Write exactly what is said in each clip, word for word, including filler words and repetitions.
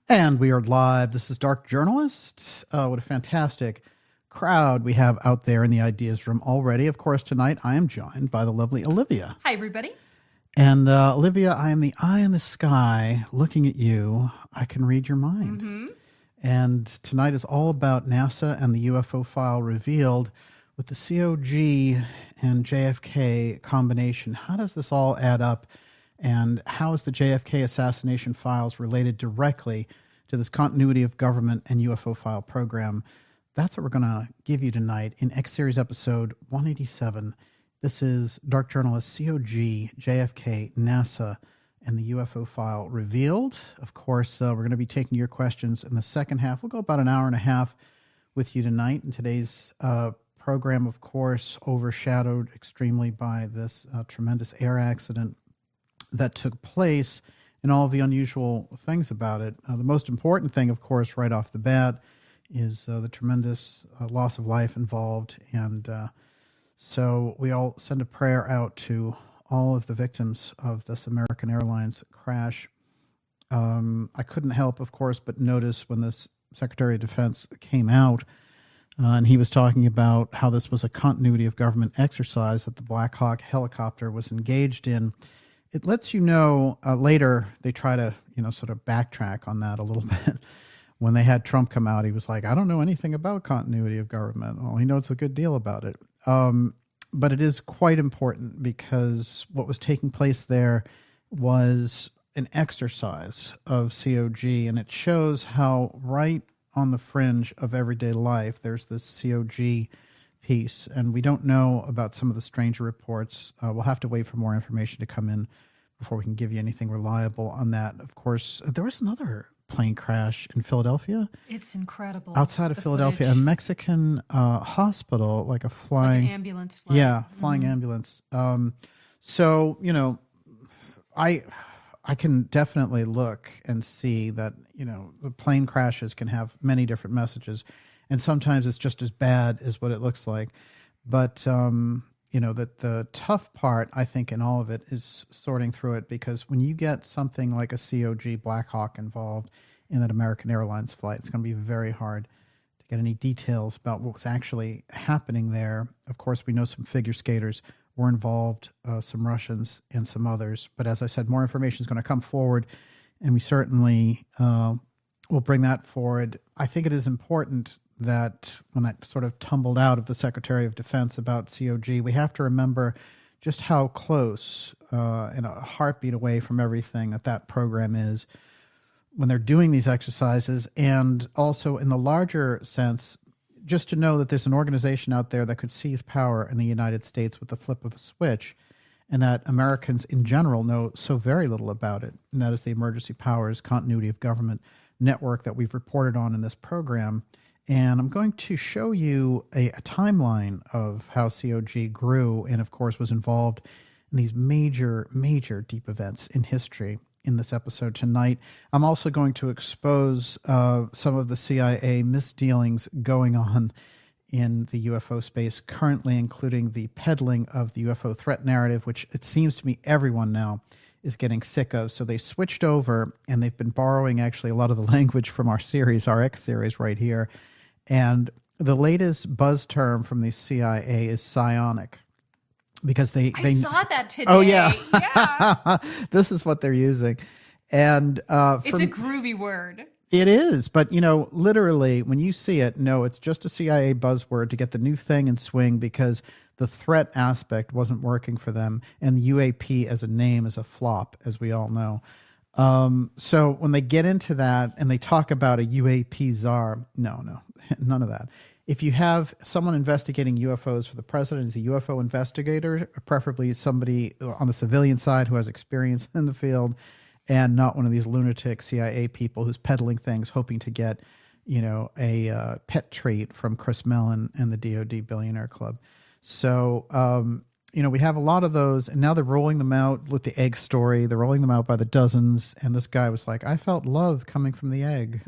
And we are live. This is Dark Journalist. Uh, what a fantastic crowd we have out there in the Ideas Room already. Of course, tonight I am joined by the lovely Olivia. Hi, everybody. And uh, Olivia, I am the eye in the sky looking at you. I can read your mind. Mm-hmm. And tonight is all about NASA and the U F O file revealed with the C O G and J F K combination. How does this all add up? And how is the J F K assassination files related directly to this continuity of government and U F O file program? That's what we're going to give you tonight in X-Series episode one eighty-seven. This is Dark Journalist, C O G, J F K, NASA, and the U F O file revealed. Of course, uh, we're going to be taking your questions in the second half. We'll go about an hour and a half with you tonight. And today's uh, program, of course, overshadowed extremely by this uh, tremendous air accident that took place and all of the unusual things about it. Uh, the most important thing, of course, right off the bat is uh, the tremendous uh, loss of life involved. And uh, so we all send a prayer out to all of the victims of this American Airlines crash. Um, I couldn't help, of course, but notice when this Secretary of Defense came out uh, and he was talking about how this was a continuity of government exercise that the Black Hawk helicopter was engaged in. It lets you know uh, later they try to, you know, sort of backtrack on that a little bit. When they had Trump come out, he was like, I don't know anything about continuity of government. Well, he knows a good deal about it. Um, but it is quite important because what was taking place there was an exercise of C O G, and it shows how right on the fringe of everyday life there's this C O G piece, and we don't know about some of the stranger reports. Uh, we'll have to wait for more information to come in before we can give you anything reliable on that. Of course, there was another plane crash in Philadelphia. It's incredible. Outside of the Philadelphia, footage. a Mexican uh, hospital, like a flying Like an ambulance flight. yeah, flying Mm-hmm. ambulance. Um, so you know, I I can definitely look and see that you know the plane crashes can have many different messages. And sometimes it's just as bad as what it looks like. But, um, you know, that the tough part, I think, in all of it is sorting through it, because when you get something like a C O G Black Hawk involved in that American Airlines flight, it's going to be very hard to get any details about what was actually happening there. Of course, we know some figure skaters were involved, uh, some Russians and some others. But as I said, more information is going to come forward, and we certainly uh, will bring that forward. I think it is important that when that sort of tumbled out of the Secretary of Defense about C O G, we have to remember just how close uh, and a heartbeat away from everything that that program is when they're doing these exercises. And also in the larger sense, just to know that there's an organization out there that could seize power in the United States with the flip of a switch, and that Americans in general know so very little about it. And that is the Emergency Powers Continuity of Government Network that we've reported on in this program. And I'm going to show you a, a timeline of how C O G grew and, of course, was involved in these major, major deep events in history in this episode tonight. I'm also going to expose uh, some of the C I A misdealings going on in the U F O space currently, including the peddling of the U F O threat narrative, which it seems to me everyone now is getting sick of. So they switched over, and they've been borrowing actually a lot of the language from our series, our X series right here. And the latest buzz term from the C I A is psionic, because they... I they, saw that today. Oh, yeah. Yeah. This is what they're using. And uh, It's from, a groovy word. it is. But, you know, literally, when you see it, no, it's just a C I A buzzword to get the new thing in swing, because the threat aspect wasn't working for them. And the U A P as a name is a flop, as we all know. Um, so when they get into that and they talk about a U A P czar, no, no, none of that. If you have someone investigating U F Os for the president as a U F O investigator, preferably somebody on the civilian side who has experience in the field, and not one of these lunatic C I A people who's peddling things, hoping to get, you know, a uh, pet treat from Chris Mellon and the D O D Billionaire Club. So, um, you know, we have a lot of those, and now they're rolling them out with the egg story. They're rolling them out by the dozens. And this guy was like, I felt love coming from the egg.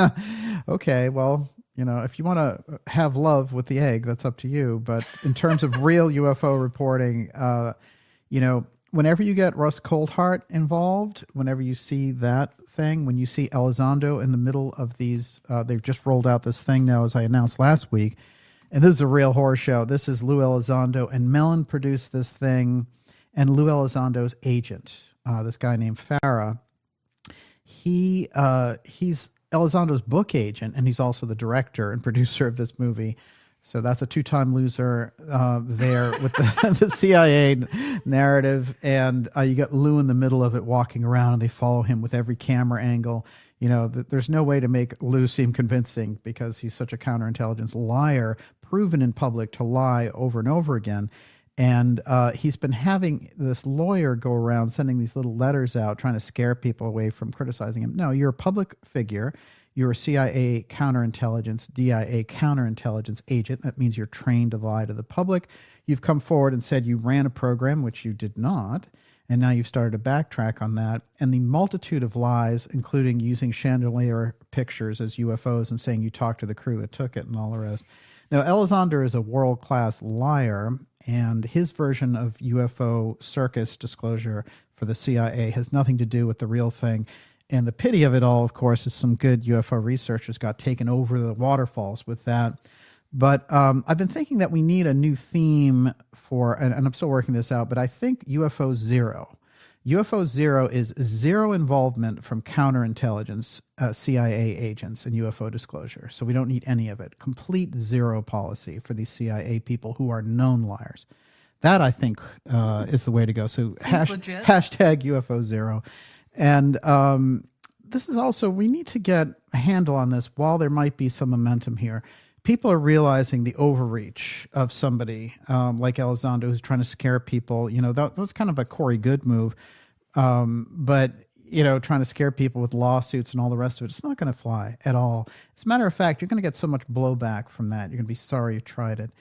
Okay, well, you know, if you want to have love with the egg, that's up to you. But in terms of real U F O reporting, uh, you know, whenever you get Russ Coldhart involved, whenever you see that thing. When you see Elizondo in the middle of these, uh, they've just rolled out this thing now, as I announced last week. And this is a real horror show. This is Lou Elizondo, and Mellon produced this thing. And Lou Elizondo's agent, uh, this guy named Farah, he uh, he's Elizondo's book agent, and he's also the director and producer of this movie. So that's a two-time loser uh, there with the, the C I A narrative. And uh, you got Lou in the middle of it walking around, and they follow him with every camera angle. You know, th- there's no way to make Lou seem convincing because he's such a counterintelligence liar, proven in public to lie over and over again. And uh, he's been having this lawyer go around sending these little letters out, trying to scare people away from criticizing him. No, you're a public figure. You're a C I A counterintelligence, D I A counterintelligence agent. That means you're trained to lie to the public. You've come forward and said you ran a program, which you did not. And now you've started to backtrack on that. And the multitude of lies, including using chandelier pictures as U F Os and saying you talked to the crew that took it and all the rest. Now, Elizondo is a world-class liar, and his version of U F O circus disclosure for the C I A has nothing to do with the real thing. And the pity of it all, of course, is some good U F O researchers got taken over the waterfalls with that. But um, I've been thinking that we need a new theme for, and, and I'm still working this out, but I think U F O Zero. U F O Zero is zero involvement from counterintelligence uh, C I A agents in U F O disclosure. So we don't need any of it. Complete zero policy for these C I A people who are known liars. That, I think, uh, is the way to go. So hash, hashtag U F O Zero. And um, this is also, we need to get a handle on this while there might be some momentum here. People are realizing the overreach of somebody um, like Elizondo who's trying to scare people. You know, that, that was kind of a Corey Good move. Um, but, you know, trying to scare people with lawsuits and all the rest of it, it's not going to fly at all. As a matter of fact, you're going to get so much blowback from that. You're going to be sorry you tried it.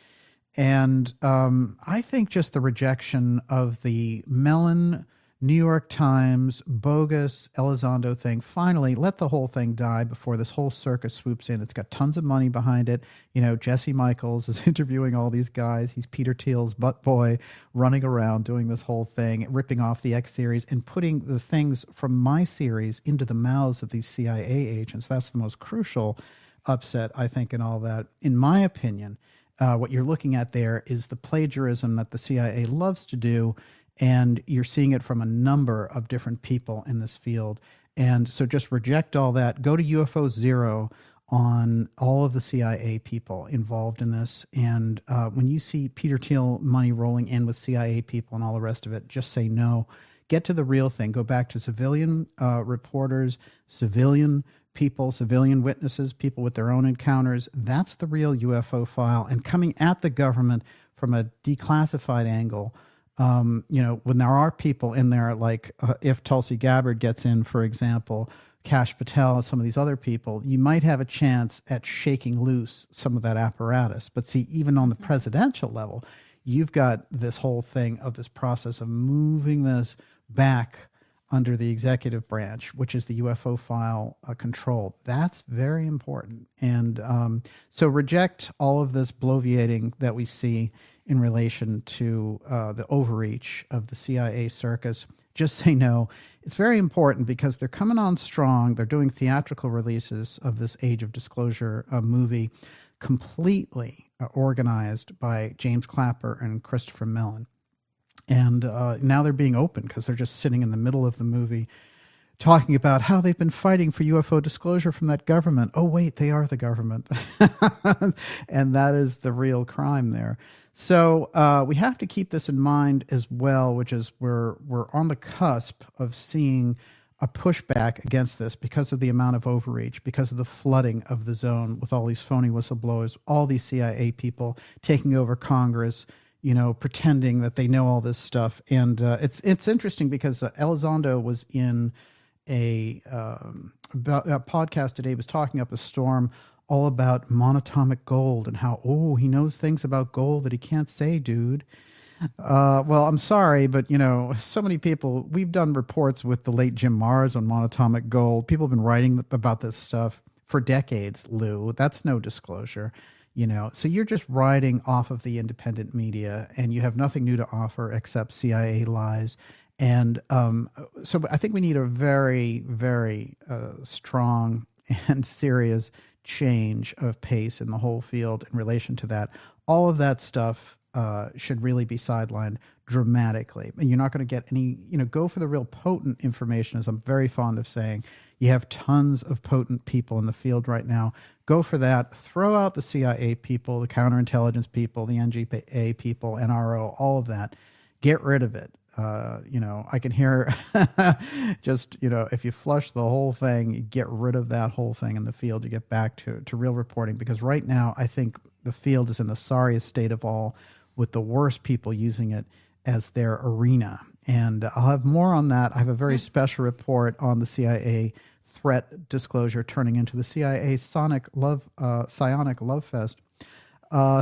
And um, I think just the rejection of the Mellon New York Times bogus Elizondo thing. Finally, let the whole thing die before this whole circus swoops in. It's got tons of money behind it. You know, Jesse Michaels is interviewing all these guys. He's Peter Thiel's butt boy running around doing this whole thing, ripping off the X series and putting the things from my series into the mouths of these C I A agents. That's the most crucial upset, I think, in all that. In my opinion, uh, what you're looking at there is the plagiarism that the C I A loves to do. And you're seeing it from a number of different people in this field. And so just reject all that. Go to U F O Zero on all of the C I A people involved in this. And uh, when you see Peter Thiel money rolling in with C I A people and all the rest of it, just say no. Get to the real thing. Go back to civilian uh, reporters, civilian people, civilian witnesses, people with their own encounters. That's the real U F O file. And coming at the government from a declassified angle. Um, you know, when there are people in there, like uh, if Tulsi Gabbard gets in, for example, Kash Patel, some of these other people, you might have a chance at shaking loose some of that apparatus. But see, even on the presidential level, you've got this whole thing of this process of moving this back under the executive branch, which is the U F O file uh, control. That's very important. And um, so reject all of this bloviating that we see in relation to uh, the overreach of the C I A circus. Just say no. It's very important because they're coming on strong. They're doing theatrical releases of this Age of Disclosure uh, movie, completely uh, organized by James Clapper and Christopher Mellon. And uh, now they're being open because they're just sitting in the middle of the movie talking about how they've been fighting for U F O disclosure from that government. Oh, wait, they are the government. And that is the real crime there. So uh, we have to keep this in mind as well, which is we're, we're on the cusp of seeing a pushback against this because of the amount of overreach, because of the flooding of the zone with all these phony whistleblowers, all these C I A people taking over Congress, you know, pretending that they know all this stuff. And uh, it's it's interesting because uh, Elizondo was in a, um, a podcast today, was talking up a storm all about monatomic gold and how, oh, he knows things about gold that he can't say, dude. Uh, well, I'm sorry, but, you know, so many people, we've done reports with the late Jim Mars on monatomic gold. People have been writing about this stuff for decades, Lou. That's no disclosure, you know. So you're just riding off of the independent media and you have nothing new to offer except C I A lies And um, so I think we need a very, very uh, strong and serious change of pace in the whole field in relation to that. All of that stuff uh, should really be sidelined dramatically. And you're not going to get any, you know, go for the real potent information, as I'm very fond of saying. You have tons of potent people in the field right now. Go for that. Throw out the C I A people, the counterintelligence people, the N G A people, N R O, all of that. Get rid of it. Uh, you know, I can hear just, you know, if you flush the whole thing, you get rid of that whole thing in the field, you get back to, to real reporting. Because right now, I think the field is in the sorriest state of all, with the worst people using it as their arena. And I'll have more on that. I have a very special report on the C I A threat disclosure turning into the C I A Sonic Love, uh, Psionic Love Fest. Uh,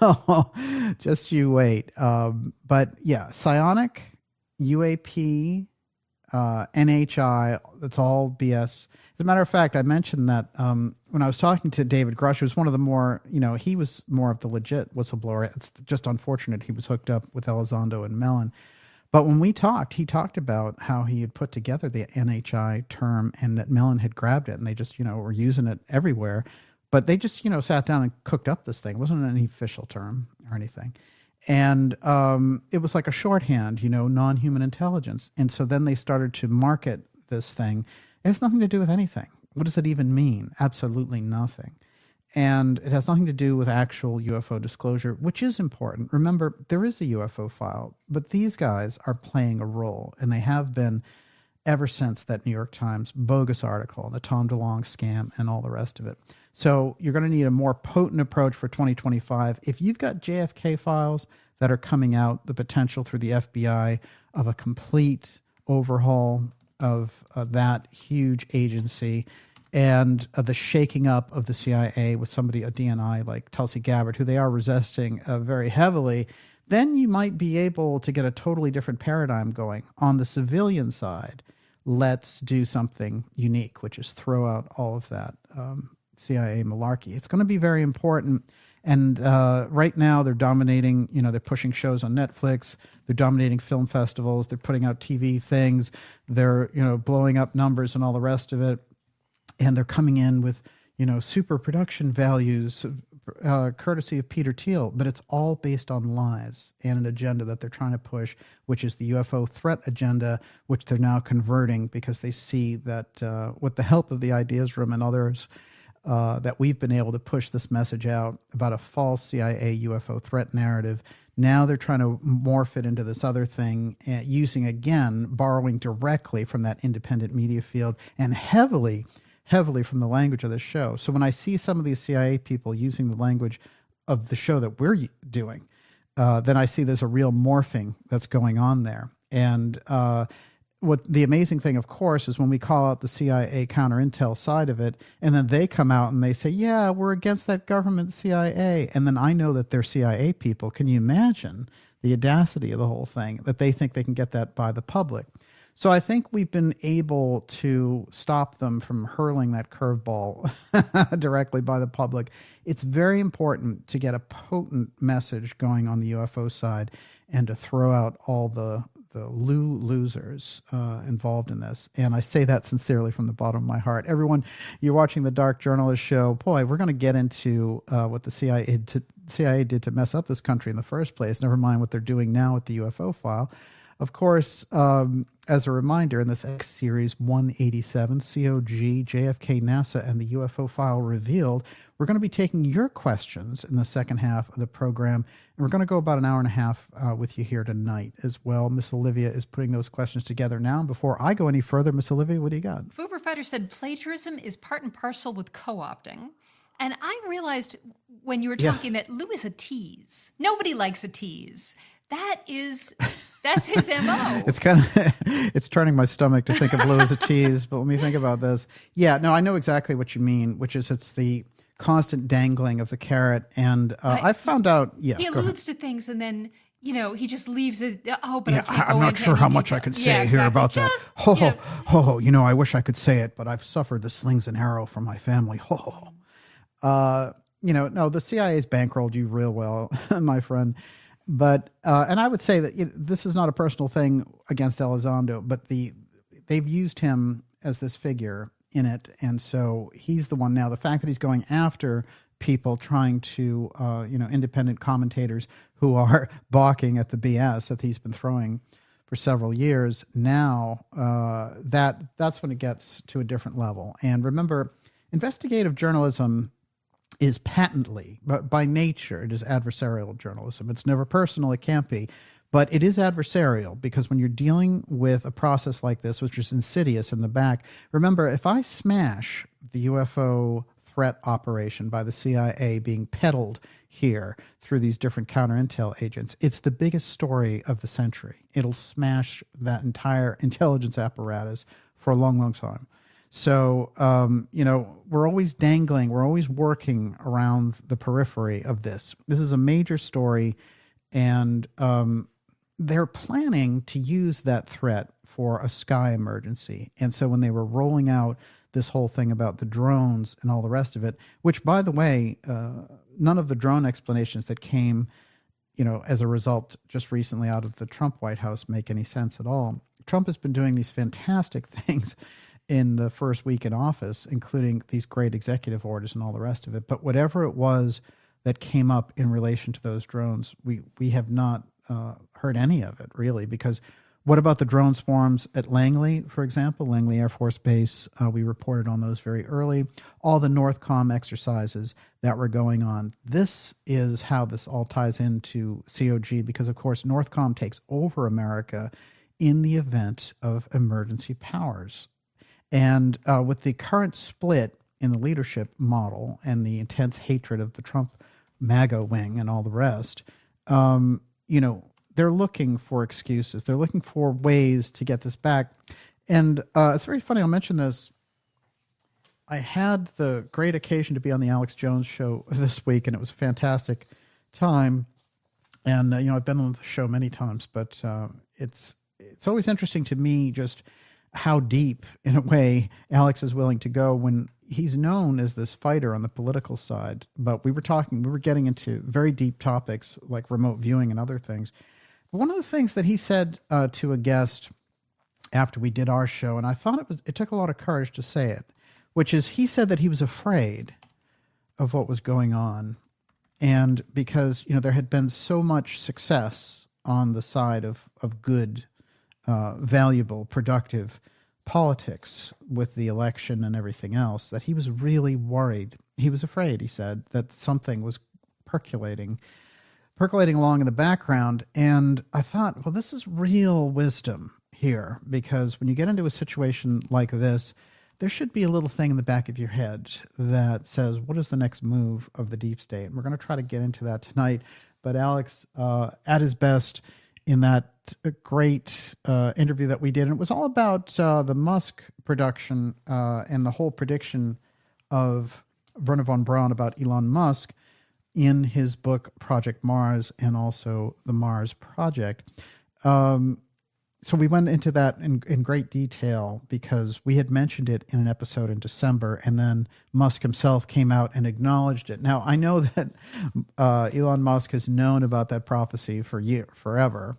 so just you wait. Um, but yeah, Psionic, U A P, uh, N H I, that's all B S. As a matter of fact, I mentioned that um, when I was talking to David Grush, who was one of the more, you know, he was more of the legit whistleblower. It's just unfortunate he was hooked up with Elizondo and Mellon. But when we talked, he talked about how he had put together the N H I term and that Mellon had grabbed it and they just, you know, were using it everywhere. But they just, you know, sat down and cooked up this thing. It wasn't any official term or anything. And um, it was like a shorthand, you know, non-human intelligence. And so then they started to market this thing. It has nothing to do with anything. What does it even mean? Absolutely nothing. And it has nothing to do with actual U F O disclosure, which is important. Remember, there is a U F O file, but these guys are playing a role, and they have been ever since that New York Times bogus article, the Tom DeLonge scam, and all the rest of it. So you're going to need a more potent approach for twenty twenty-five. If you've got J F K files that are coming out, the potential through the F B I of a complete overhaul of uh, that huge agency, and uh, the shaking up of the C I A with somebody, a D N I like Tulsi Gabbard, who they are resisting uh, very heavily, then you might be able to get a totally different paradigm going. On the civilian side, let's do something unique, which is throw out all of that um, C I A malarkey. It's going to be very important. And uh, right now they're dominating, you know, they're pushing shows on Netflix. They're dominating film festivals. They're putting out T V things. They're, you know, blowing up numbers and all the rest of it. And they're coming in with, you know, super production values, uh, courtesy of Peter Thiel. But it's all based on lies and an agenda that they're trying to push, which is the U F O threat agenda, which they're now converting because they see that uh, with the help of the Ideas Room and others, Uh, that we've been able to push this message out about a false C I A U F O threat narrative. Now they're trying to morph it into this other thing, uh, using, again, borrowing directly from that independent media field and heavily, heavily from the language of the show. So when I see some of these C I A people using the language of the show that we're doing, uh, then I see there's a real morphing that's going on there. And uh what the amazing thing, of course, is when we call out the C I A counter-intel side of it, and then they come out and they say, yeah, we're against that government C I A. And then I know that they're C I A people. Can you imagine the audacity of the whole thing, that they think they can get that by the public? So I think we've been able to stop them from hurling that curveball directly by the public. It's very important to get a potent message going on the U F O side and to throw out all the the loo losers uh, involved in this. And I say that sincerely from the bottom of my heart. Everyone, you're watching the Dark Journalist Show. Boy, we're going to get into uh, what the C I A, to, C I A did to mess up this country in the first place, never mind what they're doing now with the U F O file. Of course, um, as a reminder, in this X Series one eighty-seven, C O G, J F K, NASA, and the U F O file revealed, we're going to be taking your questions in the second half of the program, and we're going to go about an hour and a half uh, with you here tonight as well. Miss Olivia is putting those questions together now. And before I go any further, Miss Olivia, what do you got? Fuber Fighter said plagiarism is part and parcel with co-opting. And I realized when you were talking yeah. that Lou is a tease. Nobody likes a tease. That is, that's his M O. It's kind of, it's turning my stomach to think of Lou as a tease. But when we think about this, yeah, no, I know exactly what you mean, which is it's the constant dangling of the carrot. And uh, I found out, yeah. He alludes to things and then, you know, he just leaves it. Oh, but yeah, I can't I'm go not sure how much detail. I could say yeah, exactly. here about just, that. Ho, yeah. ho, ho, you know, I wish I could say it, but I've suffered the slings and arrow from my family. Ho, ho, ho. Uh, you know, no, the C I A's bankrolled you real well, my friend. But uh, and I would say that you know, this is not a personal thing against Elizondo, but the they've used him as this figure in it, and so he's the one now. The fact that he's going after people trying to, uh, you know, independent commentators who are balking at the B S that he's been throwing for several years now, uh, that that's when it gets to a different level. And remember, investigative journalism is patently, but by nature, it is adversarial journalism. It's never personal, it can't be, but it is adversarial because when you're dealing with a process like this, which is insidious in the back, remember, if I smash the U F O threat operation by the C I A being peddled here through these different counterintel agents, it's the biggest story of the century. It'll smash that entire intelligence apparatus for a long, long time. So, um, you know, we're always dangling, we're always working around the periphery of this. This is a major story, and um, they're planning to use that threat for a sky emergency. And so when they were rolling out this whole thing about the drones and all the rest of it, which, by the way, uh, none of the drone explanations that came, you know, as a result just recently out of the Trump White House make any sense at all. Trump has been doing these fantastic things in the first week in office, including these great executive orders and all the rest of it. But whatever it was that came up in relation to those drones, we, we have not uh, heard any of it, really, because what about the drone swarms at Langley, for example, Langley Air Force Base? Uh, we reported on those very early. All the NORTHCOM exercises that were going on. This is how this all ties into C O G, because, of course, NORTHCOM takes over America in the event of emergency powers. And uh, with the current split in the leadership model and the intense hatred of the Trump MAGA wing and all the rest, um, you know, they're looking for excuses. They're looking for ways to get this back. And uh, it's very funny. I'll mention this. I had the great occasion to be on the Alex Jones show this week, and it was a fantastic time. And, uh, you know, I've been on the show many times, but uh, it's it's always interesting to me just how deep, in a way, Alex is willing to go when he's known as this fighter on the political side. But we were talking, we were getting into very deep topics like remote viewing and other things. But one of the things that he said uh, to a guest after we did our show, and I thought it was, it took a lot of courage to say it, which is he said that he was afraid of what was going on. And because, you know, there had been so much success on the side of, of good, Uh, valuable, productive politics with the election and everything else, that he was really worried. He was afraid, he said, that something was percolating, percolating along in the background. And I thought, well, this is real wisdom here, because when you get into a situation like this, there should be a little thing in the back of your head that says, what is the next move of the deep state? And we're going to try to get into that tonight. But Alex, uh, at his best, in that great uh, interview that we did. And it was all about uh, the Musk production uh, and the whole prediction of Wernher von Braun about Elon Musk in his book, Project Mars, and also the Mars Project. Um, so we went into that in, in great detail because we had mentioned it in an episode in December, and then Musk himself came out and acknowledged it. Now, I know that uh, Elon Musk has known about that prophecy for year, forever.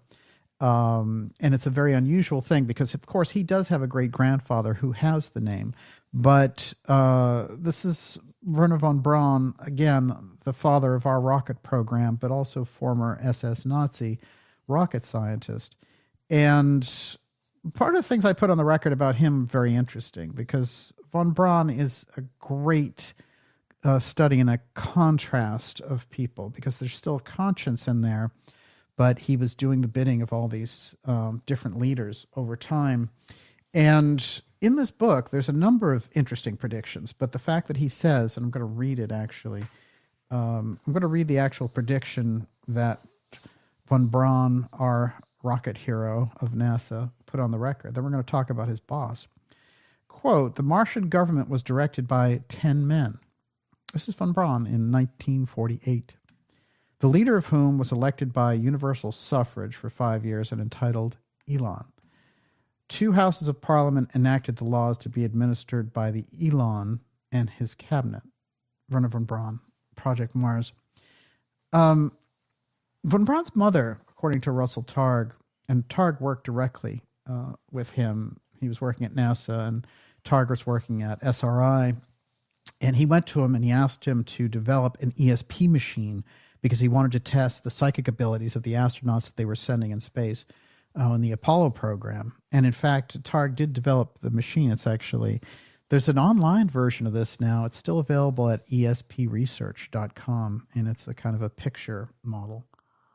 Um, and it's a very unusual thing because, of course, he does have a great-grandfather who has the name. But uh, this is Wernher von Braun, again, the father of our rocket program, but also former S S Nazi rocket scientist. And part of the things I put on the record about him very interesting, because von Braun is a great uh, study in a contrast of people, because there's still conscience in there, but he was doing the bidding of all these um, different leaders over time. And in this book, there's a number of interesting predictions, but the fact that he says, and I'm going to read it actually, um, I'm going to read the actual prediction that von Braun, our rocket hero of NASA, put on the record. Then we're going to talk about his boss. Quote, the Martian government was directed by ten men. This is von Braun in nineteen forty-eight. The leader of whom was elected by universal suffrage for five years and entitled Elon. Two houses of parliament enacted the laws to be administered by the Elon and his cabinet. Wernher von Braun, Project Mars. Um, Von Braun's mother, according to Russell Targ, and Targ worked directly uh, with him. He was working at NASA, and Targ was working at S R I. And he went to him and he asked him to develop an E S P machine because he wanted to test the psychic abilities of the astronauts that they were sending in space uh, in the Apollo program. And in fact, Targ did develop the machine. It's actually, there's an online version of this now. It's still available at E S P research dot com, and it's a kind of a picture model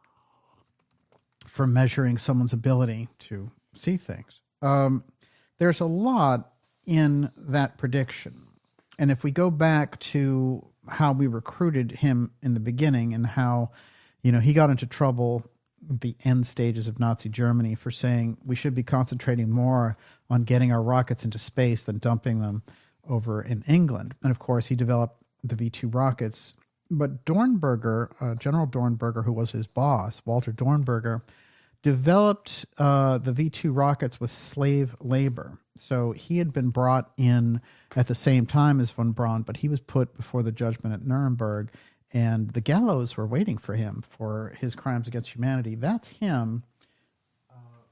for measuring someone's ability to see things. Um, there's a lot in that prediction. And if we go back to how we recruited him in the beginning and how, you know, he got into trouble at the end stages of Nazi Germany for saying we should be concentrating more on getting our rockets into space than dumping them over in England. And of course, he developed the V two rockets. But Dornberger, uh, General Dornberger, who was his boss, Walter Dornberger, developed uh, the V two rockets with slave labor. So he had been brought in at the same time as von Braun, but he was put before the judgment at Nuremberg, and the gallows were waiting for him for his crimes against humanity. That's him uh,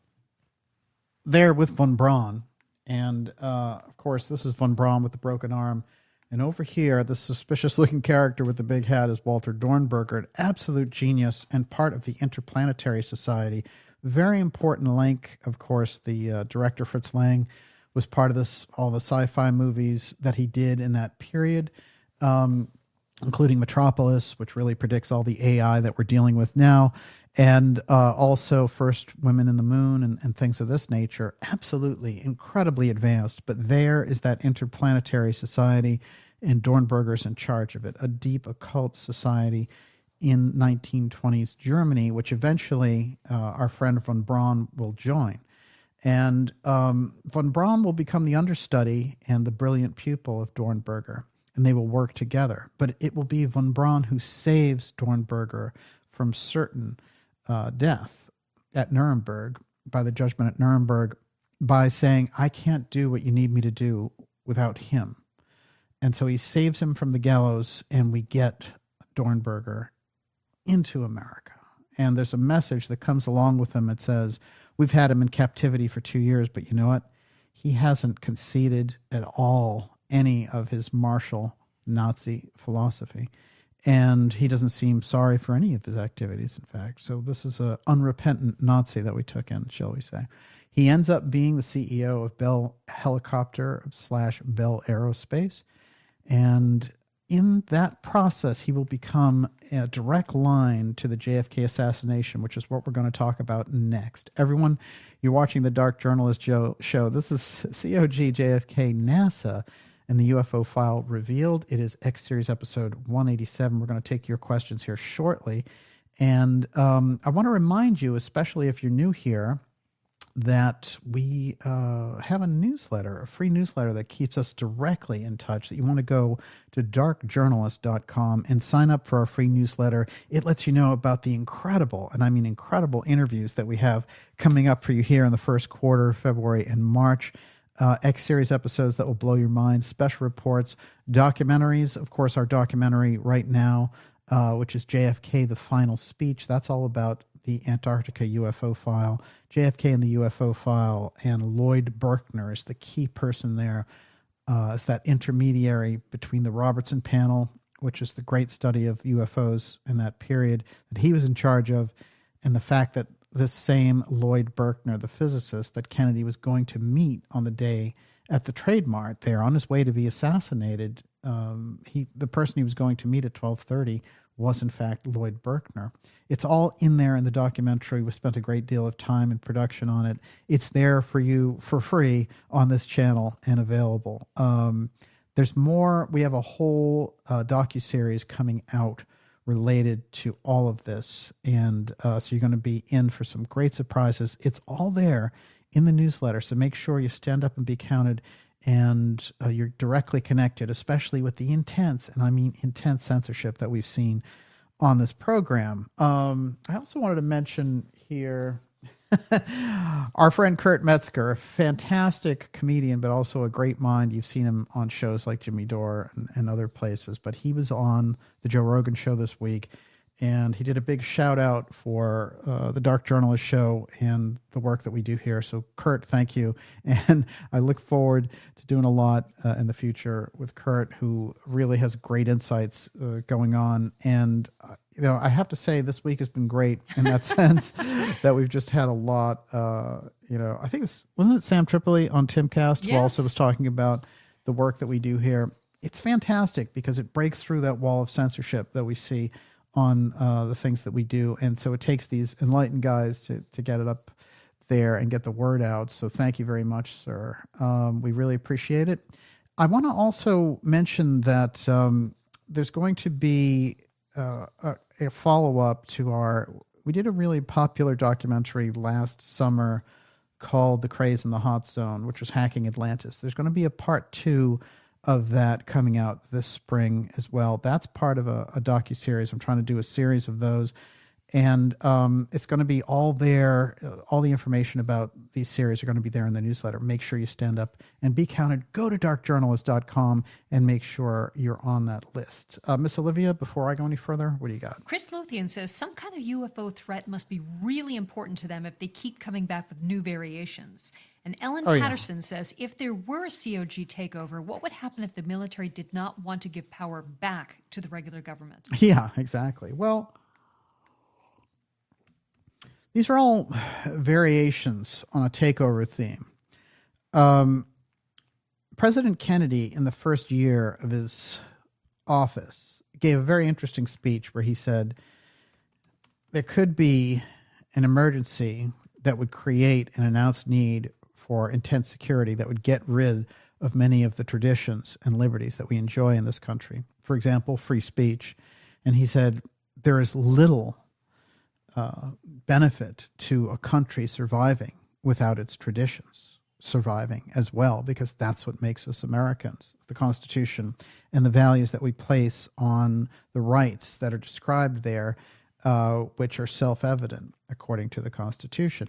there with von Braun. And, uh, of course, this is von Braun with the broken arm. And over here, the suspicious-looking character with the big hat is Walter Dornberger, an absolute genius and part of the Interplanetary Society. Very important link, of course. The uh, director, Fritz Lang, was part of this, all the sci-fi movies that he did in that period, um, including Metropolis, which really predicts all the A I that we're dealing with now, and uh, also First Women in the Moon and, and things of this nature. Absolutely incredibly advanced, but there is that Interplanetary Society, and Dornberger's in charge of it, a deep occult society in nineteen twenties Germany, which eventually uh, our friend von Braun will join. And um, von Braun will become the understudy and the brilliant pupil of Dornberger, and they will work together. But it will be von Braun who saves Dornberger from certain uh, death at Nuremberg, by the judgment at Nuremberg, by saying, I can't do what you need me to do without him. And so he saves him from the gallows, and we get Dornberger into America. And there's a message that comes along with him that says, we've had him in captivity for two years, but you know what? He hasn't conceded at all any of his martial Nazi philosophy. And he doesn't seem sorry for any of his activities, in fact. So this is an unrepentant Nazi that we took in, shall we say. He ends up being the C E O of Bell Helicopter slash Bell Aerospace. And in that process, he will become a direct line to the J F K assassination, which is what we're going to talk about next. Everyone, you're watching the Dark Journalist Joe show. This is C O G J F K NASA and the U F O file revealed. It is X Series episode one eighty-seven. We're going to take your questions here shortly. And um, I want to remind you, especially if you're new here, that we uh, have a newsletter, a free newsletter that keeps us directly in touch, that you want to go to dark journalist dot com and sign up for our free newsletter. It lets you know about the incredible, and I mean incredible, interviews that we have coming up for you here in the first quarter, February and March. Uh, X-Series episodes that will blow your mind, special reports, documentaries. Of course, our documentary right now, uh, which is J F K, The Final Speech. That's all about the Antarctica U F O file. J F K and the U F O file, and Lloyd Berkner is the key person there. Uh, is that intermediary between the Robertson panel, which is the great study of U F Os in that period that he was in charge of, and the fact that this same Lloyd Berkner, the physicist that Kennedy was going to meet on the day at the Trade Mart there on his way to be assassinated, um, he the person he was going to meet at twelve thirty was in fact Lloyd Berkner. It's all in there in the documentary. We spent a great deal of time in production on it. It's there for you for free on this channel and available. Um, there's more. We have a whole uh, docuseries coming out related to all of this. And uh, so you're going to be in for some great surprises. It's all there in the newsletter. So make sure you stand up and be counted, and uh, you're directly connected, especially with the intense, and I mean intense censorship that we've seen on this program. Um, I also wanted to mention here our friend Kurt Metzger, a fantastic comedian, but also a great mind. You've seen him on shows like Jimmy Dore and, and other places, but he was on the Joe Rogan show this week, and he did a big shout out for uh, the Dark Journalist show and the work that we do here. So Kurt, thank you. And I look forward to doing a lot uh, in the future with Kurt, who really has great insights uh, going on. And, uh, you know, I have to say this week has been great in that sense that we've just had a lot, uh, you know, I think it was, wasn't it Sam Tripoli on Timcast Yes. who also was talking about the work that we do here. It's fantastic because it breaks through that wall of censorship that we see on uh, the things that we do. And so it takes these enlightened guys to, to get it up there and get the word out. So thank you very much, sir. Um, we really appreciate it. I want to also mention that um, there's going to be uh, a, a follow-up to our, we did a really popular documentary last summer called The Craze in the Hot Zone, which was Hacking Atlantis. There's going to be a part two of that coming out this spring as well. That's part of a, a docuseries. I'm trying to do a series of those. And um, it's going to be all there. All the information about these series are going to be there in the newsletter. Make sure you stand up and be counted. Go to dark journalist dot com and make sure you're on that list. Uh, Miss Olivia, before I go any further, what do you got? Chris Lothian says some kind of U F O threat must be really important to them if they keep coming back with new variations. And Ellen Oh, yeah. Patterson says, if there were a C O G takeover, what would happen if the military did not want to give power back to the regular government? Yeah, exactly. Well, these are all variations on a takeover theme. Um, President Kennedy, in the first year of his office, gave a very interesting speech where he said there could be an emergency that would create an announced need for intense security that would get rid of many of the traditions and liberties that we enjoy in this country. For example, free speech. And he said there is little uh, benefit to a country surviving without its traditions surviving as well, because that's what makes us Americans, the Constitution and the values that we place on the rights that are described there, uh, which are self-evident according to the Constitution.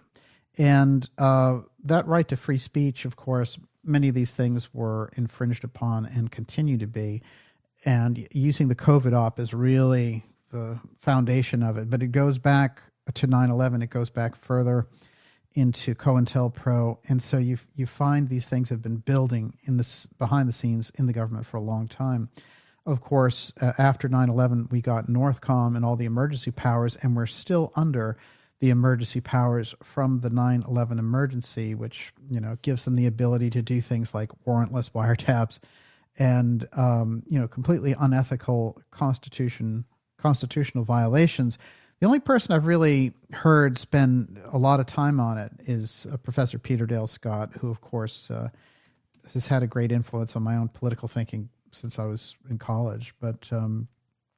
And uh, that right to free speech, of course, many of these things were infringed upon and continue to be. And using the COVID op is really the foundation of it. But it goes back to nine eleven. It goes back further into COINTELPRO. And so you you find these things have been building in this behind the scenes in the government for a long time. Of course, uh, after nine eleven, we got NORTHCOM and all the emergency powers, and we're still under the emergency powers from the nine eleven emergency, which, you know, gives them the ability to do things like warrantless wiretaps and, um, you know, completely unethical constitution constitutional violations. The only person I've really heard spend a lot of time on it is uh, Professor Peter Dale Scott, who, of course, uh, has had a great influence on my own political thinking since I was in college. But um,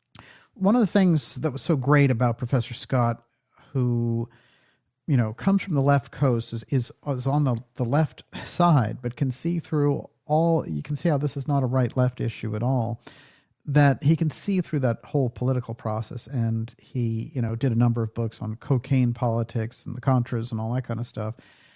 one of the things that was so great about Professor Scott, who, you know, comes from the left coast, is is, is on the, the left side, but can see through all, you can see how this is not a right-left issue at all, that he can see through that whole political process. And he, you know, did a number of books on cocaine politics and the Contras and all that kind of stuff.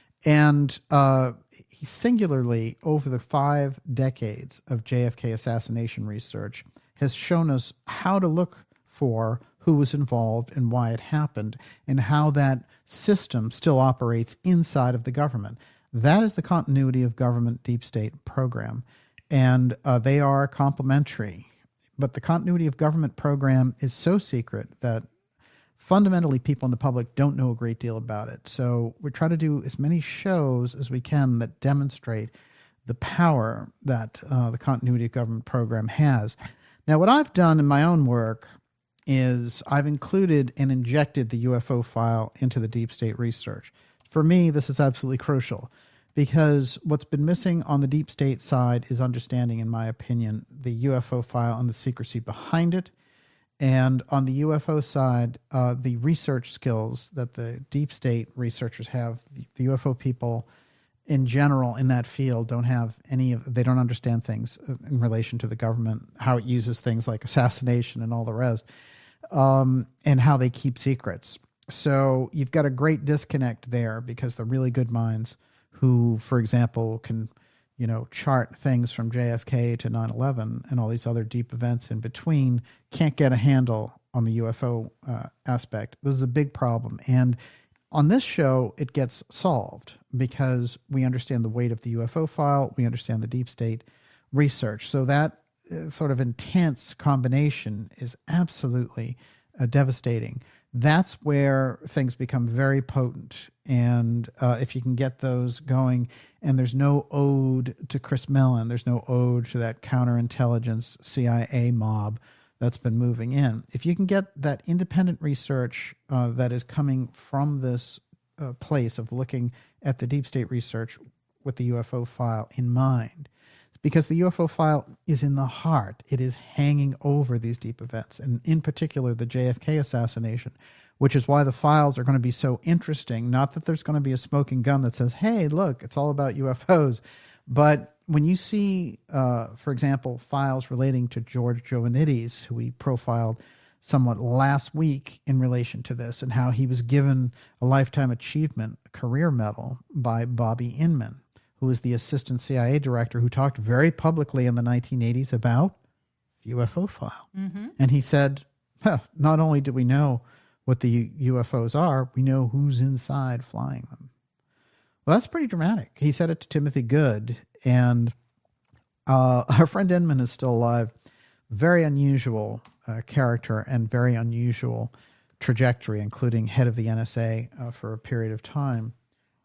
And uh, he singularly, over the five decades of J F K assassination research, has shown us how to look for who was involved and why it happened, and how that system still operates inside of the government. That is the continuity of government deep state program. And uh, they are complementary. But the continuity of government program is so secret that fundamentally people in the public don't know a great deal about it. So we try to do as many shows as we can that demonstrate the power that uh, the continuity of government program has. Now, what I've done in my own work is I've included and injected the U F O file into the deep state research. For me, this is absolutely crucial, because what's been missing on the deep state side is understanding, in my opinion, the U F O file and the secrecy behind it. And on the U F O side, uh, the research skills that the deep state researchers have, the, the U F O people in general in that field don't have any of, they don't understand things in relation to the government, how it uses things like assassination and all the rest, um, and how they keep secrets. So you've got a great disconnect there, because the really good minds who, for example, can, you know, chart things from J F K to nine eleven and all these other deep events in between, can't get a handle on the U F O uh, aspect. This is a big problem. And on this show, it gets solved because we understand the weight of the U F O file. We understand the deep state research. So that uh, sort of intense combination is absolutely uh, devastating. That's where things become very potent. And uh, if you can get those going, and there's no ode to Chris Mellon, there's no ode to that counterintelligence C I A mob that's been moving in. If you can get that independent research uh, that is coming from this uh, place of looking at the deep state research with the U F O file in mind, because the U F O file is in the heart. It is hanging over these deep events, and in particular, the J F K assassination, which is why the files are going to be so interesting. Not that there's going to be a smoking gun that says, hey, look, it's all about U F Os. But when you see, uh, for example, files relating to George Jovanides, who we profiled somewhat last week in relation to this, and how he was given a Lifetime Achievement Career Medal by Bobby Inman, who was the assistant C I A director who talked very publicly in the nineteen eighties about the U F O file. Mm-hmm. And he said, huh, not only do we know what the U F Os are, we know who's inside flying them. Well, that's pretty dramatic. He said it to Timothy Good, and uh, our friend Inman is still alive. Very unusual uh, character and very unusual trajectory, including head of the N S A uh, for a period of time.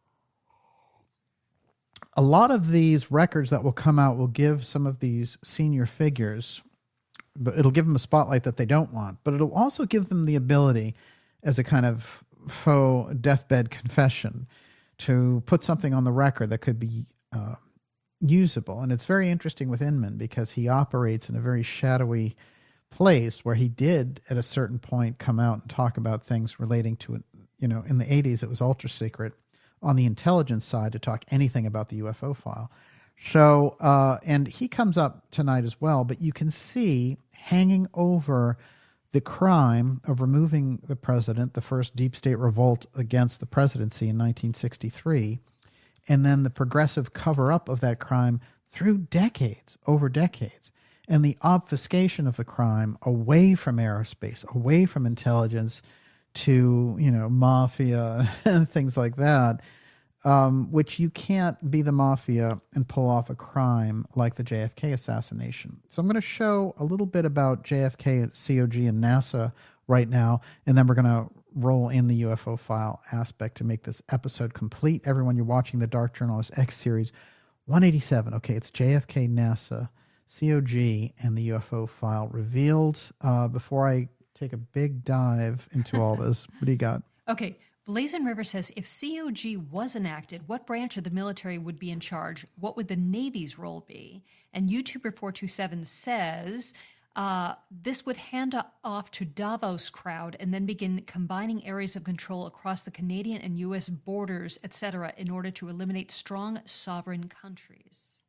A lot of these records that will come out will give some of these senior figures, it'll give them a spotlight that they don't want, but it'll also give them the ability, as a kind of faux deathbed confession, to put something on the record that could be uh, usable. And it's very interesting with Inman because he operates in a very shadowy place where he did at a certain point come out and talk about things relating to, you know, in the eighties, it was ultra secret on the intelligence side to talk anything about the U F O file. So, uh, and he comes up tonight as well, but you can see hanging over the crime of removing the president, the first deep state revolt against the presidency in nineteen sixty-three, and then the progressive cover-up of that crime through decades, over decades, and the obfuscation of the crime away from aerospace, away from intelligence to, you know, mafia and things like that, um, which you can't be the mafia and pull off a crime like the J F K assassination. So I'm going to show a little bit about J F K, C O G, and NASA right now, and then we're going to roll in the U F O file aspect to make this episode complete. Everyone, you're watching the Dark Journalist X series one eighty-seven. Okay, it's J F K, NASA, C O G, and the U F O file revealed. Uh, before I take a big dive into all this, what do you got? Okay. Blazon River says, if C O G was enacted, what branch of the military would be in charge? What would the Navy's role be? And YouTuber four two seven says, uh, this would hand off to Davos crowd and then begin combining areas of control across the Canadian and U S borders, et cetera, in order to eliminate strong sovereign countries.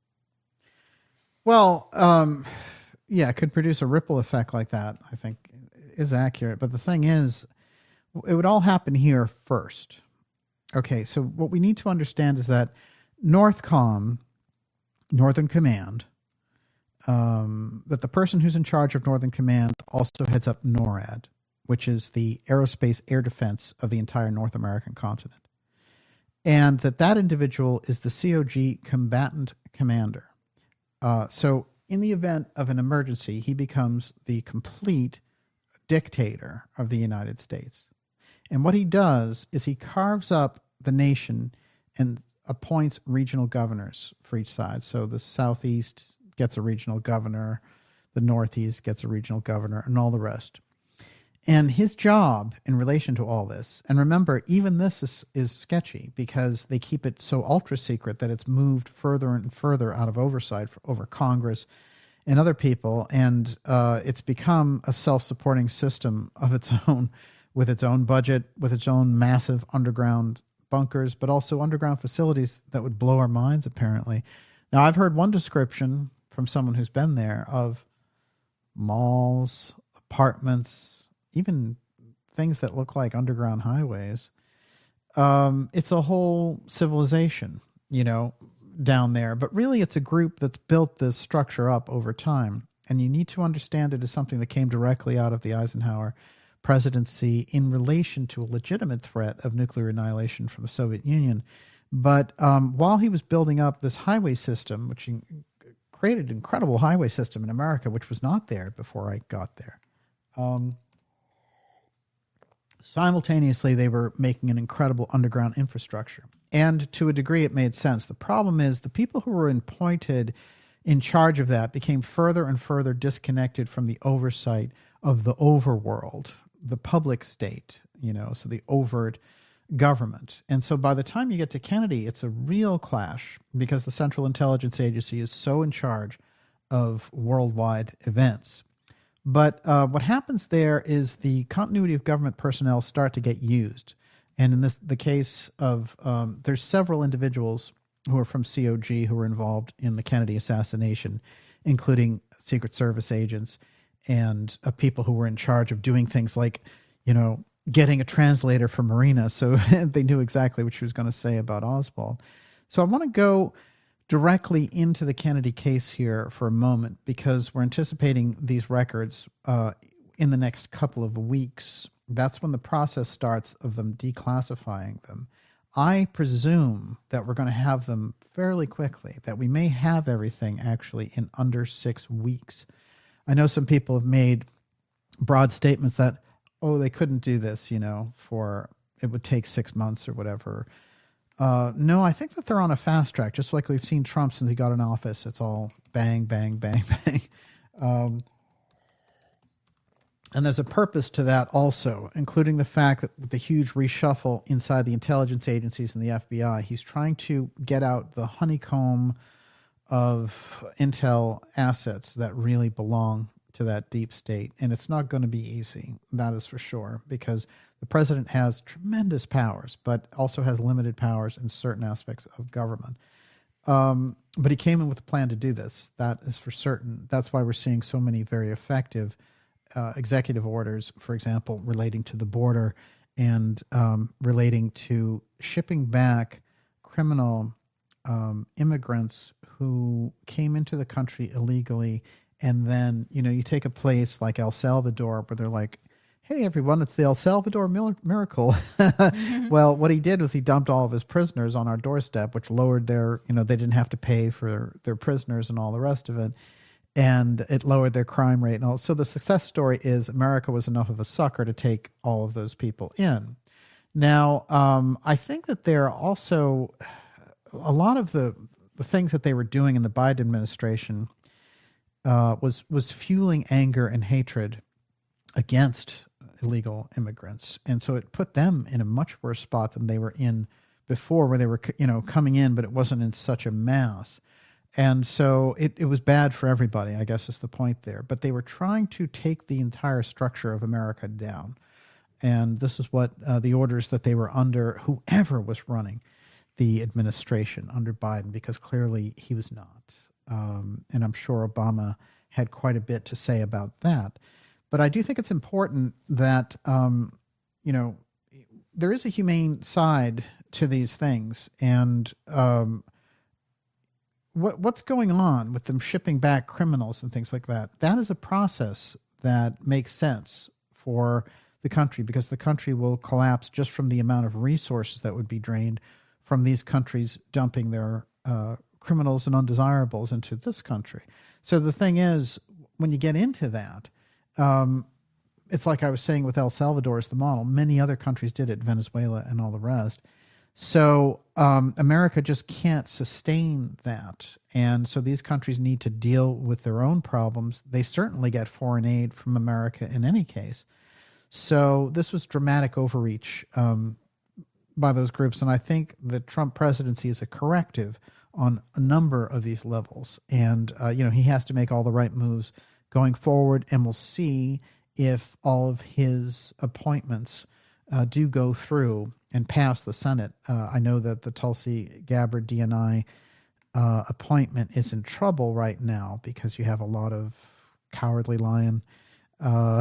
Well, um, yeah, it could produce a ripple effect like that, I think is accurate. But the thing is, it would all happen here first. Okay, so what we need to understand is that Northcom, Northern Command, um, that the person who's in charge of Northern Command also heads up NORAD, which is the aerospace air defense of the entire North American continent. And that that individual is the C O G combatant commander. Uh, so in the event of an emergency, he becomes the complete dictator of the United States. And what he does is he carves up the nation and appoints regional governors for each side. So the Southeast gets a regional governor, the Northeast gets a regional governor, and all the rest. And his job in relation to all this, and remember, even this is, is sketchy because they keep it so ultra secret that it's moved further and further out of oversight for, over Congress and other people, and uh, it's become a self-supporting system of its own, with its own budget, with its own massive underground bunkers, but also underground facilities that would blow our minds, apparently. Now, I've heard one description from someone who's been there of malls, apartments, even things that look like underground highways. Um, it's a whole civilization, you know, down there. But really, it's a group that's built this structure up over time. And you need to understand it as something that came directly out of the Eisenhower presidency in relation to a legitimate threat of nuclear annihilation from the Soviet Union. But um, while he was building up this highway system, which he created an incredible highway system in America, which was not there before I got there, um, simultaneously they were making an incredible underground infrastructure. And to a degree, it made sense. The problem is the people who were appointed in charge of that became further and further disconnected from the oversight of the overworld, the public state, you know, so the overt government. And so by the time you get to Kennedy, it's a real clash because the Central Intelligence Agency is so in charge of worldwide events. But uh, what happens there is the continuity of government personnel start to get used. And in this, the case of, um, there's several individuals who are from C O G who were involved in the Kennedy assassination, including Secret Service agents and uh, people who were in charge of doing things like, you know, getting a translator for Marina so they knew exactly what she was going to say about Oswald. So I want to go directly into the Kennedy case here for a moment because we're anticipating these records uh, in the next couple of weeks. That's when the process starts of them declassifying them. I presume that we're going to have them fairly quickly, that we may have everything actually in under six weeks. I know some people have made broad statements that, oh, they couldn't do this, you know, for it would take six months or whatever. Uh, no, I think that they're on a fast track, just like we've seen Trump since he got in office. It's all bang, bang, bang, bang. Um, and there's a purpose to that also, including the fact that with the huge reshuffle inside the intelligence agencies and the F B I, he's trying to get out the honeycomb of intel assets that really belong to that deep state. And it's not going to be easy, that is for sure, because the president has tremendous powers, but also has limited powers in certain aspects of government. Um, but he came in with a plan to do this. That is for certain. That's why we're seeing so many very effective uh, executive orders, for example, relating to the border and um, relating to shipping back criminal um, immigrants who came into the country illegally. And then, you know, you take a place like El Salvador where they're like, hey, everyone, it's the El Salvador miracle. Mm-hmm. Well, what he did was he dumped all of his prisoners on our doorstep, which lowered their, you know, they didn't have to pay for their prisoners and all the rest of it. And it lowered their crime rate and all. So the success story is America was enough of a sucker to take all of those people in. Now, um, I think that there are also a lot of the, the things that they were doing in the Biden administration uh, was was fueling anger and hatred against illegal immigrants. And so it put them in a much worse spot than they were in before, where they were, you know, coming in, but it wasn't in such a mass. And so it, it was bad for everybody, I guess is the point there. But they were trying to take the entire structure of America down. And this is what uh, the orders that they were under, whoever was running the administration under Biden, because clearly he was not. Um, and I'm sure Obama had quite a bit to say about that. But I do think it's important that, um, you know, there is a humane side to these things. And um, what what's going on with them shipping back criminals and things like that, that is a process that makes sense for the country, because the country will collapse just from the amount of resources that would be drained from these countries dumping their uh, criminals and undesirables into this country. So the thing is, when you get into that, um, it's like I was saying with El Salvador as the model. Many other countries did it, Venezuela and all the rest. So um, America just can't sustain that. And so these countries need to deal with their own problems. They certainly get foreign aid from America in any case. So this was dramatic overreach um, by those groups. And I think the Trump presidency is a corrective on a number of these levels. And, uh, you know, he has to make all the right moves going forward. And we'll see if all of his appointments uh, do go through and pass the Senate. Uh, I know that the Tulsi Gabbard D N I uh, appointment is in trouble right now because you have a lot of cowardly lion uh,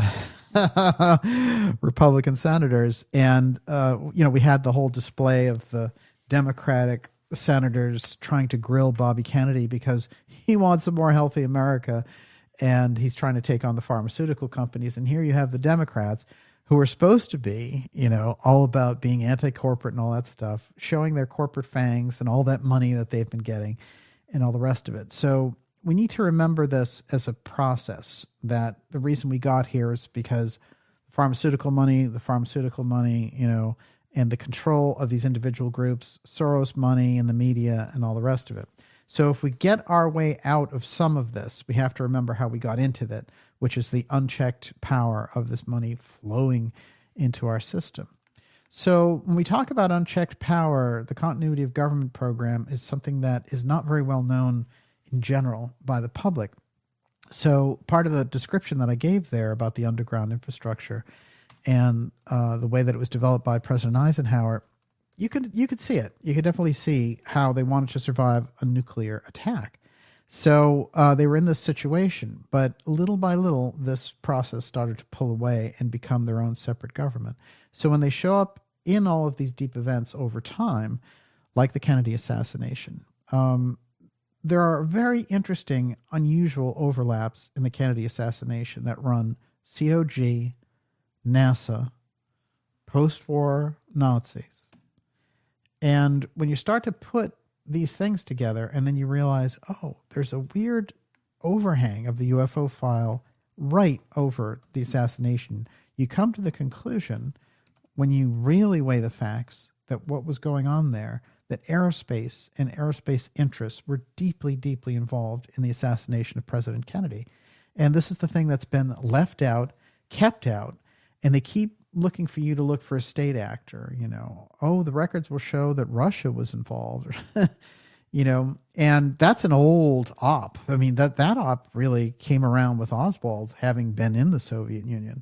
Republican senators. And, uh, you know, we had the whole display of the Democratic senators trying to grill Bobby Kennedy because he wants a more healthy America. and he's trying to take on the pharmaceutical companies. And here you have the Democrats, who are supposed to be, you know, all about being anti-corporate and all that stuff, showing their corporate fangs and all that money that they've been getting and all the rest of it. So we need to remember this as a process, that the reason we got here is because pharmaceutical money, the pharmaceutical money, you know, and the control of these individual groups, Soros money and the media and all the rest of it. So if we get our way out of some of this, we have to remember how we got into that, which is the unchecked power of this money flowing into our system. So when we talk about unchecked power, the continuity of government program is something that is not very well known in general by the public. So part of the description that I gave there about the underground infrastructure and uh, the way that it was developed by President Eisenhower, you could you could see it. You could definitely see how they wanted to survive a nuclear attack. So uh, they were in this situation, but little by little, this process started to pull away and become their own separate government. So when they show up in all of these deep events over time, like the Kennedy assassination, um, there are very interesting, unusual overlaps in the Kennedy assassination that run C O G, NASA, post-war Nazis. And when you start to put these things together, and then you realize, oh, there's a weird overhang of the U F O file right over the assassination, you come to the conclusion, when you really weigh the facts, that what was going on there, that aerospace and aerospace interests were deeply, deeply involved in the assassination of President Kennedy. And this is the thing that's been left out, kept out, and they keep looking for you to look for a state actor, you know, oh, the records will show that Russia was involved, you know, and that's an old op. I mean, that, that op really came around with Oswald having been in the Soviet Union.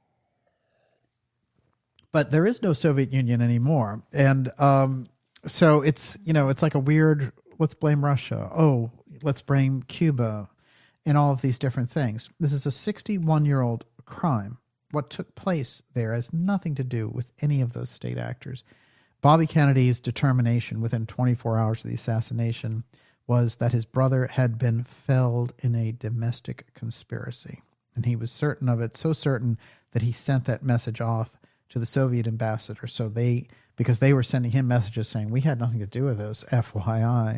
But there is no Soviet Union anymore. And um, so it's, you know, it's like a weird, let's blame Russia. Oh, let's blame Cuba and all of these different things. This is a sixty-one-year-old crime. What took place there has nothing to do with any of those state actors. Bobby Kennedy's determination within twenty-four hours of the assassination was that his brother had been felled in a domestic conspiracy. And he was certain of it, so certain that he sent that message off to the Soviet ambassador. So they, because they were sending him messages saying, we had nothing to do with this, F Y I.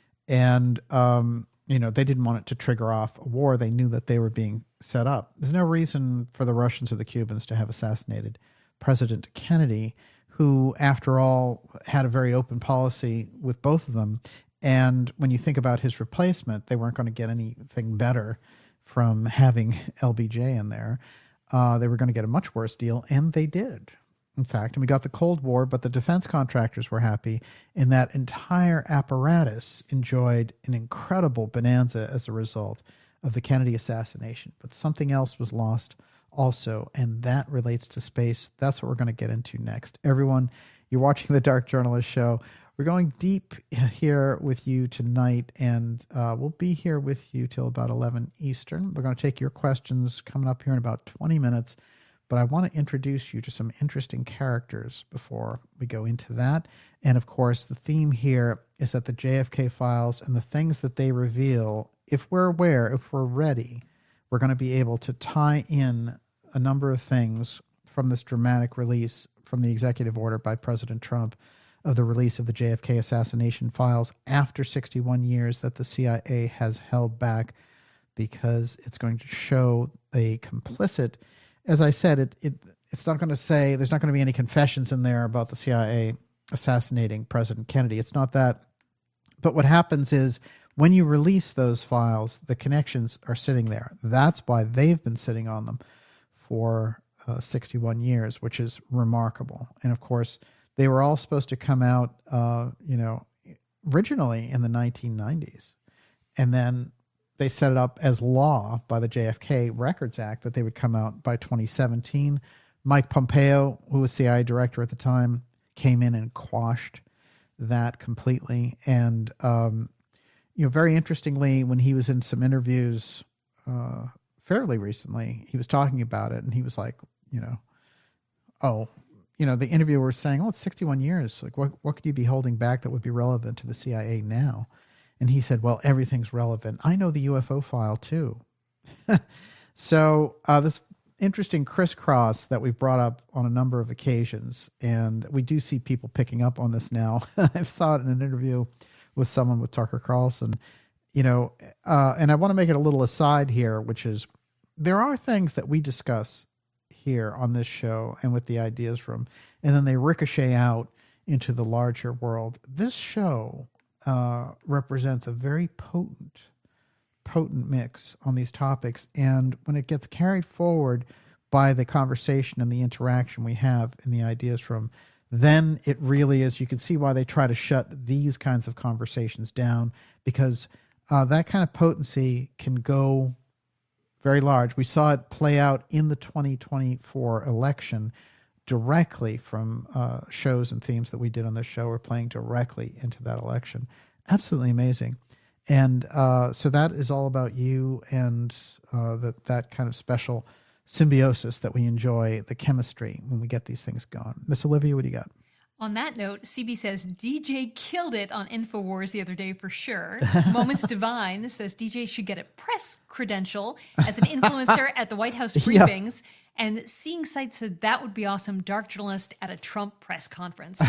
And, um, you know, they didn't want it to trigger off a war. They knew that they were being set up. There's no reason for the Russians or the Cubans to have assassinated President Kennedy, who, after all, had a very open policy with both of them. And when you think about his replacement, they weren't going to get anything better from having L B J in there. Uh, they were going to get a much worse deal, and they did, in fact. And we got the Cold War, but the defense contractors were happy, and that entire apparatus enjoyed an incredible bonanza as a result of the Kennedy assassination. But something else was lost also, and that relates to space. That's what we're going to get into next. Everyone, you're watching the Dark Journalist Show. We're going deep here with you tonight, and uh, we'll be here with you till about eleven Eastern. We're going to take your questions coming up here in about twenty minutes, but I want to introduce you to some interesting characters before we go into that. And of course, the theme here is that the J F K files and the things that they reveal, if we're aware, if we're ready, we're going to be able to tie in a number of things from this dramatic release from the executive order by President Trump of the release of the J F K assassination files after sixty-one years that the C I A has held back, because it's going to show a complicit. As I said, it, it it's not going to say, there's not going to be any confessions in there about the C I A assassinating President Kennedy. It's not that. But what happens is, when you release those files, the connections are sitting there. That's why they've been sitting on them for uh, sixty-one years, which is remarkable. And of course, they were all supposed to come out, uh, you know, originally in the nineteen nineties. And then they set it up as law by the J F K Records Act that they would come out by twenty seventeen. Mike Pompeo, who was C I A director at the time, came in and quashed that completely. And, um, you know, very interestingly, when he was in some interviews uh, fairly recently, he was talking about it, and he was like, you know, oh, you know, the interviewer was saying, oh, it's sixty-one years. Like, what, what could you be holding back that would be relevant to the C I A now? And he said, well, everything's relevant. I know the U F O file too. So uh, this interesting crisscross that we've brought up on a number of occasions, and we do see people picking up on this now. I saw it in an interview with someone with Tucker Carlson, you know, uh, and I want to make it a little aside here, which is there are things that we discuss here on this show and with the Ideas Room, and then they ricochet out into the larger world. This show uh, represents a very potent potent mix on these topics, and when it gets carried forward by the conversation and the interaction we have in the Ideas Room, then it really is, you can see why they try to shut these kinds of conversations down, because uh, that kind of potency can go very large. We saw it play out in the twenty twenty-four election directly from uh, shows and themes that we did on this show. We're playing directly into that election. Absolutely amazing. And uh, so that is all about you and uh, that that kind of special symbiosis that we enjoy, the chemistry when we get these things going. Miss Olivia, what do you got? On that note, C B says, D J killed it on InfoWars the other day for sure. Moments Divine says D J should get a press credential as an influencer at the White House briefings. Yeah. And Seeing Sight said that would be awesome. Dark journalist at a Trump press conference.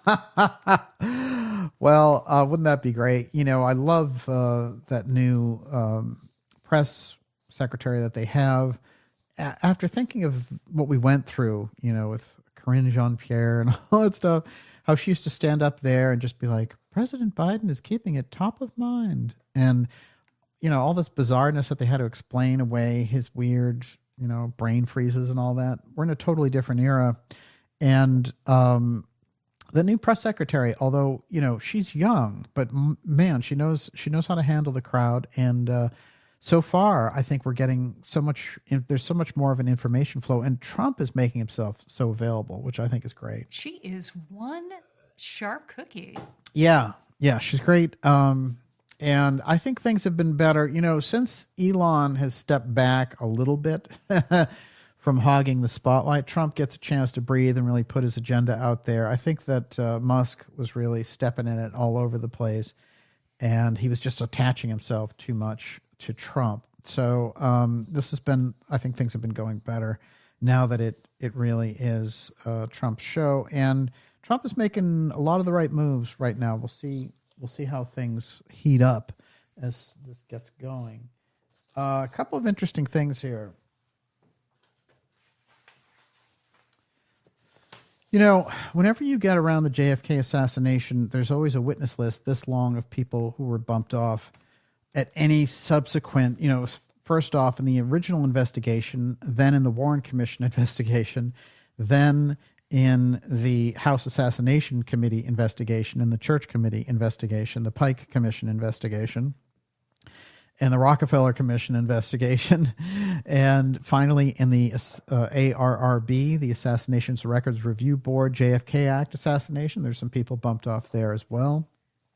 Well, uh, wouldn't that be great? You know, I love uh, that new um, press secretary that they have. A- after thinking of what we went through, you know, with Karine Jean-Pierre and all that stuff, how she used to stand up there and just be like, President Biden is keeping it top of mind. And, you know, all this bizarreness that they had to explain away his weird, you know, brain freezes and all that. We're in a totally different era. And um, the new press secretary, although, you know, she's young, but m- man, she knows, she knows how to handle the crowd. And uh, so far, I think we're getting so much, there's so much more of an information flow, and Trump is making himself so available, which I think is great. She is one sharp cookie. Yeah. Yeah. She's great. Um, and I think things have been better, you know, since Elon has stepped back a little bit from hogging the spotlight. Trump gets a chance to breathe and really put his agenda out there. I think that uh, Musk was really stepping in it all over the place, and he was just attaching himself too much to Trump. So um, this has been, I think things have been going better now that it, it really is uh, Trump's show. And Trump is making a lot of the right moves right now. We'll see, we'll see how things heat up as this gets going. Uh, a couple of interesting things here. You know, whenever you get around the J F K assassination, there's always a witness list this long of people who were bumped off at any subsequent, you know, first off in the original investigation, then in the Warren Commission investigation, then in the House Assassination Committee investigation, in the Church Committee investigation, the Pike Commission investigation, and the Rockefeller Commission investigation, and finally in the uh, A R R B, the Assassinations Records Review Board, J F K Act assassination. There's some people bumped off there as well.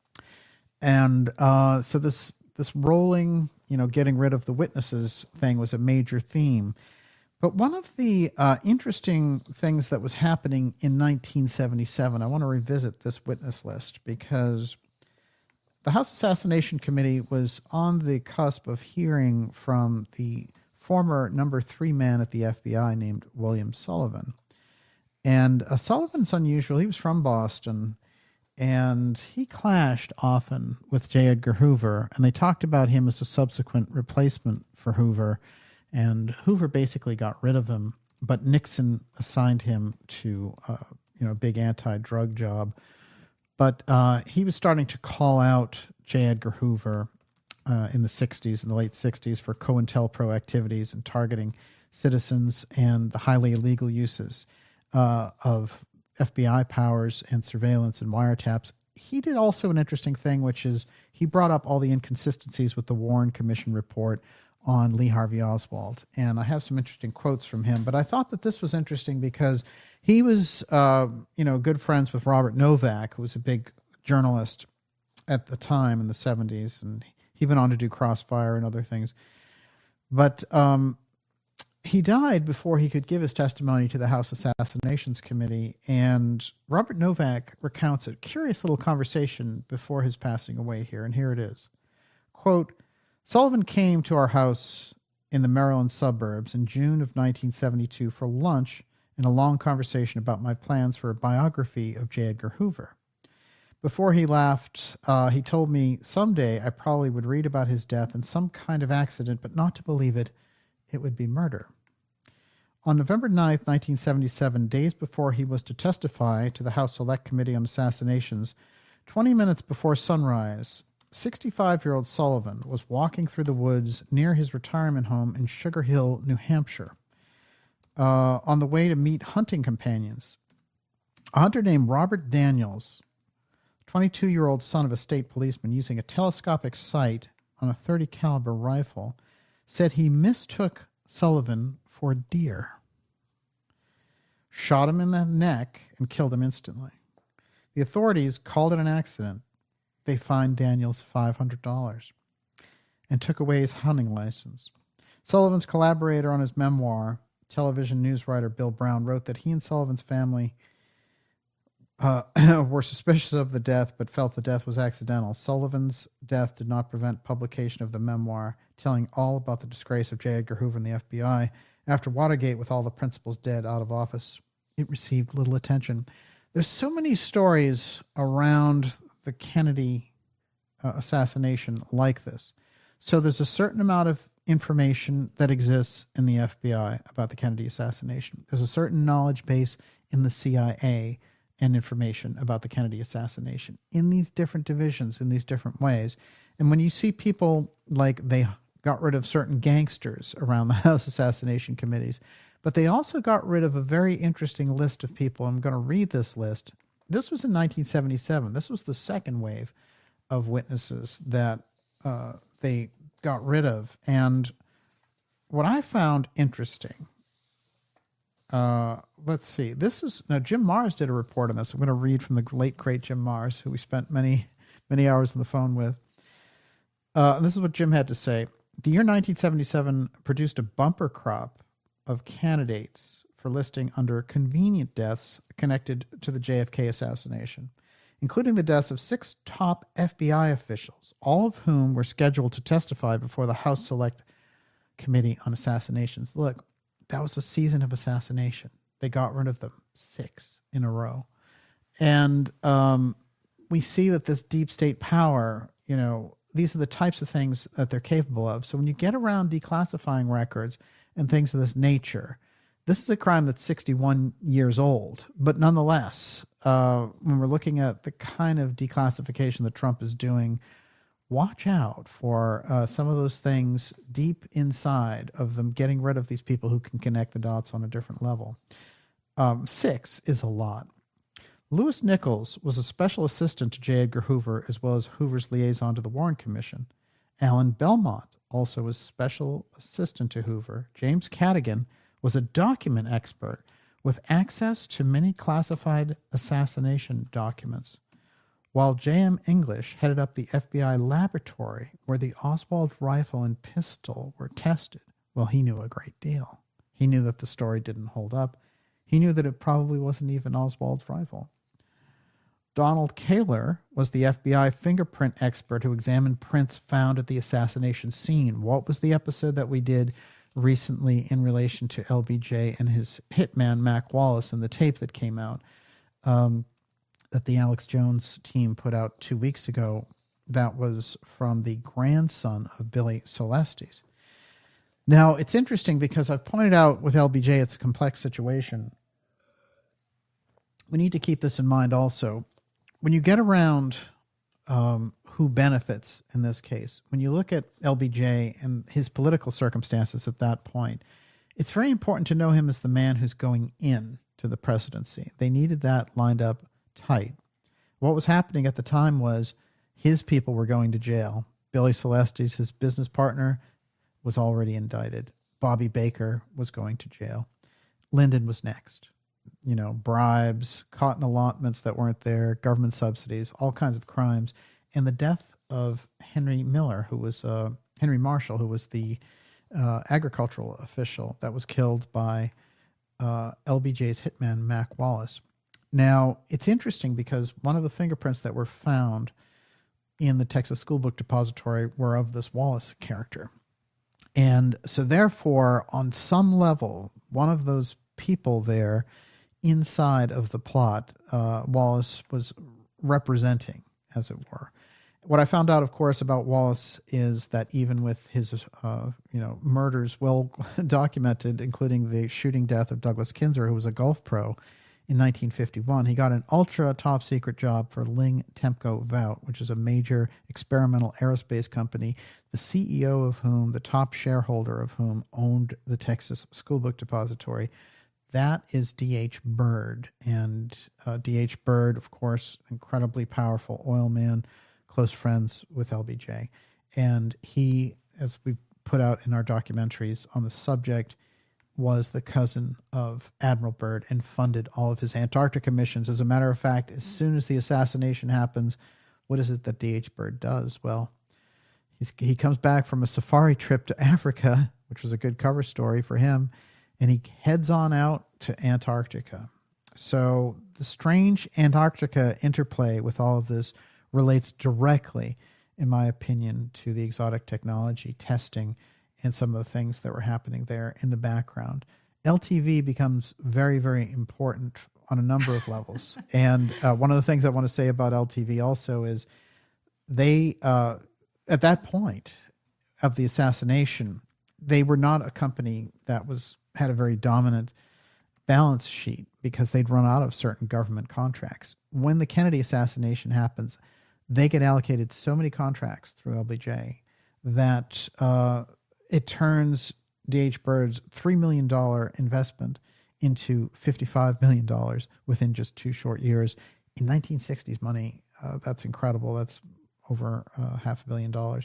And uh, so this this rolling, you know, getting rid of the witnesses thing was a major theme. But one of the uh, interesting things that was happening in nineteen seventy-seven, I want to revisit this witness list because the House Assassination Committee was on the cusp of hearing from the former number three man at the F B I named William Sullivan. And uh, Sullivan's unusual. He was from Boston, and he clashed often with J. Edgar Hoover, and they talked about him as a subsequent replacement for Hoover. And Hoover basically got rid of him, but Nixon assigned him to uh, you know, a big anti-drug job. But uh, he was starting to call out J. Edgar Hoover uh, in the sixties, in the late sixties, for COINTELPRO activities and targeting citizens and the highly illegal uses uh, of F B I powers and surveillance and wiretaps. He did also an interesting thing, which is he brought up all the inconsistencies with the Warren Commission report on Lee Harvey Oswald. And I have some interesting quotes from him, but I thought that this was interesting because he was, uh, you know, good friends with Robert Novak, who was a big journalist at the time in the seventies, and he went on to do Crossfire and other things. But um, he died before he could give his testimony to the House Assassinations Committee, and Robert Novak recounts a curious little conversation before his passing away here, and here it is. Quote, Sullivan came to our house in the Maryland suburbs in June of nineteen seventy-two for lunch in a long conversation about my plans for a biography of J. Edgar Hoover. Before he left, uh, he told me someday I probably would read about his death in some kind of accident, but not to believe it, it would be murder. On November ninth, nineteen seventy-seven, days before he was to testify to the House Select Committee on Assassinations, twenty minutes before sunrise, sixty-five-year-old Sullivan was walking through the woods near his retirement home in Sugar Hill, New Hampshire, uh, on the way to meet hunting companions. A hunter named Robert Daniels, twenty-two-year-old son of a state policeman, using a telescopic sight on a thirty caliber rifle, said he mistook Sullivan for deer, shot him in the neck, and killed him instantly. The authorities called it an accident. They fined Daniels five hundred dollars and took away his hunting license. Sullivan's collaborator on his memoir, television news writer Bill Brown, wrote that he and Sullivan's family uh, were suspicious of the death but felt the death was accidental. Sullivan's death did not prevent publication of the memoir, telling all about the disgrace of J. Edgar Hoover and the F B I. After Watergate, with all the principals dead out of office, it received little attention. There's so many stories around the Kennedy uh, assassination like this. So there's a certain amount of information that exists in the F B I about the Kennedy assassination. There's a certain knowledge base in the C I A and information about the Kennedy assassination in these different divisions, in these different ways. And when you see people like they got rid of certain gangsters around the House assassination committees, but they also got rid of a very interesting list of people. I'm going to read this list. This was in nineteen seventy-seven. This was the second wave of witnesses that uh, they got rid of. And what I found interesting, uh, let's see, this is, now Jim Marrs did a report on this. I'm going to read from the late, great Jim Marrs, who we spent many, many hours on the phone with. Uh, this is what Jim had to say. The year nineteen seventy-seven produced a bumper crop of candidates for listing under convenient deaths connected to the J F K assassination, including the deaths of six top F B I officials, all of whom were scheduled to testify before the House Select Committee on Assassinations. Look, that was a season of assassination. They got rid of them, six in a row. And um, we see that this deep state power, you know, these are the types of things that they're capable of. So when you get around declassifying records and things of this nature, this is a crime that's sixty-one years old. But nonetheless, uh, when we're looking at the kind of declassification that Trump is doing, watch out for uh, some of those things deep inside of them, getting rid of these people who can connect the dots on a different level. Um, six is a lot. Lewis Nichols was a special assistant to J. Edgar Hoover, as well as Hoover's liaison to the Warren Commission. Alan Belmont also was special assistant to Hoover. James Cadigan was a document expert with access to many classified assassination documents, while J M English headed up the F B I laboratory where the Oswald rifle and pistol were tested. Well, he knew a great deal. He knew that the story didn't hold up. He knew that it probably wasn't even Oswald's rifle. Donald Kaler was the F B I fingerprint expert who examined prints found at the assassination scene. What was the episode that we did recently in relation to L B J and his hitman, Mac Wallace, and the tape that came out um, that the Alex Jones team put out two weeks ago? That was from the grandson of Billy Celestes. Now, it's interesting because I've pointed out with L B J, it's a complex situation. We need to keep this in mind also. When you get around um, who benefits in this case, when you look at L B J and his political circumstances at that point, it's very important to know him as the man who's going in to the presidency. They needed that lined up tight. What was happening at the time was his people were going to jail. Billy Celestes, his business partner, was already indicted. Bobby Baker was going to jail. Lyndon was next. You know, bribes, cotton allotments that weren't there, government subsidies, all kinds of crimes. And the death of Henry Miller, who was uh, Henry Marshall, who was the uh, agricultural official that was killed by uh, L B J's hitman, Mac Wallace. Now, it's interesting because one of the fingerprints that were found in the Texas School Book Depository were of this Wallace character. And so therefore, on some level, one of those people there inside of the plot, uh, Wallace was representing, as it were. What I found out, of course, about Wallace is that even with his, uh, you know, murders well documented, including the shooting death of Douglas Kinzer, who was a Gulf pro in nineteen fifty-one, he got an ultra top secret job for Ling Temco Vought, which is a major experimental aerospace company, the C E O of whom, the top shareholder of whom, owned the Texas Schoolbook Depository. That is D H Byrd. And uh, D H Byrd, of course, incredibly powerful oil man, close friends with L B J. And he, as we put out in our documentaries on the subject, was the cousin of Admiral Byrd and funded all of his Antarctica missions. As a matter of fact, as soon as the assassination happens, what is it that D H Byrd does? Well, he's, he comes back from a safari trip to Africa, which was a good cover story for him, and he heads on out to Antarctica. So the strange Antarctica interplay with all of this relates directly, in my opinion, to the exotic technology testing and some of the things that were happening there in the background. L T V becomes very, very important on a number of levels. And uh, one of the things I want to say about L T V also is they, uh, at that point of the assassination, they were not a company that was had a very dominant balance sheet because they'd run out of certain government contracts. When the Kennedy assassination happens, they get allocated so many contracts through L B J that uh, it turns D H Byrd's three million dollars investment into fifty-five million dollars within just two short years. In nineteen sixties money, uh, that's incredible. That's over uh, half a billion dollars.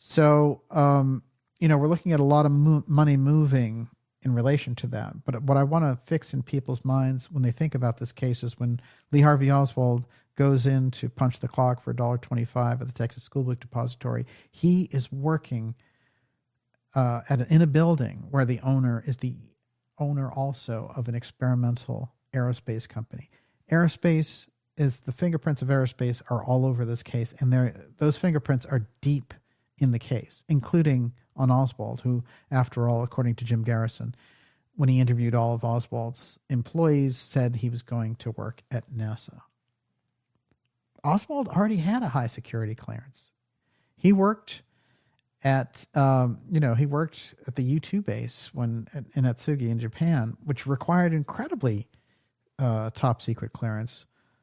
So, um, you know, we're looking at a lot of mo- money moving in relation to that. But what I want to fix in people's minds when they think about this case is when Lee Harvey Oswald goes in to punch the clock for one dollar twenty-five at the Texas Schoolbook Depository, he is working uh, at a, in a building where the owner is the owner also of an experimental aerospace company. Aerospace is the fingerprints of aerospace are all over this case, and those fingerprints are deep in the case, including on Oswald, who, after all, according to Jim Garrison, when he interviewed all of Oswald's employees, said he was going to work at NASA. Oswald already had a high security clearance. He worked at, um, you know, he worked at the U two base when in Atsugi in Japan, which required incredibly uh, top secret clearance.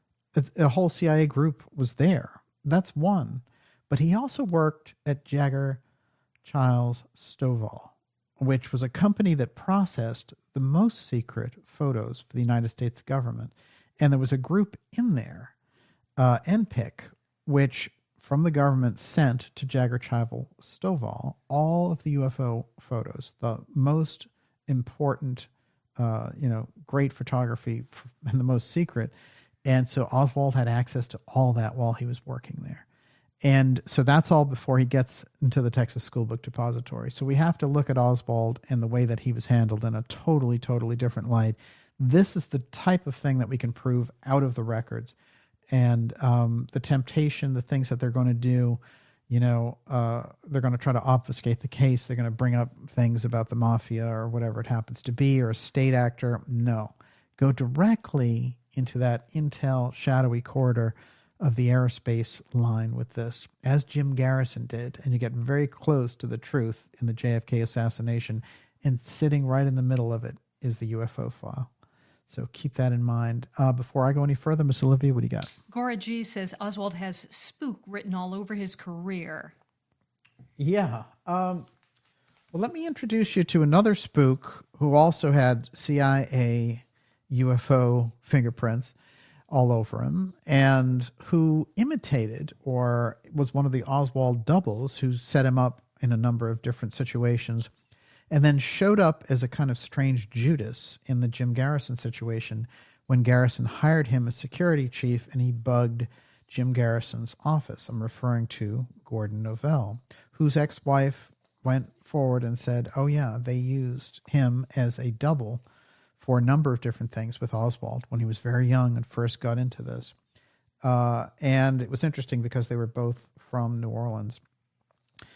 A whole C I A group was there. That's one. But he also worked at Jaeger Chiles Stovall, which was a company that processed the most secret photos for the United States government. And there was a group in there, uh, N P I C, which from the government sent to Jaeger Chiles Stovall all of the U F O photos, the most important, uh, you know, great photography and the most secret. And so Oswald had access to all that while he was working there. And so that's all before he gets into the Texas Schoolbook Depository. So we have to look at Oswald and the way that he was handled in a totally, totally different light. This is the type of thing that we can prove out of the records. And um, the temptation, the things that they're going to do, you know, uh, they're going to try to obfuscate the case. They're going to bring up things about the mafia or whatever it happens to be, or a state actor. No. Go directly into that intel shadowy corridor of the aerospace line with this, as Jim Garrison did, and you get very close to the truth in the J F K assassination, and sitting right in the middle of it is the U F O file. So keep that in mind. Uh, before I go any further, Miss Olivia, what do you got? Gora G says Oswald has spook written all over his career. Yeah. Um, well, let me introduce you to another spook who also had C I A U F O fingerprints all over him, and who imitated or was one of the Oswald doubles who set him up in a number of different situations, and then showed up as a kind of strange Judas in the Jim Garrison situation when Garrison hired him as security chief and he bugged Jim Garrison's office. I'm referring to Gordon Novell, whose ex-wife went forward and said, oh yeah, they used him as a double for a number of different things with Oswald when he was very young and first got into this. Uh, and it was interesting because they were both from New Orleans.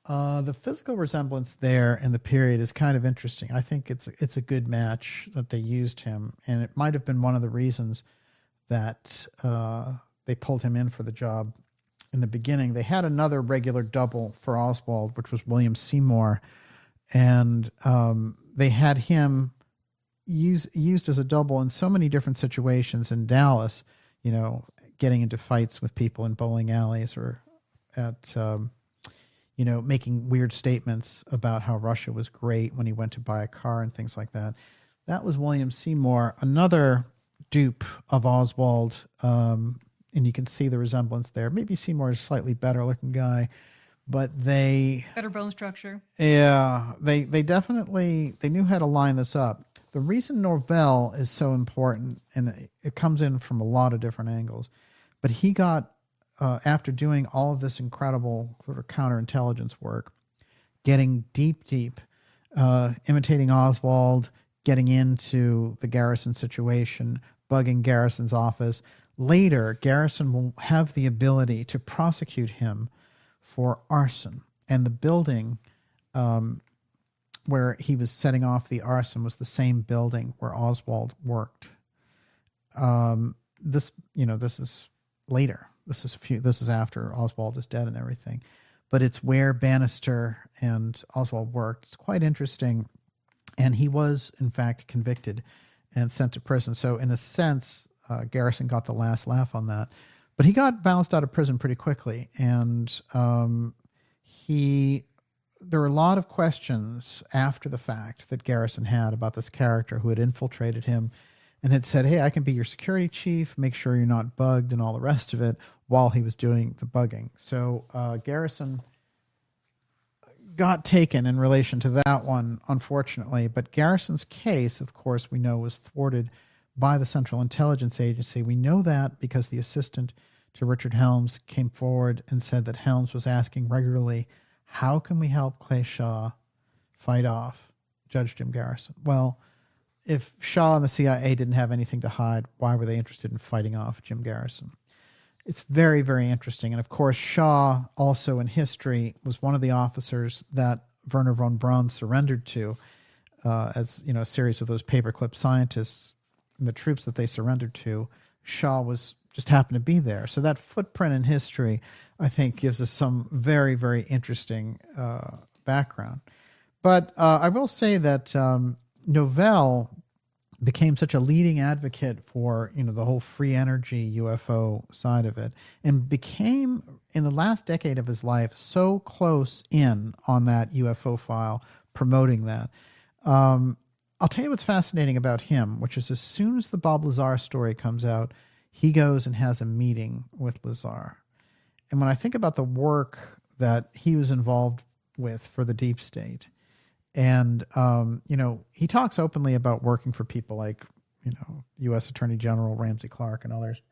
Uh, the physical resemblance there in the period is kind of interesting. I think it's it's a good match that they used him, and it might have been one of the reasons that uh, they pulled him in for the job in the beginning. They had another regular double for Oswald, which was William Seymour, and um, they had him use, used as a double in so many different situations in Dallas, you know, getting into fights with people in bowling alleys or at... Um, you know, making weird statements about how Russia was great when he went to buy a car and things like that. That was William Seymour, another dupe of Oswald, um, and you can see the resemblance there. Maybe Seymour is a slightly better looking guy, but they... Better bone structure. Yeah, they, they definitely, they knew how to line this up. The reason Norvell is so important, and it comes in from a lot of different angles, but he got... Uh, after doing all of this incredible sort of counterintelligence work, getting deep, deep, uh, imitating Oswald, getting into the Garrison situation, bugging Garrison's office. Later, Garrison will have the ability to prosecute him for arson. And the building um, where he was setting off the arson was the same building where Oswald worked. Um, this, you know, this is later. This is a few, this is after Oswald is dead and everything, but it's where Bannister and Oswald worked. It's quite interesting, and he was in fact convicted and sent to prison. So in a sense, uh, Garrison got the last laugh on that, but he got bounced out of prison pretty quickly, and um, he. There were a lot of questions after the fact that Garrison had about this character who had infiltrated him and had said, hey, I can be your security chief, make sure you're not bugged and all the rest of it, while he was doing the bugging. So uh, Garrison got taken in relation to that one, unfortunately. But Garrison's case, of course, we know was thwarted by the Central Intelligence Agency. We know that because the assistant to Richard Helms came forward and said that Helms was asking regularly, how can we help Clay Shaw fight off Judge Jim Garrison? Well, if Shaw and the C I A didn't have anything to hide, why were they interested in fighting off Jim Garrison? It's very, very interesting. And of course, Shaw also in history was one of the officers that Werner von Braun surrendered to uh, as, you know, a series of those paperclip scientists and the troops that they surrendered to. Shaw was just happened to be there. So that footprint in history, I think, gives us some very, very interesting uh, background. But uh, I will say that um, Novell became such a leading advocate for, you know, the whole free energy U F O side of it, and became, in the last decade of his life, so close in on that U F O file, promoting that. Um, I'll tell you what's fascinating about him, which is as soon as the Bob Lazar story comes out, he goes and has a meeting with Lazar. And when I think about the work that he was involved with for the Deep State, and, um, you know, he talks openly about working for people like, you know, U S Attorney General Ramsey Clark and others.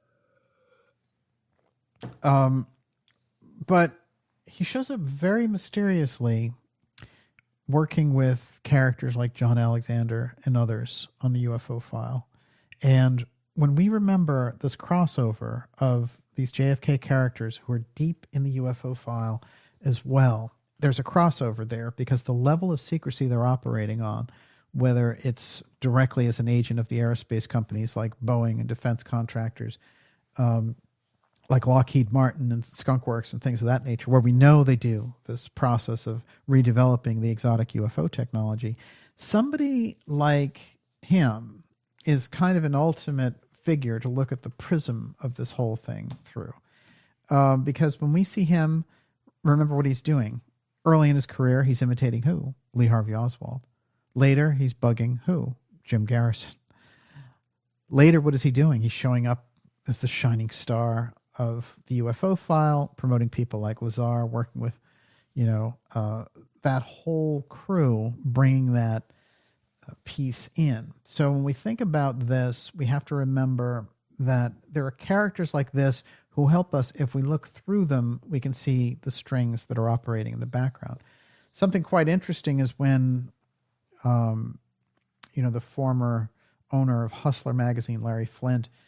Um, but he shows up very mysteriously working with characters like John Alexander and others on the U F O file. And when we remember this crossover of these J F K characters who are deep in the U F O file as well, there's a crossover there because the level of secrecy they're operating on, whether it's directly as an agent of the aerospace companies like Boeing and defense contractors, um, like Lockheed Martin and Skunk Works and things of that nature, where we know they do this process of redeveloping the exotic U F O technology. Somebody like him is kind of an ultimate figure to look at the prism of this whole thing through. Um, because when we see him, remember what he's doing. Early in his career, he's imitating who? Lee Harvey Oswald. Later, he's bugging who? Jim Garrison. Later, what is he doing? He's showing up as the shining star of the U F O file, promoting people like Lazar, working with, you know, uh, that whole crew, bringing that uh, piece in. So when we think about this, we have to remember that there are characters like this who help us. If we look through them, we can see the strings that are operating in the background. Something quite interesting is when, um, you know, the former owner of Hustler magazine, Larry Flint,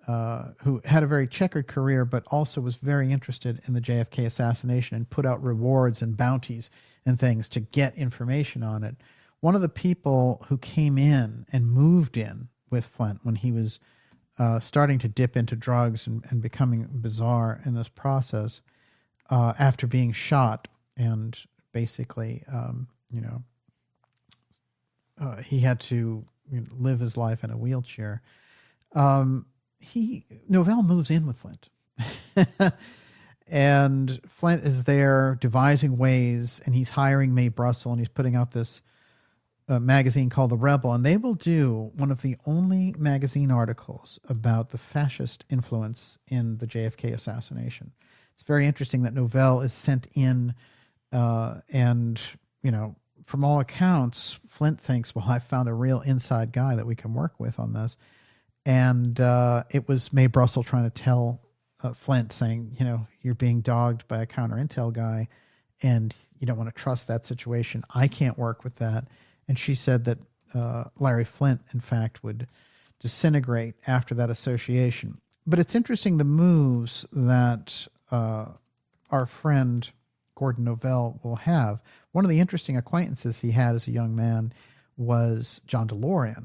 uh, who had a very checkered career, but also was very interested in the J F K assassination and put out rewards and bounties and things to get information on it. One of the people who came in and moved in with Flint when he was uh, starting to dip into drugs and, and becoming bizarre in this process, uh, after being shot and basically, um, you know, uh, he had to you know, live his life in a wheelchair. Um, he Novell moves in with Flint. And Flint is there devising ways, and he's hiring Mae Brussell, and he's putting out this uh, magazine called The Rebel, and they will do one of the only magazine articles about the fascist influence in the J F K assassination. It's very interesting that Novell is sent in, uh, and, you know, from all accounts, Flint thinks, well, I found a real inside guy that we can work with on this. And uh, it was Mae Brussell trying to tell uh, Flint, saying, you know, you're being dogged by a counter intel guy and you don't want to trust that situation. I can't work with that. And she said that uh, Larry Flint, in fact, would disintegrate after that association. But it's interesting the moves that uh, our friend Gordon Novell will have. One of the interesting acquaintances he had as a young man was John DeLorean.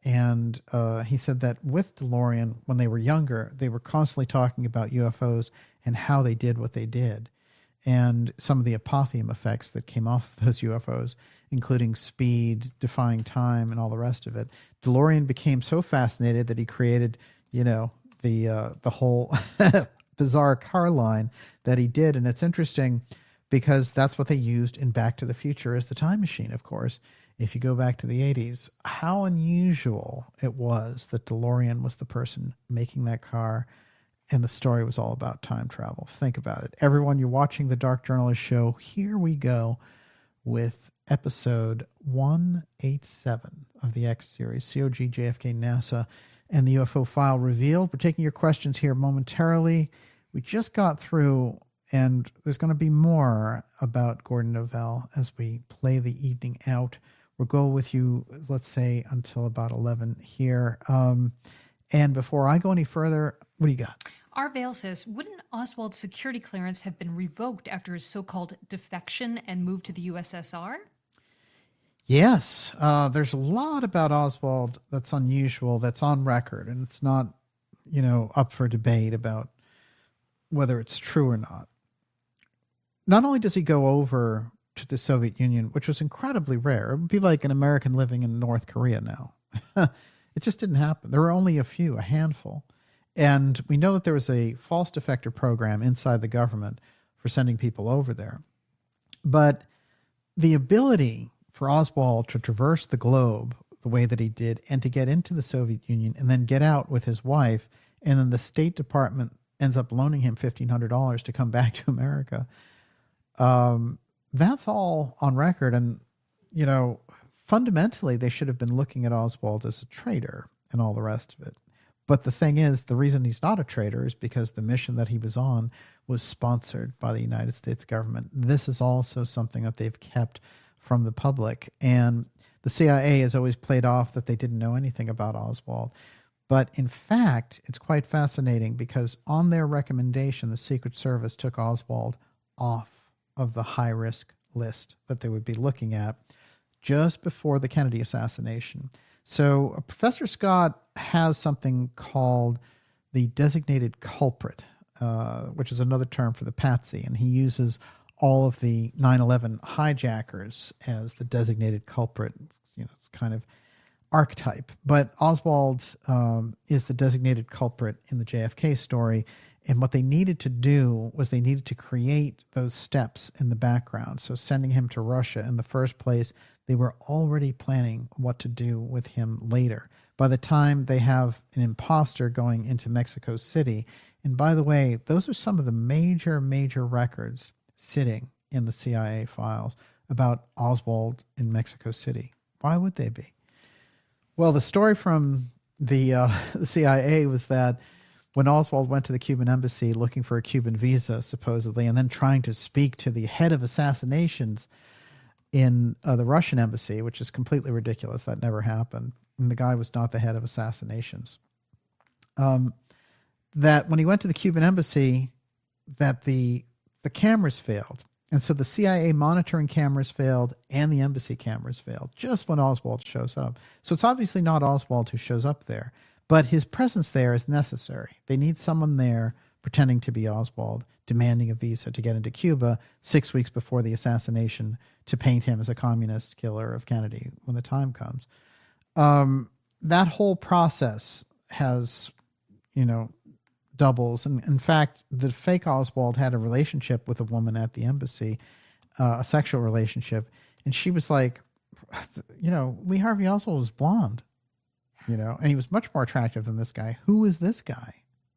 And uh, he said that with DeLorean, when they were younger, they were constantly talking about U F Os and how they did what they did, and some of the apotheum effects that came off of those U F Os, including speed, defying time, and all the rest of it. DeLorean became so fascinated that he created, you know, the uh, the whole bizarre car line that he did. And it's interesting because that's what they used in Back to the Future as the time machine, of course. If you go back to the eighties, how unusual it was that DeLorean was the person making that car, and the story was all about time travel. Think about it. Everyone, you're watching the Dark Journalist Show. Here we go with episode one eighty-seven of the X series, C O G, J F K, NASA, and the U F O file revealed. We're taking your questions here momentarily. We just got through, and there's going to be more about Gordon Novell as we play the evening out. We'll go with you, let's say, until about eleven here. Um, and before I go any further, what do you got? R. Vale says, wouldn't Oswald's security clearance have been revoked after his so-called defection and move to the U S S R? Yes. Uh, there's a lot about Oswald that's unusual, that's on record, and it's not, you know, up for debate about whether it's true or not. Not only does he go over to the Soviet Union, which was incredibly rare. It would be like an American living in North Korea now. It just didn't happen. There were only a few, a handful. And we know that there was a false defector program inside the government for sending people over there. But the ability for Oswald to traverse the globe the way that he did and to get into the Soviet Union and then get out with his wife, and then the State Department ends up loaning him fifteen hundred dollars to come back to America, um, that's all on record. And, you know, fundamentally, they should have been looking at Oswald as a traitor and all the rest of it. But the thing is, the reason he's not a traitor is because the mission that he was on was sponsored by the United States government. This is also something that they've kept from the public. And the C I A has always played off that they didn't know anything about Oswald. But in fact, it's quite fascinating because on their recommendation, the Secret Service took Oswald off of the high-risk list that they would be looking at just before the Kennedy assassination. So uh, Professor Scott has something called the designated culprit, uh, which is another term for the patsy, and he uses all of the nine eleven hijackers as the designated culprit. You know, it's kind of archetype. But Oswald um, is the designated culprit in the J F K story. And what they needed to do was they needed to create those steps in the background. So sending him to Russia in the first place, they were already planning what to do with him later. By the time they have an imposter going into Mexico City, and by the way, those are some of the major, major records sitting in the C I A files about Oswald in Mexico City. Why would they be? Well, the story from the, uh, the C I A was that when Oswald went to the Cuban embassy looking for a Cuban visa, supposedly, and then trying to speak to the head of assassinations in uh, the Russian embassy, which is completely ridiculous. That never happened. And the guy was not the head of assassinations. Um, that when he went to the Cuban embassy, that the the cameras failed. And so the C I A monitoring cameras failed and the embassy cameras failed just when Oswald shows up. So it's obviously not Oswald who shows up there, but his presence there is necessary. They need someone there pretending to be Oswald, demanding a visa to get into Cuba six weeks before the assassination to paint him as a communist killer of Kennedy when the time comes. Um, that whole process has, you know, doubles. And in fact, the fake Oswald had a relationship with a woman at the embassy, uh, a sexual relationship. And she was like, you know, Lee Harvey Oswald was blonde, you know, and he was much more attractive than this guy. Who is this guy?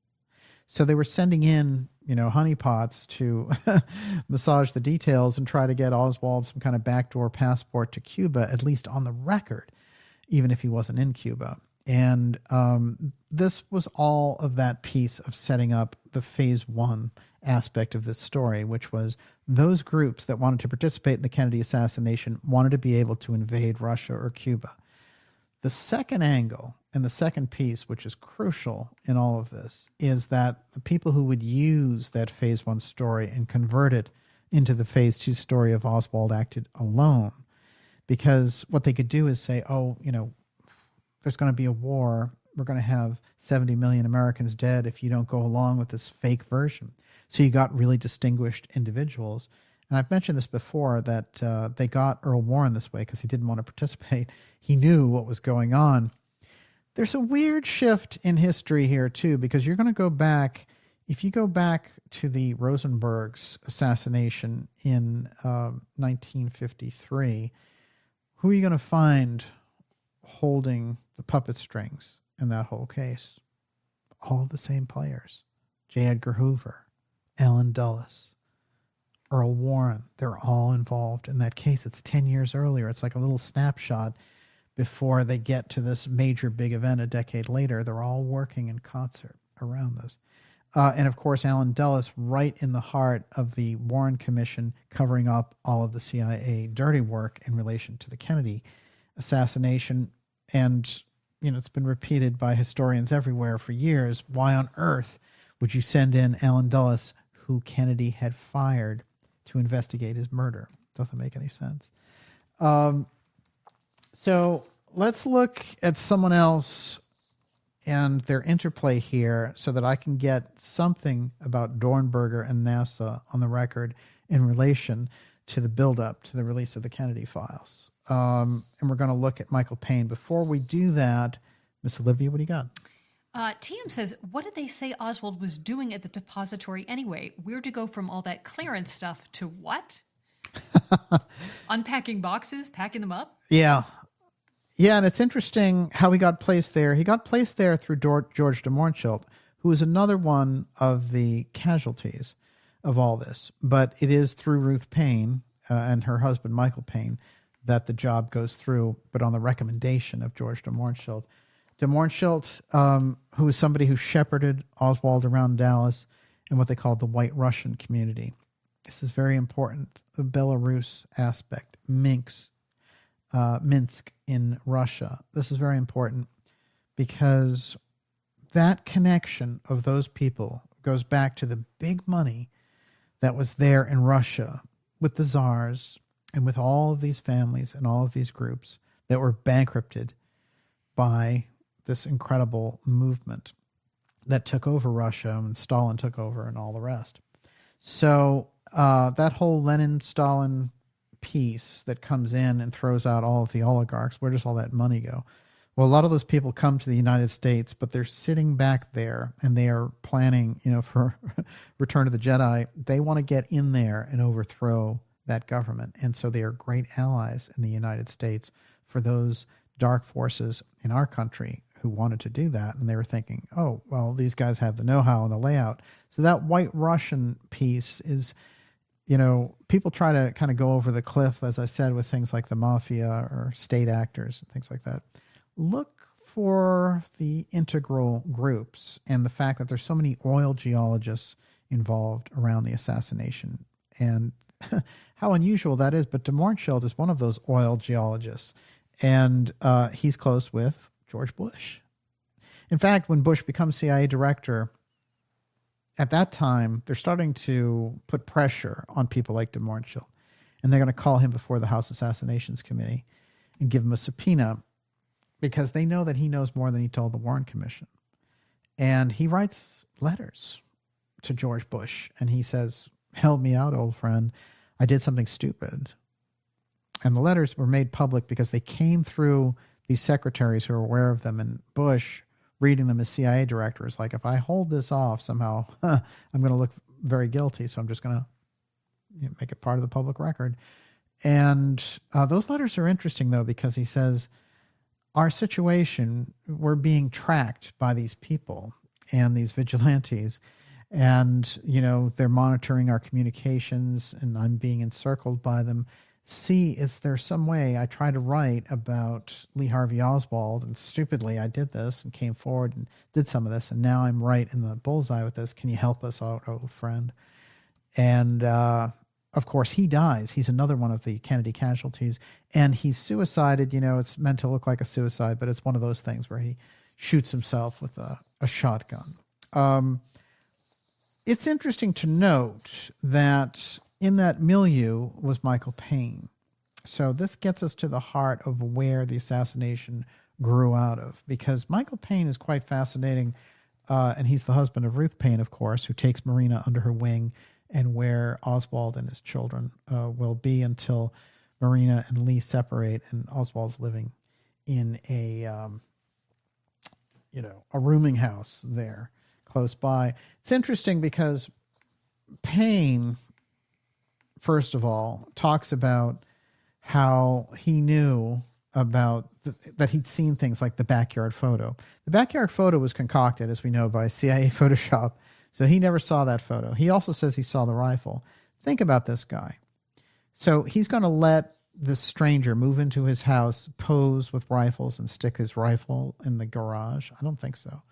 So they were sending in, you know, honeypots to massage the details and try to get Oswald some kind of backdoor passport to Cuba, at least on the record, even if he wasn't in Cuba. And um, this was all of that piece of setting up the phase one aspect of this story, which was those groups that wanted to participate in the Kennedy assassination wanted to be able to invade Russia or Cuba. The second angle and the second piece, which is crucial in all of this, is that the people who would use that phase one story and convert it into the phase two story of Oswald acted alone, because what they could do is say, oh, you know, there's going to be a war. We're going to have seventy million Americans dead if you don't go along with this fake version. So you got really distinguished individuals. And I've mentioned this before, that uh, they got Earl Warren this way because he didn't want to participate. He knew what was going on. There's a weird shift in history here, too, because you're going to go back. If you go back to the Rosenberg's assassination in uh, nineteen fifty-three, who are you going to find holding the puppet strings in that whole case? All the same players. J. Edgar Hoover, Allen Dulles, Earl Warren. They're all involved in that case. It's ten years earlier. It's like a little snapshot before they get to this major big event a decade later. They're all working in concert around this. Uh, and of course, Allen Dulles, right in the heart of the Warren Commission, covering up all of the C I A dirty work in relation to the Kennedy assassination. And, you know, it's been repeated by historians everywhere for years. Why on earth would you send in Allen Dulles, who Kennedy had fired, to investigate his murder? Doesn't make any sense. Um, so let's look at someone else and their interplay here so that I can get something about Dornberger and NASA on the record in relation to the buildup to the release of the Kennedy files. Um, and we're going to look at Michael Payne. Before we do that, Miss Olivia, what do you got? Uh, T M says, what did they say Oswald was doing at the depository anyway? Weird to go from all that clearance stuff to what? Unpacking boxes, packing them up? Yeah. Yeah, and it's interesting how he got placed there. He got placed there through George de Mohrenschildt, who was another one of the casualties of all this. But it is through Ruth Payne uh, and her husband, Michael Payne, that the job goes through, but on the recommendation of George de Mohrenschildt. De Mohrenschildt, um, who was somebody who shepherded Oswald around Dallas in what they called the White Russian community. This is very important. The Belarus aspect, Minsk, uh, Minsk in Russia. This is very important because that connection of those people goes back to the big money that was there in Russia with the czars and with all of these families and all of these groups that were bankrupted by this incredible movement that took over Russia and Stalin took over and all the rest. So uh, that whole Lenin-Stalin piece that comes in and throws out all of the oligarchs, where does all that money go? Well, a lot of those people come to the United States, but they're sitting back there and they are planning, you know, for Return of the Jedi. They want to get in there and overthrow that government. And so they are great allies in the United States for those dark forces in our country who wanted to do that. And they were thinking, oh, well, these guys have the know-how and the layout. So that White Russian piece is, you know, people try to kind of go over the cliff, as I said, with things like the mafia or state actors and things like that. Look for the integral groups and the fact that there's so many oil geologists involved around the assassination. And how unusual that is. But de Mohrenschildt is one of those oil geologists. And uh, he's close with George Bush. In fact, when Bush becomes C I A director, at that time, they're starting to put pressure on people like de Mohrenschildt, and they're going to call him before the House Assassinations Committee and give him a subpoena because they know that he knows more than he told the Warren Commission. And he writes letters to George Bush, and he says, help me out, old friend. I did something stupid. And the letters were made public because they came through these secretaries who are aware of them, and Bush, reading them as C I A director, is like, if I hold this off somehow, huh, I'm going to look very guilty, so I'm just going to you know, make it part of the public record. And uh, those letters are interesting, though, because he says, our situation, we're being tracked by these people and these vigilantes, and, you know, they're monitoring our communications, and I'm being encircled by them. See, is there some way I try to write about Lee Harvey Oswald, and stupidly I did this and came forward and did some of this, and now I'm right in the bullseye with this. Can you help us out, old friend? And, uh, of course, he dies. He's another one of the Kennedy casualties, and he's suicided. You know, it's meant to look like a suicide, but it's one of those things where he shoots himself with a, a shotgun. Um, it's interesting to note that in that milieu was Michael Paine. So this gets us to the heart of where the assassination grew out of, because Michael Paine is quite fascinating, uh, and he's the husband of Ruth Paine, of course, who takes Marina under her wing, and where Oswald and his children uh, will be until Marina and Lee separate, and Oswald's living in a, um, you know, a rooming house there close by. It's interesting because Paine, first of all, talks about how he knew about the, that he'd seen things like the backyard photo. The backyard photo was concocted, as we know, by C I A Photoshop. So he never saw that photo. He also says he saw the rifle. Think about this guy. So he's going to let this stranger move into his house, pose with rifles, and stick his rifle in the garage? I don't think so.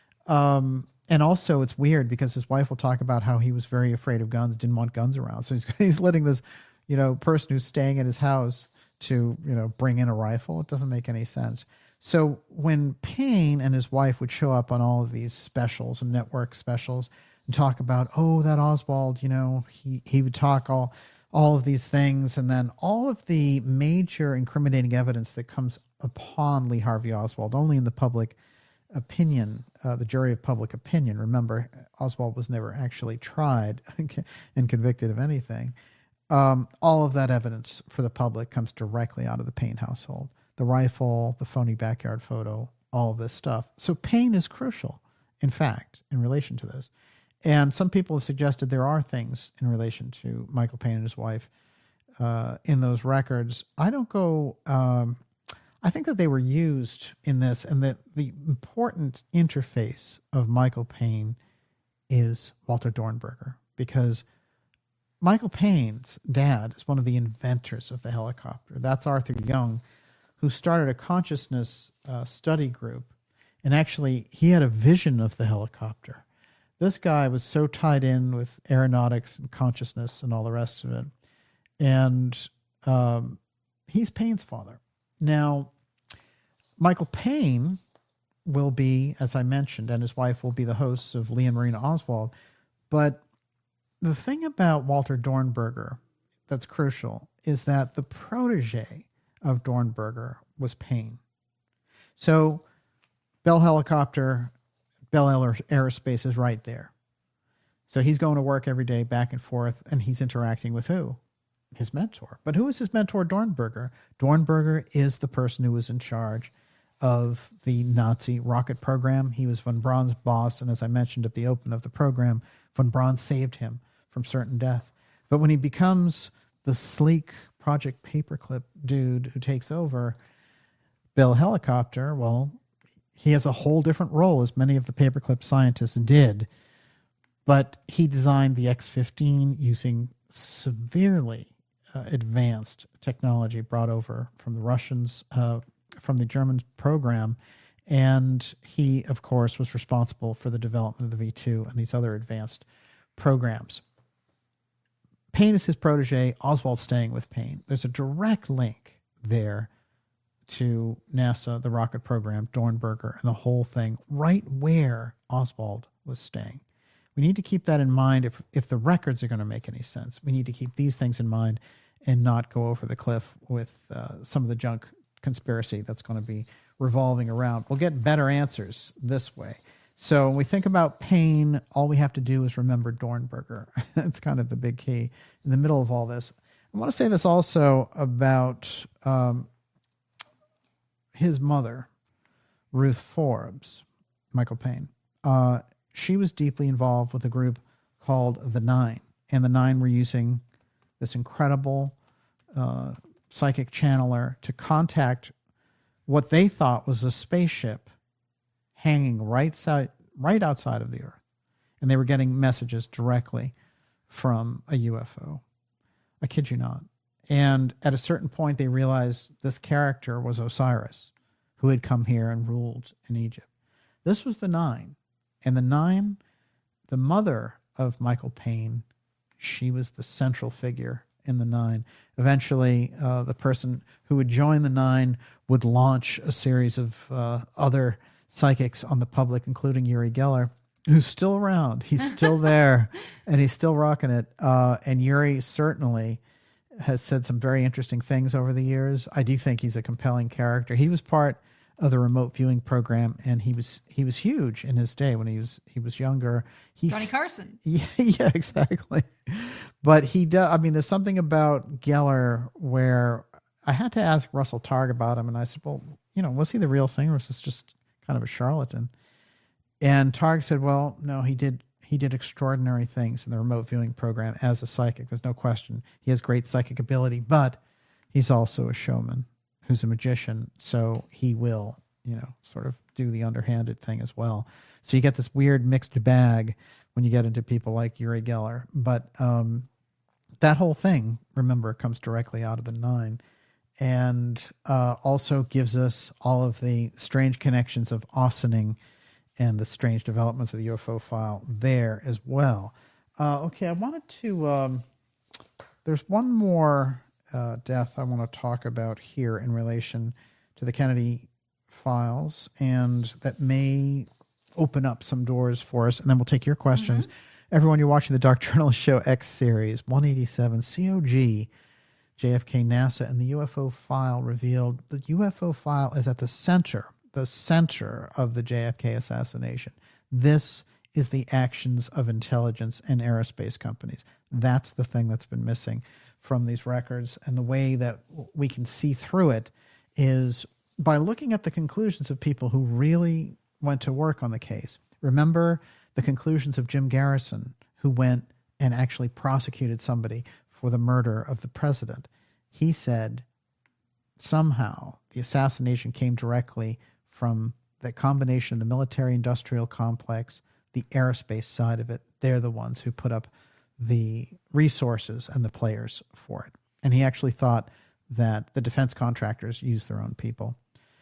Um, and also it's weird because his wife will talk about how he was very afraid of guns, didn't want guns around. So he's, he's letting this, you know, person who's staying at his house to, you know, bring in a rifle. It doesn't make any sense. So when Paine and his wife would show up on all of these specials and network specials and talk about, oh, that Oswald, you know, he, he would talk all, all of these things. And then all of the major incriminating evidence that comes upon Lee Harvey Oswald, only in the public opinion, uh, the jury of public opinion. Remember, Oswald was never actually tried and convicted of anything. Um, all of that evidence for the public comes directly out of the Paine household. The rifle, the phony backyard photo, all of this stuff. So Paine is crucial, in fact, in relation to this. And some people have suggested there are things in relation to Michael Paine and his wife uh, in those records. I don't go... Um, I think that they were used in this, and that the important interface of Michael Paine is Walter Dornberger, because Michael Paine's dad is one of the inventors of the helicopter. That's Arthur Young, who started a consciousness uh, study group, and actually he had a vision of the helicopter. This guy was so tied in with aeronautics and consciousness and all the rest of it, and um, he's Paine's father. Now, Michael Paine will be, as I mentioned, and his wife will be the hosts of Lee and Marina Oswald. But the thing about Walter Dornberger that's crucial is that the protege of Dornberger was Paine. So Bell Helicopter, Bell Aerospace is right there. So he's going to work every day back and forth, and he's interacting with who? His mentor. But who is his mentor, Dornberger? Dornberger is the person who was in charge of the Nazi rocket program. He was von Braun's boss, and as I mentioned at the open of the program, von Braun saved him from certain death. But when he becomes the sleek Project Paperclip dude who takes over Bell Helicopter, well, he has a whole different role, as many of the Paperclip scientists did. But he designed the X fifteen using severely Uh, advanced technology brought over from the Russians, uh, from the German program. And he, of course, was responsible for the development of the V two and these other advanced programs. Paine is his protege, Oswald staying with Paine. There's a direct link there to NASA, the rocket program, Dornberger, and the whole thing, right where Oswald was staying. We need to keep that in mind if, if the records are going to make any sense. We need to keep these things in mind and not go over the cliff with uh, some of the junk conspiracy that's going to be revolving around. We'll get better answers this way. So when we think about pain, all we have to do is remember Dornberger. It's kind of the big key in the middle of all this. I want to say this also about um, his mother, Ruth Forbes, Michael Payne. Uh, she was deeply involved with a group called The Nine. And The Nine were using this incredible uh, psychic channeler to contact what they thought was a spaceship hanging right side, right outside of the Earth. And they were getting messages directly from a U F O. I kid you not. And at a certain point, they realized this character was Osiris, who had come here and ruled in Egypt. This was the Nine. And the Nine, the mother of Michael Payne, she was the central figure in the Nine. Eventually, uh, the person who would join the Nine would launch a series of uh, other psychics on the public, including Uri Geller, who's still around. He's still there, and he's still rocking it. Uh, and Uri certainly has said some very interesting things over the years. I do think he's a compelling character. He was part of the remote viewing program, and he was he was huge in his day when he was he was younger. He's, Johnny Carson. Yeah, yeah, exactly. But he does. I mean, there's something about Geller where I had to ask Russell Targ about him, and I said, "Well, you know, was he the real thing, or was this just kind of a charlatan?" And Targ said, "Well, no, he did. He did extraordinary things in the remote viewing program as a psychic. There's no question. He has great psychic ability, but he's also a showman who's a magician, so he will, you know, sort of do the underhanded thing as well. So you get this weird mixed bag when you get into people like Uri Geller. But um, that whole thing, remember, comes directly out of the Nine, and uh, also gives us all of the strange connections of Ossining and the strange developments of the U F O file there as well. Uh, okay, I wanted to, um, there's one more uh, death I want to talk about here in relation to the Kennedy files, and that may open up some doors for us, and then we'll take your questions. Mm-hmm. Everyone, you're watching the Dark Journalist Show X Series, one eighty-seven C O G, J F K, NASA, and the U F O file revealed. The U F O file is at the center the center of the J F K assassination. This is the actions of intelligence and aerospace companies. That's the thing that's been missing from these records. And the way that we can see through it is by looking at the conclusions of people who really went to work on the case. Remember the conclusions of Jim Garrison, who went and actually prosecuted somebody for the murder of the president. He said somehow the assassination came directly from the combination of the military-industrial complex, the aerospace side of it. They're the ones who put up the resources and the players for it. And he actually thought that the defense contractors used their own people.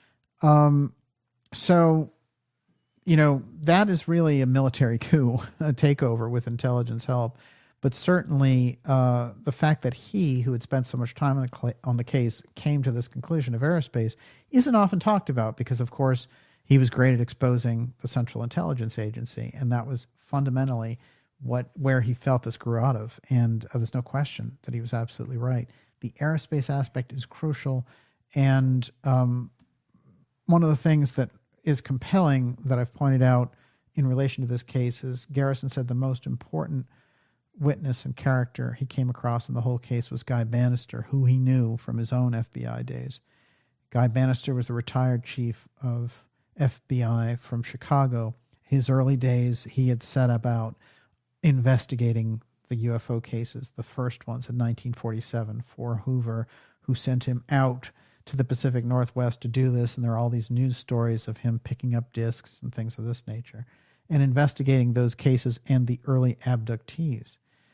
Um, so, you know, that is really a military coup, a takeover with intelligence help. But certainly uh, the fact that he, who had spent so much time on the, cl- on the case, came to this conclusion of aerospace isn't often talked about because, of course, he was great at exposing the Central Intelligence Agency, and that was fundamentally what where he felt this grew out of. And uh, there's no question that he was absolutely right. The aerospace aspect is crucial, and um, one of the things that is compelling that I've pointed out in relation to this case is Garrison said the most important witness and character he came across in the whole case was Guy Bannister, who he knew from his own F B I days. Guy Bannister was the retired chief of F B I from Chicago. His early days, he had set about investigating the U F O cases, the first ones in nineteen forty-seven for Hoover, who sent him out to the Pacific Northwest to do this, and there are all these news stories of him picking up discs and things of this nature, and investigating those cases and the early abductees.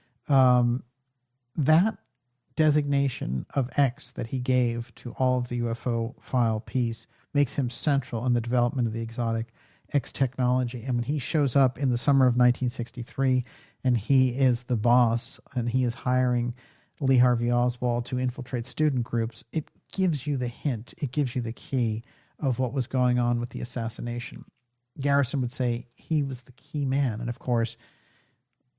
Um, that designation of X that he gave to all of the U F O file piece makes him central in the development of the exotic X technology. And when he shows up in the summer of nineteen sixty-three and he is the boss and he is hiring Lee Harvey Oswald to infiltrate student groups, it gives you the hint, it gives you the key of what was going on with the assassination. Garrison would say he was the key man. And of course,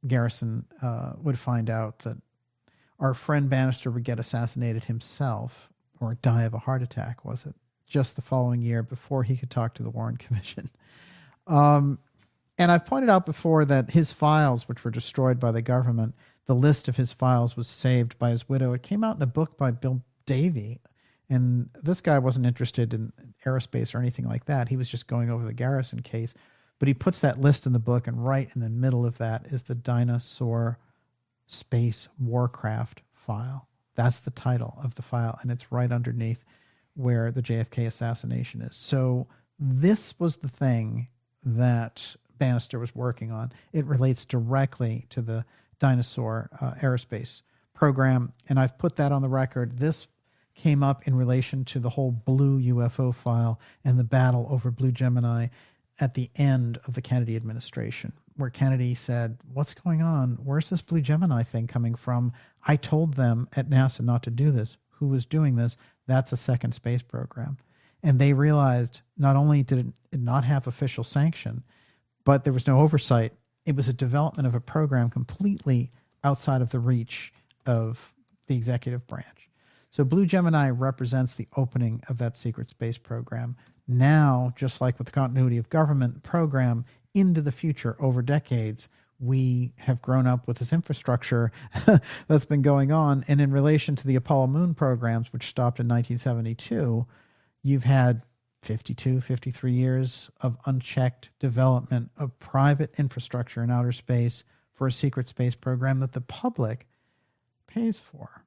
Garrison uh, would find out that our friend Bannister would get assassinated himself or die of a heart attack, was it? Just the following year before he could talk to the Warren Commission. Um, and I've pointed out before that his files, which were destroyed by the government, the list of his files was saved by his widow. It came out in a book by Bill Davy. And this guy wasn't interested in aerospace or anything like that. He was just going over the Garrison case. But he puts that list in the book, and right in the middle of that is the Dinosaur Space Warcraft file. That's the title of the file, and it's right underneath where the J F K assassination is. So this was the thing that Bannister was working on. It relates directly to the Dinosaur uh, aerospace program, and I've put that on the record. This came up in relation to the whole Blue U F O file and the battle over Blue Gemini at the end of the Kennedy administration, where Kennedy said, what's going on? Where's this Blue Gemini thing coming from? I told them at NASA not to do this. Who was doing this? That's a second space program. And they realized not only did it not have official sanction, but there was no oversight. It was a development of a program completely outside of the reach of the executive branch. So Blue Gemini represents the opening of that secret space program. Now, just like with the continuity of government program into the future over decades, we have grown up with this infrastructure that's been going on. And in relation to the Apollo moon programs, which stopped in nineteen seventy-two, you've had fifty-two, fifty-three years of unchecked development of private infrastructure in outer space for a secret space program that the public pays for.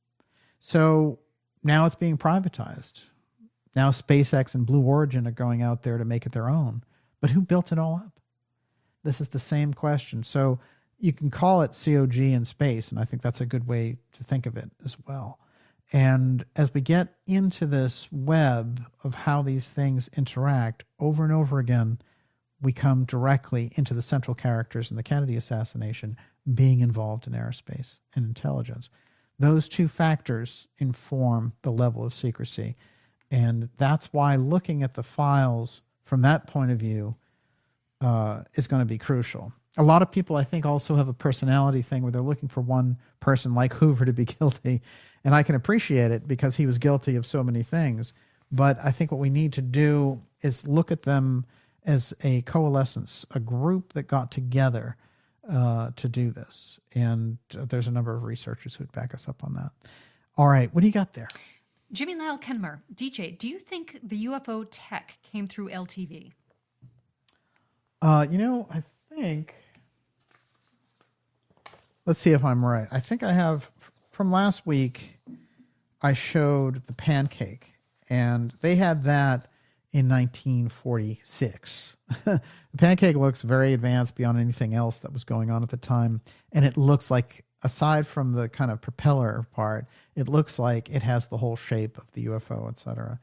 So now it's being privatized. Now SpaceX and Blue Origin are going out there to make it their own. But who built it all up? This is the same question. So you can call it C O G in space, and I think that's a good way to think of it as well. And as we get into this web of how these things interact over and over again, we come directly into the central characters in the Kennedy assassination being involved in aerospace and intelligence. Those two factors inform the level of secrecy. And that's why looking at the files from that point of view uh, is going to be crucial. A lot of people, I think, also have a personality thing where they're looking for one person like Hoover to be guilty. And I can appreciate it because he was guilty of so many things. But I think what we need to do is look at them as a coalescence, a group that got together uh, to do this. And uh, there's a number of researchers who would back us up on that. All right, what do you got there? Jimmy Lyle Kenmer, D J, do you think the U F O tech came through L T V? Uh, you know, I think, let's see if I'm right. I think I have, from last week, I showed the pancake, and they had that in nineteen forty-six. The pancake looks very advanced beyond anything else that was going on at the time, and it looks like, aside from the kind of propeller part, it looks like it has the whole shape of the U F O, et cetera.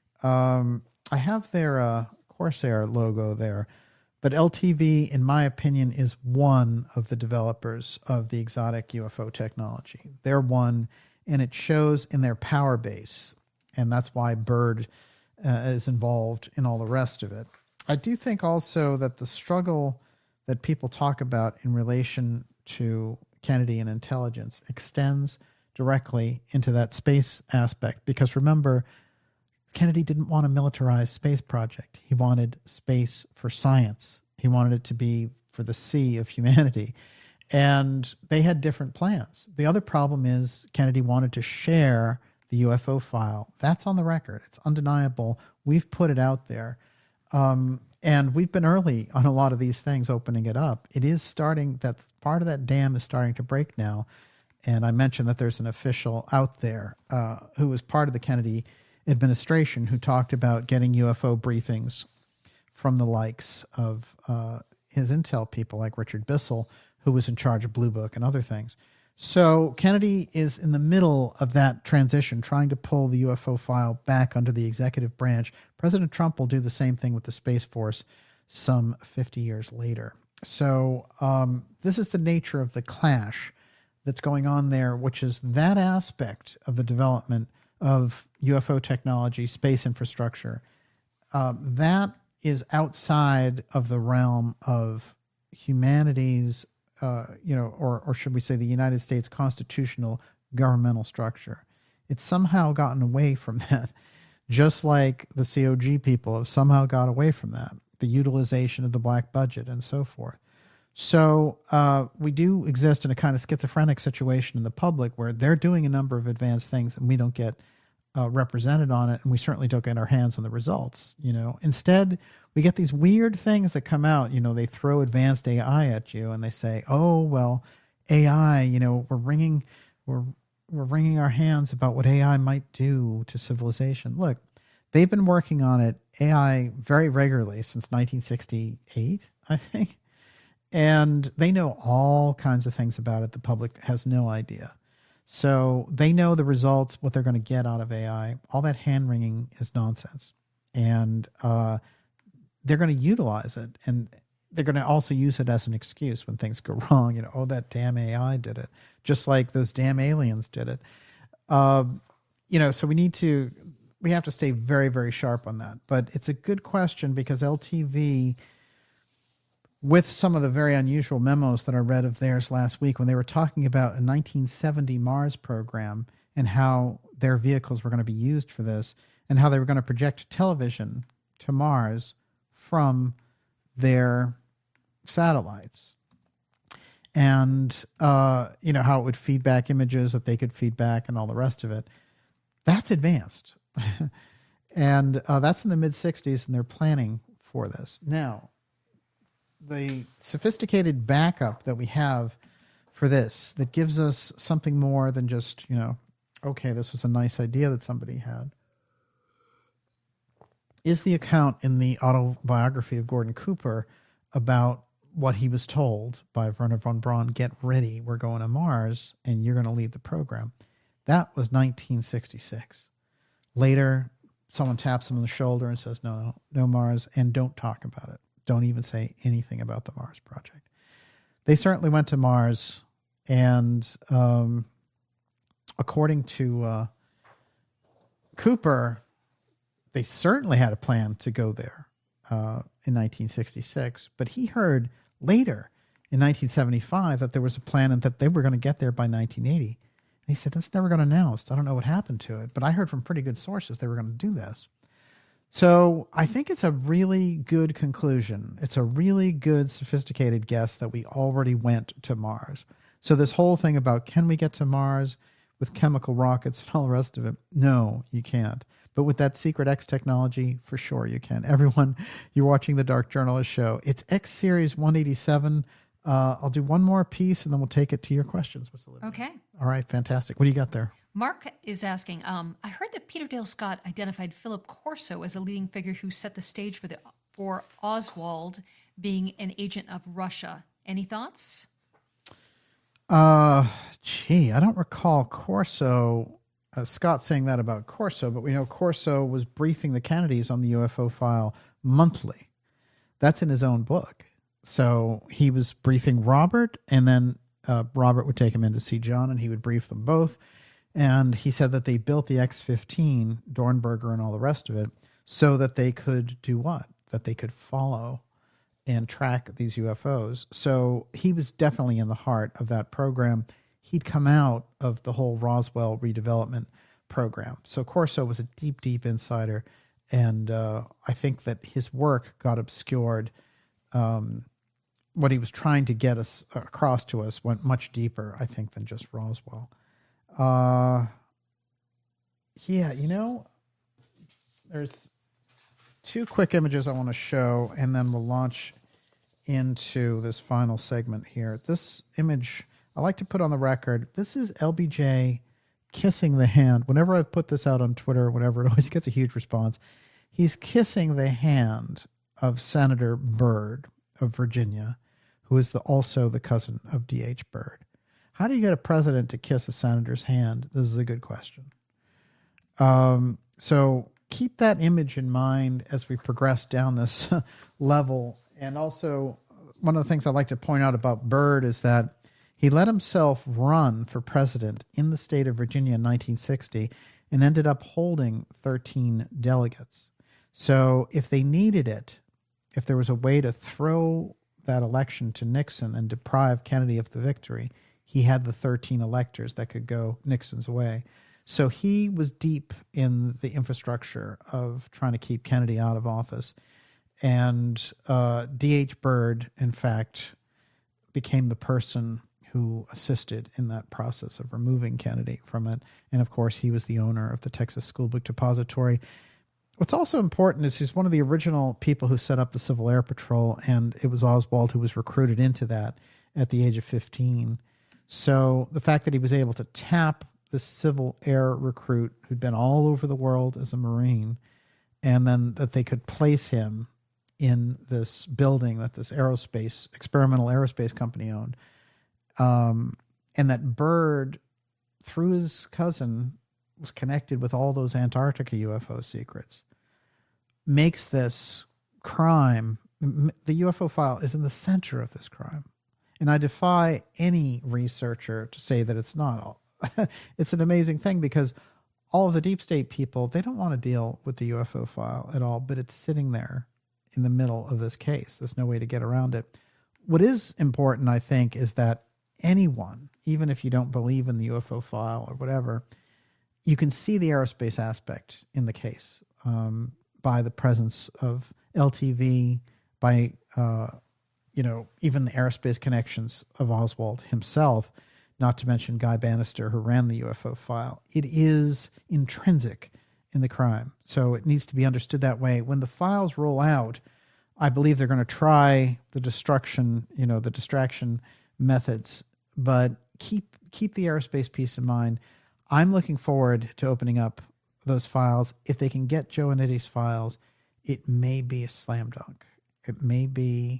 Um, I have their uh, Corsair logo there, but L T V, in my opinion, is one of the developers of the exotic U F O technology. They're one, and it shows in their power base, and that's why Bird uh, is involved in all the rest of it. I do think also that the struggle that people talk about in relation to Kennedy and intelligence extends directly into that space aspect, because remember, Kennedy didn't want a militarized space project. He wanted space for science. He wanted it to be for the sea of humanity. And they had different plans. The other problem is Kennedy wanted to share the U F O file. That's on the record. It's undeniable. We've put it out there. Um, and we've been early on a lot of these things, opening it up. It is starting, that part of that dam is starting to break now. And I mentioned that there's an official out there uh, who was part of the Kennedy administration who talked about getting U F O briefings from the likes of uh, his intel people like Richard Bissell, who was in charge of Blue Book and other things. So Kennedy is in the middle of that transition, trying to pull the U F O file back under the executive branch. President Trump will do the same thing with the Space Force some fifty years later. So um, this is the nature of the clash that's going on there, which is that aspect of the development of U F O technology, space infrastructure. Uh, that is outside of the realm of humanity's uh, you know, or, or should we say the United States constitutional governmental structure. It's somehow gotten away from that, just like the C O G people have somehow got away from that, the utilization of the black budget and so forth. So uh, we do exist in a kind of schizophrenic situation in the public where they're doing a number of advanced things and we don't get uh, represented on it, and we certainly don't get our hands on the results. You know, instead we get these weird things that come out. You know, they throw advanced A I at you and they say, "Oh well, A I. You know, we're wringing we're we're wringing our hands about what A I might do to civilization." Look, they've been working on it A I very regularly since nineteen sixty-eight, I think. And they know all kinds of things about it. The public has no idea. So they know the results, what they're going to get out of A I. All that hand wringing is nonsense. And uh, they're going to utilize it. And they're going to also use it as an excuse when things go wrong. You know, oh, that damn A I did it. Just like those damn aliens did it. Uh, you know, so we need to, we have to stay very, very sharp on that. But it's a good question because L T V, with some of the very unusual memos that I read of theirs last week when they were talking about a nineteen seventy Mars program and how their vehicles were going to be used for this and how they were going to project television to Mars from their satellites. And, uh, you know, how it would feed back images that they could feed back and all the rest of it. That's advanced. and uh, that's in the mid sixties, and they're planning for this. Now, the sophisticated backup that we have for this that gives us something more than just, you know, okay, this was a nice idea that somebody had, is the account in the autobiography of Gordon Cooper about what he was told by Wernher von Braun: get ready, we're going to Mars, and you're going to lead the program. That was nineteen sixty-six. Later, someone taps him on the shoulder and says, no, no, no Mars, and don't talk about it. Don't even say anything about the Mars project. They certainly went to Mars, and um, according to uh, Cooper, they certainly had a plan to go there uh, in nineteen sixty-six, but he heard later in nineteen seventy-five that there was a plan and that they were going to get there by nineteen eighty. And he said, that's never got announced. I don't know what happened to it, but I heard from pretty good sources they were going to do this. So I think it's a really good conclusion. It's a really good, sophisticated guess that we already went to Mars. So this whole thing about can we get to Mars with chemical rockets and all the rest of it? No, you can't. But with that Secret X technology, for sure you can. Everyone, you're watching the Dark Journalist show. It's X Series one eighty-seven. Uh, I'll do one more piece and then we'll take it to your questions, Miz Olivia. Okay. All right, fantastic. What do you got there? Mark is asking, um, I heard that Peter Dale Scott identified Philip Corso as a leading figure who set the stage for the for Oswald being an agent of Russia. Any thoughts? Uh, gee, I don't recall Corso, uh, Scott saying that about Corso, but we know Corso was briefing the Kennedys on the U F O file monthly. That's in his own book. So he was briefing Robert, and then uh, Robert would take him in to see John, and he would brief them both. And he said that they built the X fifteen, Dornberger and all the rest of it, so that they could do what? That they could follow and track these U F Os. So he was definitely in the heart of that program. He'd come out of the whole Roswell redevelopment program. So Corso was a deep, deep insider. And uh, I think that his work got obscured. Um, what he was trying to get us across to us went much deeper, I think, than just Roswell. Uh, yeah, you know, there's two quick images I want to show, and then we'll launch into this final segment here. This image I like to put on the record. This is L B J kissing the hand. Whenever I've put this out on Twitter or whatever, it always gets a huge response. He's kissing the hand of Senator Byrd of Virginia, who is the, also the cousin of D H Byrd. How do you get a president to kiss a senator's hand? This is a good question. Um, so keep that image in mind as we progress down this level. And also, one of the things I like to point out about Byrd is that he let himself run for president in the state of Virginia in nineteen sixty and ended up holding thirteen delegates. So if they needed it, if there was a way to throw that election to Nixon and deprive Kennedy of the victory, he had the thirteen electors that could go Nixon's way. So he was deep in the infrastructure of trying to keep Kennedy out of office. And uh, D H Byrd, in fact, became the person who assisted in that process of removing Kennedy from it. And of course, he was the owner of the Texas Schoolbook Depository. What's also important is he's one of the original people who set up the Civil Air Patrol, and it was Oswald who was recruited into that at the age of fifteen. So the fact that he was able to tap this Civil Air recruit who'd been all over the world as a Marine, and then that they could place him in this building that this aerospace, experimental aerospace company owned, um, and that Byrd, through his cousin, was connected with all those Antarctica U F O secrets, makes this crime, the U F O file is in the center of this crime. And I defy any researcher to say that it's not all. It's an amazing thing because all of the deep state people, they don't want to deal with the U F O file at all, but it's sitting there in the middle of this case. There's no way to get around it. What is important, I think, is that anyone, even if you don't believe in the U F O file or whatever, you can see the aerospace aspect in the case um, by the presence of L T V, by, uh, you know, even the aerospace connections of Oswald himself, not to mention Guy Bannister, who ran the U F O file. It is intrinsic in the crime. So it needs to be understood that way. When the files roll out, I believe they're going to try the destruction, you know, the distraction methods, but keep keep the aerospace piece in mind. I'm looking forward to opening up those files. If they can get Joe and Eddie's files, it may be a slam dunk. It may be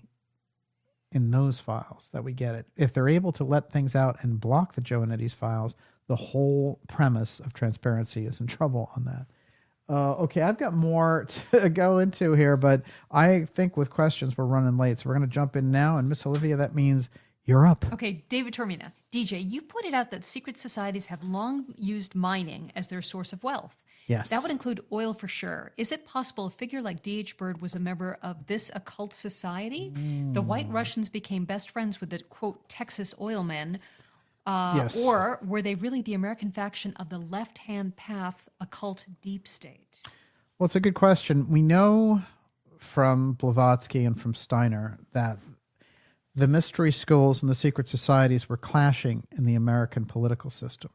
in those files that we get it. If they're able to let things out and block the Joe and Eddie's files, the whole premise of transparency is in trouble on that. Uh, okay, I've got more to go into here, but I think with questions we're running late, so we're going to jump in now. And Miss Olivia, that means you're up. Okay, David Tormina. D J, you pointed out that secret societies have long used mining as their source of wealth. Yes. That would include oil for sure. Is it possible a figure like D H Byrd was a member of this occult society? Mm. The White Russians became best friends with the, quote, Texas oil men. Uh, yes. Or were they really the American faction of the left-hand path occult deep state? Well, it's a good question. We know from Blavatsky and from Steiner that the mystery schools and the secret societies were clashing in the American political system.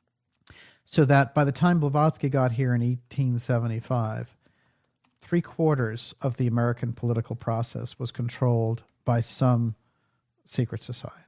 So that by the time Blavatsky got here in eighteen seventy-five, three quarters of the American political process was controlled by some secret society.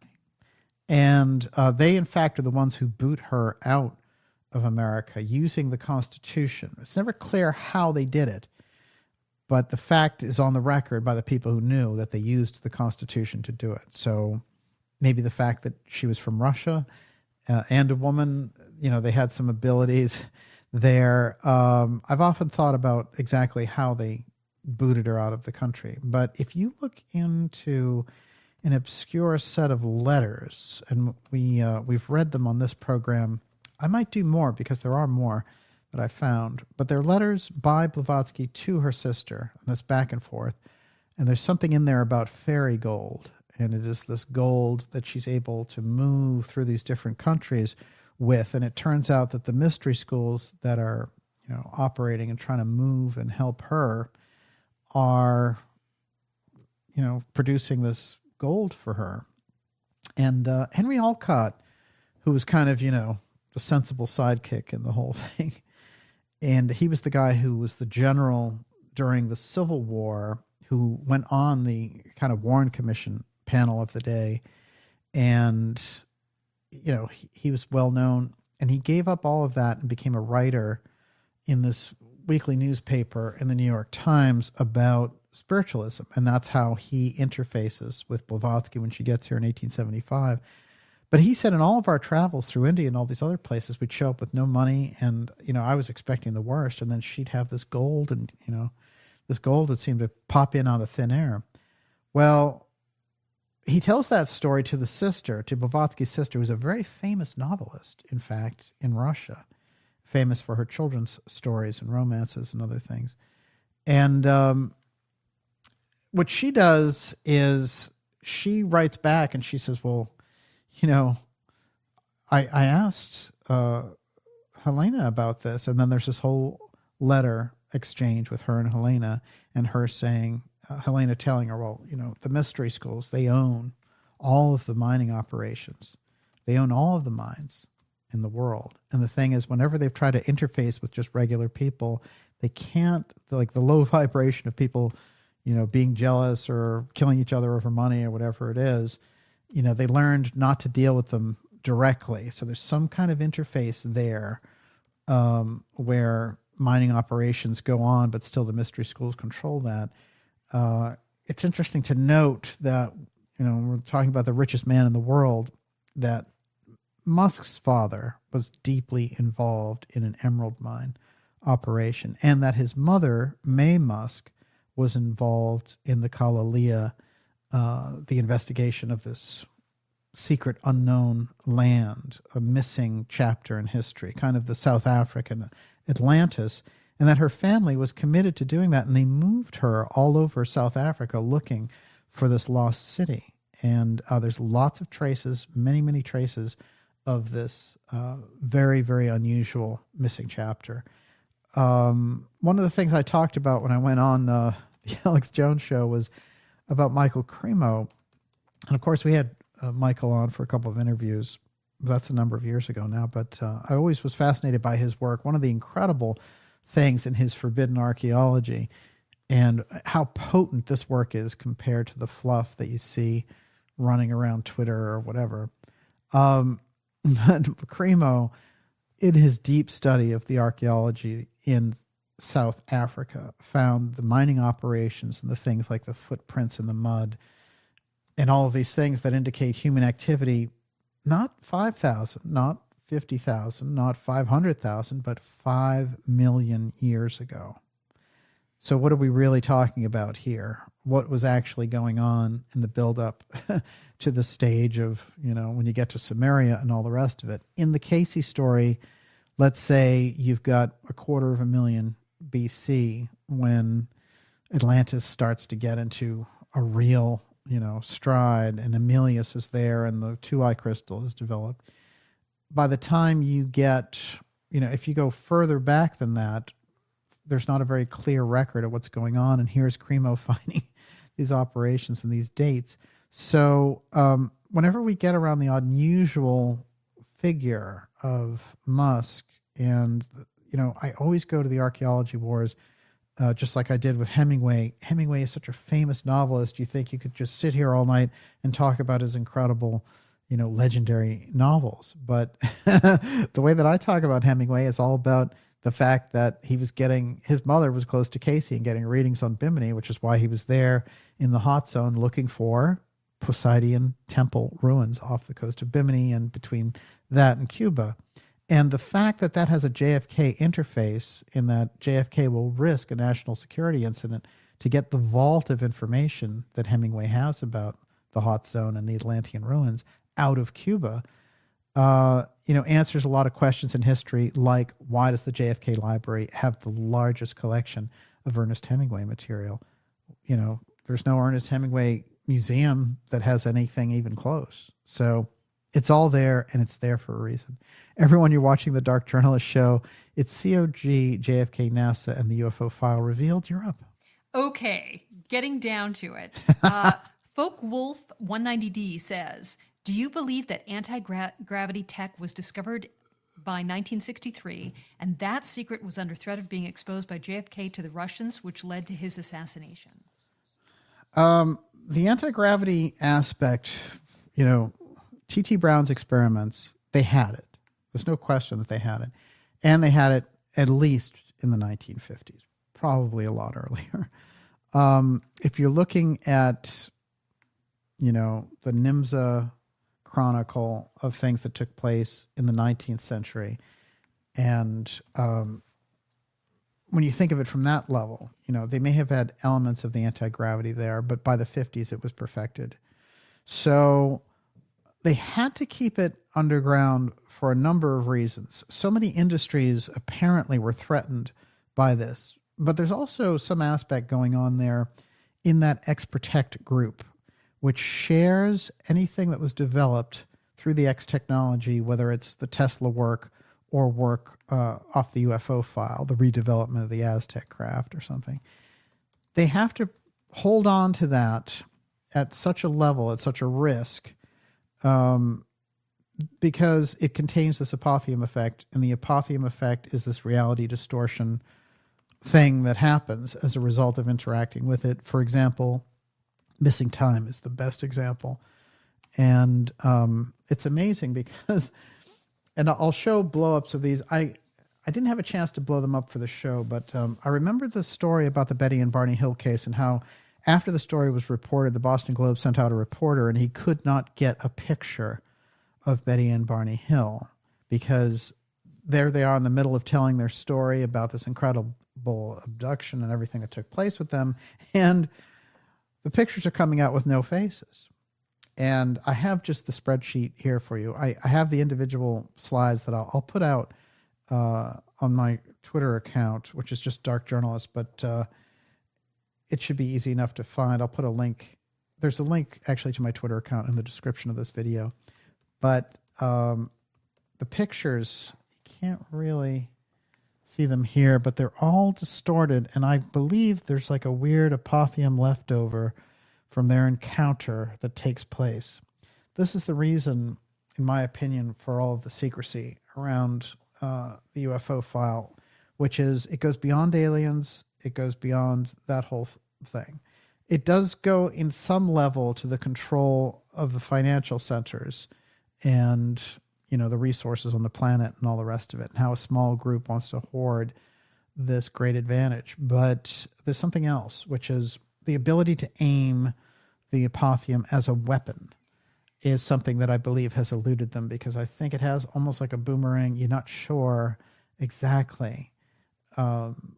And uh, they, in fact, are the ones who boot her out of America using the Constitution. It's never clear how they did it, but the fact is on the record by the people who knew that they used the Constitution to do it. So maybe the fact that she was from Russia uh, and a woman, you know, they had some abilities there. Um, I've often thought about exactly how they booted her out of the country. But if you look into an obscure set of letters, and we, uh, we've read them on this program, I might do more because there are more that I found, but they're letters by Blavatsky to her sister, and this back and forth. And there's something in there about fairy gold, and it is this gold that she's able to move through these different countries with. And it turns out that the mystery schools that are, you know, operating and trying to move and help her are, you know, producing this gold for her. And uh, Henry Olcott, who was kind of, you know, the sensible sidekick in the whole thing, and he was the guy who was the general during the Civil War who went on the kind of Warren Commission panel of the day. And, you know, he, he was well known, and he gave up all of that and became a writer in this weekly newspaper in the New York Times about spiritualism. And that's how he interfaces with Blavatsky when she gets here in eighteen seventy-five. But he said in all of our travels through India and all these other places, we'd show up with no money. And, you know, I was expecting the worst. And then she'd have this gold, and, you know, this gold would seem to pop in out of thin air. Well, he tells that story to the sister, to Blavatsky's sister, who's a very famous novelist, in fact, in Russia, famous for her children's stories and romances and other things. And um, what she does is she writes back and she says, well, you know, I, I asked uh, Helena about this. And then there's this whole letter exchange with her and Helena, and her saying, uh, Helena telling her, well, you know, the mystery schools, they own all of the mining operations. They own all of the mines in the world. And the thing is, whenever they've tried to interface with just regular people, they can't, like the low vibration of people, you know, being jealous or killing each other over money or whatever it is, you know, they learned not to deal with them directly. So there's some kind of interface there um, where mining operations go on, but still the mystery schools control that. Uh, it's interesting to note that, you know, we're talking about the richest man in the world, that Musk's father was deeply involved in an emerald mine operation, and that his mother, Mae Musk, was involved in the Kalalea, uh, the investigation of this secret unknown land, a missing chapter in history, kind of the South African Atlantis, and that her family was committed to doing that, and they moved her all over South Africa looking for this lost city. And uh, there's lots of traces, many, many traces of this uh, very, very unusual missing chapter. Um, one of the things I talked about when I went on uh, the Alex Jones show was about Michael Cremo. And of course, we had uh, Michael on for a couple of interviews. That's a number of years ago now, but uh, I always was fascinated by his work. One of the incredible things in his forbidden archaeology, and how potent this work is compared to the fluff that you see running around Twitter or whatever. Um, but Cremo, in his deep study of the archaeology in South Africa, found the mining operations and the things like the footprints in the mud and all of these things that indicate human activity, not five thousand, not fifty thousand, not five hundred thousand, but five million years ago. So what are we really talking about here? What was actually going on in the buildup to the stage of, you know, when you get to Samaria and all the rest of it? In the Casey story, let's say you've got a quarter of a million B C when Atlantis starts to get into a real, you know, stride, and Emilius is there and the two-eye crystal is developed. By the time you get, you know, if you go further back than that, there's not a very clear record of what's going on. And here's Cremo finding these operations and these dates. So um, whenever we get around the unusual figure of Musk, and, you know, I always go to the archaeology wars, uh, just like I did with Hemingway. Hemingway is such a famous novelist. You think you could just sit here all night and talk about his incredible, you know, legendary novels. But the way that I talk about Hemingway is all about the fact that he was getting, his mother was close to Casey and getting readings on Bimini, which is why he was there in the hot zone looking for Poseidon temple ruins off the coast of Bimini and between that and Cuba. And the fact that that has a J F K interface, in that J F K will risk a national security incident to get the vault of information that Hemingway has about the hot zone and the Atlantean ruins out of Cuba, uh, you know, answers a lot of questions in history, like why does the J F K Library have the largest collection of Ernest Hemingway material? You know, there's no Ernest Hemingway museum that has anything even close. So it's all there, and it's there for a reason. Everyone, you're watching the Dark Journalist Show. It's C O G, J F K, NASA, and the U F O File Revealed. You're up. Okay, getting down to it. Uh, Folk Wolf one ninety D says, do you believe that anti-gravity tech was discovered by nineteen sixty-three, and that secret was under threat of being exposed by J F K to the Russians, which led to his assassination? Um, the anti-gravity aspect, you know, T T Brown's experiments, they had it. There's no question that they had it. And they had it at least in the nineteen fifties, probably a lot earlier. Um, if you're looking at, you know, the Nimza chronicle of things that took place in the nineteenth century, and um, when you think of it from that level, you know, they may have had elements of the anti-gravity there, but by the fifties it was perfected. So they had to keep it underground for a number of reasons. So many industries apparently were threatened by this, but there's also some aspect going on there in that X-Protect group, which shares anything that was developed through the X technology, whether it's the Tesla work or work uh, off the U F O file, the redevelopment of the Aztec craft or something. They have to hold on to that at such a level, at such a risk, um, because it contains this apotheum effect, and the apotheum effect is this reality distortion thing that happens as a result of interacting with it. For example, missing time is the best example. And um, it's amazing because, and I'll show blow-ups of these. I I didn't have a chance to blow them up for the show, but um, I remember the story about the Betty and Barney Hill case and how after the story was reported, the Boston Globe sent out a reporter and he could not get a picture of Betty and Barney Hill because there they are in the middle of telling their story about this incredible abduction and everything that took place with them. And the pictures are coming out with no faces. And I have just the spreadsheet here for you. I, I have the individual slides that I'll, I'll put out uh, on my Twitter account, which is just Dark Journalist, but uh, it should be easy enough to find. I'll put a link. There's a link actually to my Twitter account in the description of this video. But um, the pictures, you can't really see them here, but they're all distorted. And I believe there's like a weird apotheum leftover from their encounter that takes place. This is the reason, in my opinion, for all of the secrecy around uh, the U F O file, which is it goes beyond aliens. It goes beyond that whole th- thing. It does go in some level to the control of the financial centers and, you know, the resources on the planet and all the rest of it, and how a small group wants to hoard this great advantage. But there's something else, which is the ability to aim the apotheum as a weapon is something that I believe has eluded them, because I think it has almost like a boomerang. You're not sure exactly, um,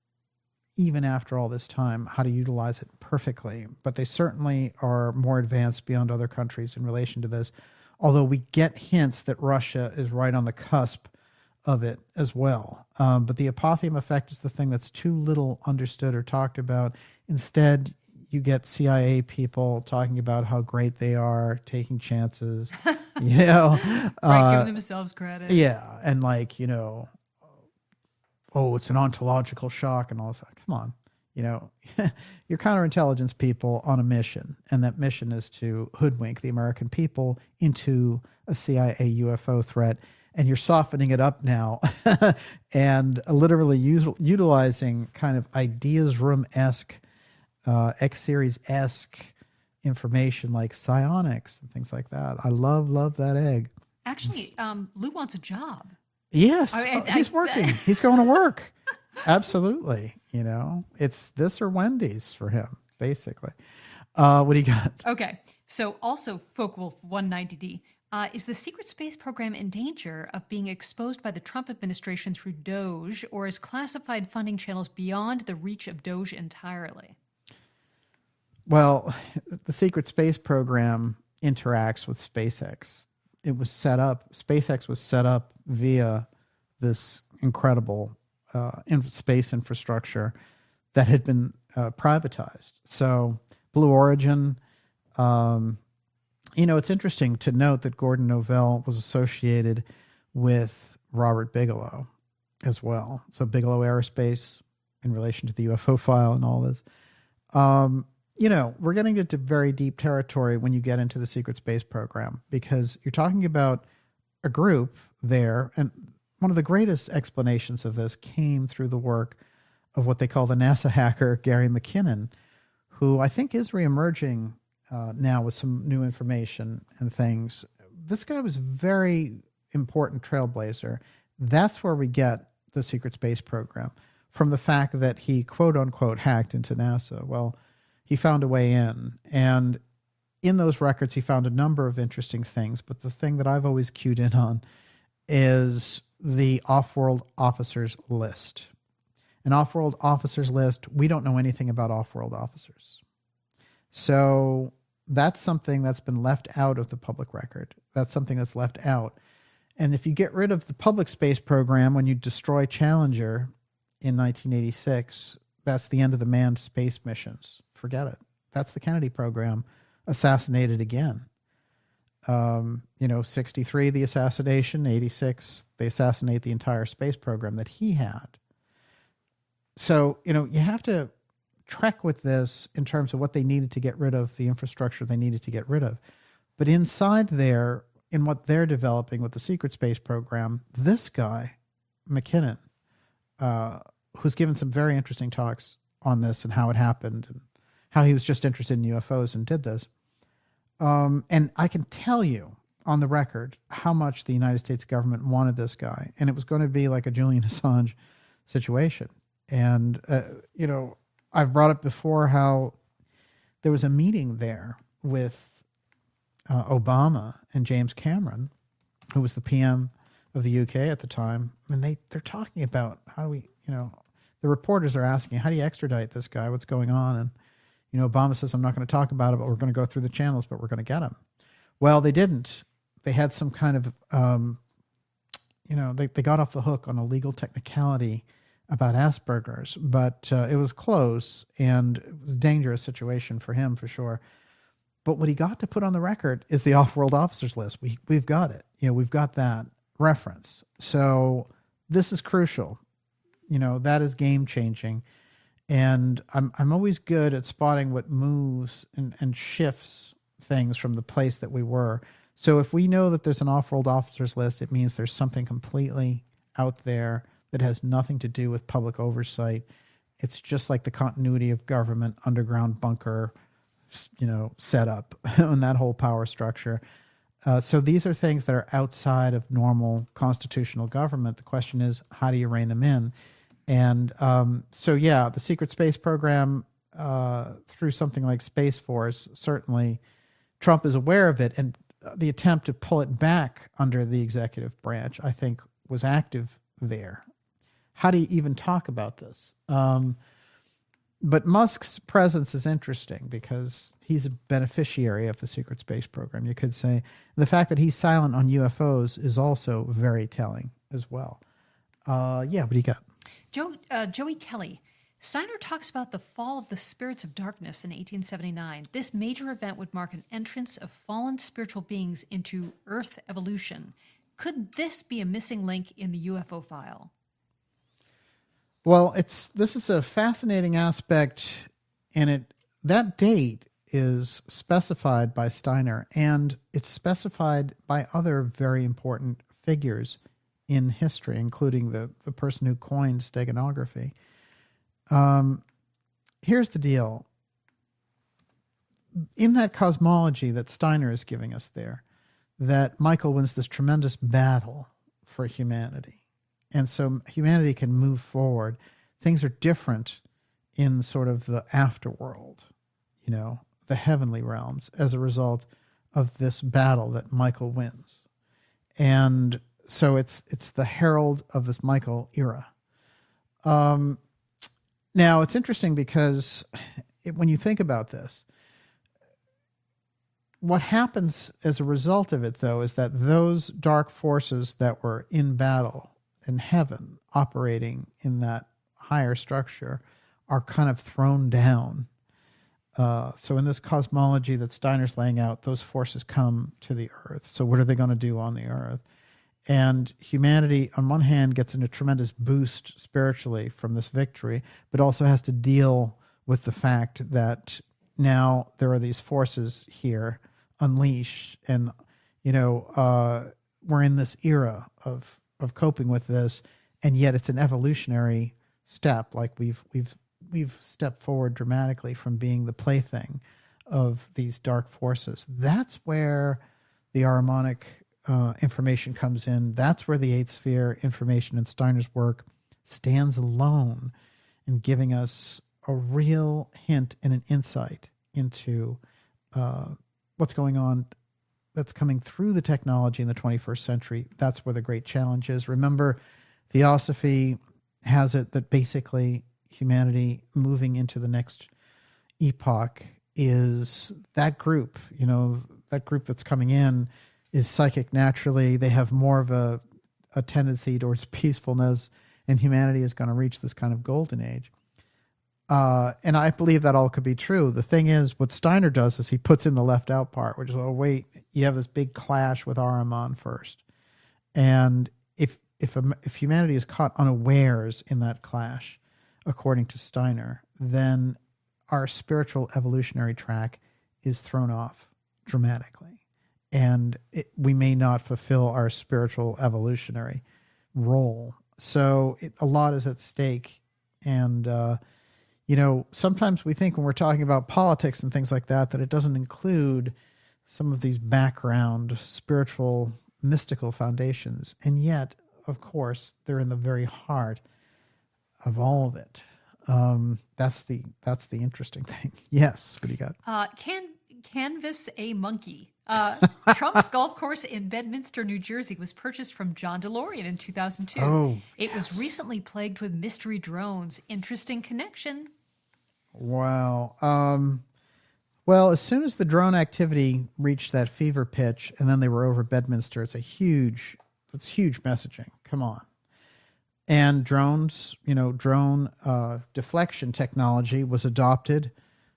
even after all this time, how to utilize it perfectly. But they certainly are more advanced beyond other countries in relation to this, although we get hints that Russia is right on the cusp of it as well. Um, but the apotheum effect is the thing that's too little understood or talked about. Instead, you get C I A people talking about how great they are, taking chances, you know. Right, uh, giving themselves credit. Yeah, and like, you know, oh, it's an ontological shock and all this. Come on, you know, you're counterintelligence people on a mission, and that mission is to hoodwink the American people into a C I A U F O threat. And you're softening it up now and literally us- utilizing kind of ideas room-esque, uh, X-Series-esque information like psionics and things like that. I love, love that egg. Actually, um, Lou wants a job. Yes, I- I- oh, he's I- working. He's going to work. Absolutely. You know, it's this or Wendy's for him, basically. Uh, what do you got? Okay, so also Folkwolf one ninety D. Uh, is the secret space program in danger of being exposed by the Trump administration through Doge, or is classified funding channels beyond the reach of Doge entirely? Well, the secret space program interacts with SpaceX. It was set up, SpaceX was set up via this incredible uh, in space infrastructure that had been uh, privatized. So Blue Origin, um, you know, it's interesting to note that Gordon Novell was associated with Robert Bigelow as well. So Bigelow Aerospace in relation to the U F O file and all this. Um, you know, we're getting into very deep territory when you get into the secret space program, because you're talking about a group there. And one of the greatest explanations of this came through the work of what they call the NASA hacker, Gary McKinnon, who I think is reemerging Uh, now with some new information and things. This guy was a very important trailblazer. That's where we get the secret space program, from the fact that he quote unquote hacked into NASA. Well, he found a way in, and in those records he found a number of interesting things, but the thing that I've always cued in on is the off-world officers list. An off-world officers list, we don't know anything about off-world officers. So that's something that's been left out of the public record. That's something that's left out. And if you get rid of the public space program when you destroy Challenger in nineteen eighty-six, that's the end of the manned space missions. Forget it. That's the Kennedy program assassinated again. Um, you know, sixty-three, the assassination, eighty-six, they assassinate the entire space program that he had. So, you know, you have to trek with this in terms of what they needed to get rid of, the infrastructure they needed to get rid of. But inside there, in what they're developing with the secret space program, this guy, McKinnon, uh, who's given some very interesting talks on this and how it happened and how he was just interested in U F Os and did this. Um, and I can tell you on the record how much the United States government wanted this guy. And it was going to be like a Julian Assange situation. And, uh, you know, I've brought up before how there was a meeting there with uh, Obama and James Cameron, who was the P M of the U K at the time. And they, they're talking about how do we, you know, the reporters are asking, how do you extradite this guy? What's going on? And, you know, Obama says, I'm not going to talk about it, but we're going to go through the channels, but we're going to get him. Well, they didn't. They had some kind of, um, you know, they, they got off the hook on a legal technicality about Asperger's, but uh, it was close and it was a dangerous situation for him for sure. But what he got to put on the record is the off-world officers list. We, we've got it. You know, we've got that reference. So this is crucial. You know, that is game-changing. And I'm I'm always good at spotting what moves and, and shifts things from the place that we were. So if we know that there's an off-world officers list, it means there's something completely out there that has nothing to do with public oversight. It's just like the continuity of government, underground bunker, you know, setup and that whole power structure. Uh, so these are things that are outside of normal constitutional government. The question is, how do you rein them in? And um, so, yeah, the secret space program uh, through something like Space Force, certainly Trump is aware of it. And the attempt to pull it back under the executive branch, I think, was active there. How do you even talk about this? Um, but Musk's presence is interesting because he's a beneficiary of the secret space program, you could say. The fact that he's silent on U F Os is also very telling as well. Uh, yeah, what do you got? Joe, uh, Joey Kelly. Steiner talks about the fall of the spirits of darkness in eighteen seventy-nine. This major event would mark an entrance of fallen spiritual beings into Earth evolution. Could this be a missing link in the U F O file? Well, it's this is a fascinating aspect, and it that date is specified by Steiner, and it's specified by other very important figures in history, including the, the person who coined steganography. Um, here's the deal. In that cosmology that Steiner is giving us there, that Michael wins this tremendous battle for humanity. And so humanity can move forward. Things are different in sort of the afterworld, you know, the heavenly realms as a result of this battle that Michael wins. And so it's it's the herald of this Michael era. Um, now, it's interesting because it, when you think about this, what happens as a result of it, though, is that those dark forces that were in battle in heaven, operating in that higher structure, are kind of thrown down. Uh, so in this cosmology that Steiner's laying out, those forces come to the earth. So what are they going to do on the earth? And humanity, on one hand, gets in a tremendous boost spiritually from this victory, but also has to deal with the fact that now there are these forces here unleashed, and you know uh, we're in this era of of coping with this, and yet it's an evolutionary step. Like we've we've we've stepped forward dramatically from being the plaything of these dark forces. That's where the Ahrimanic uh, information comes in. That's where the Eighth Sphere information in Steiner's work stands alone in giving us a real hint and an insight into uh, what's going on that's coming through the technology in the twenty-first century. That's where the great challenge is. Remember, Theosophy has it that basically humanity moving into the next epoch is that group, you know, that group that's coming in is psychic naturally. They have more of a, a tendency towards peacefulness, and humanity is going to reach this kind of golden age. Uh, and I believe that all could be true. The thing is, what Steiner does is he puts in the left out part, which is, oh, wait, you have this big clash with Ahriman first. And if if if humanity is caught unawares in that clash, according to Steiner, then our spiritual evolutionary track is thrown off dramatically. And it, we may not fulfill our spiritual evolutionary role. So it, a lot is at stake. And, uh, you know, sometimes we think when we're talking about politics and things like that, that it doesn't include some of these background spiritual, mystical foundations. And yet, of course, they're in the very heart of all of it. Um, that's the that's the interesting thing. Yes, what do you got? Uh, can canvas a monkey. Uh, Trump's golf course in Bedminster, New Jersey, was purchased from John DeLorean in two thousand two. Oh, it yes. was recently plagued with mystery drones. Interesting connection. Wow. Um, well, as soon as the drone activity reached that fever pitch, and then they were over Bedminster, it's a huge, it's huge messaging. Come on. And drones, you know, drone uh, deflection technology was adopted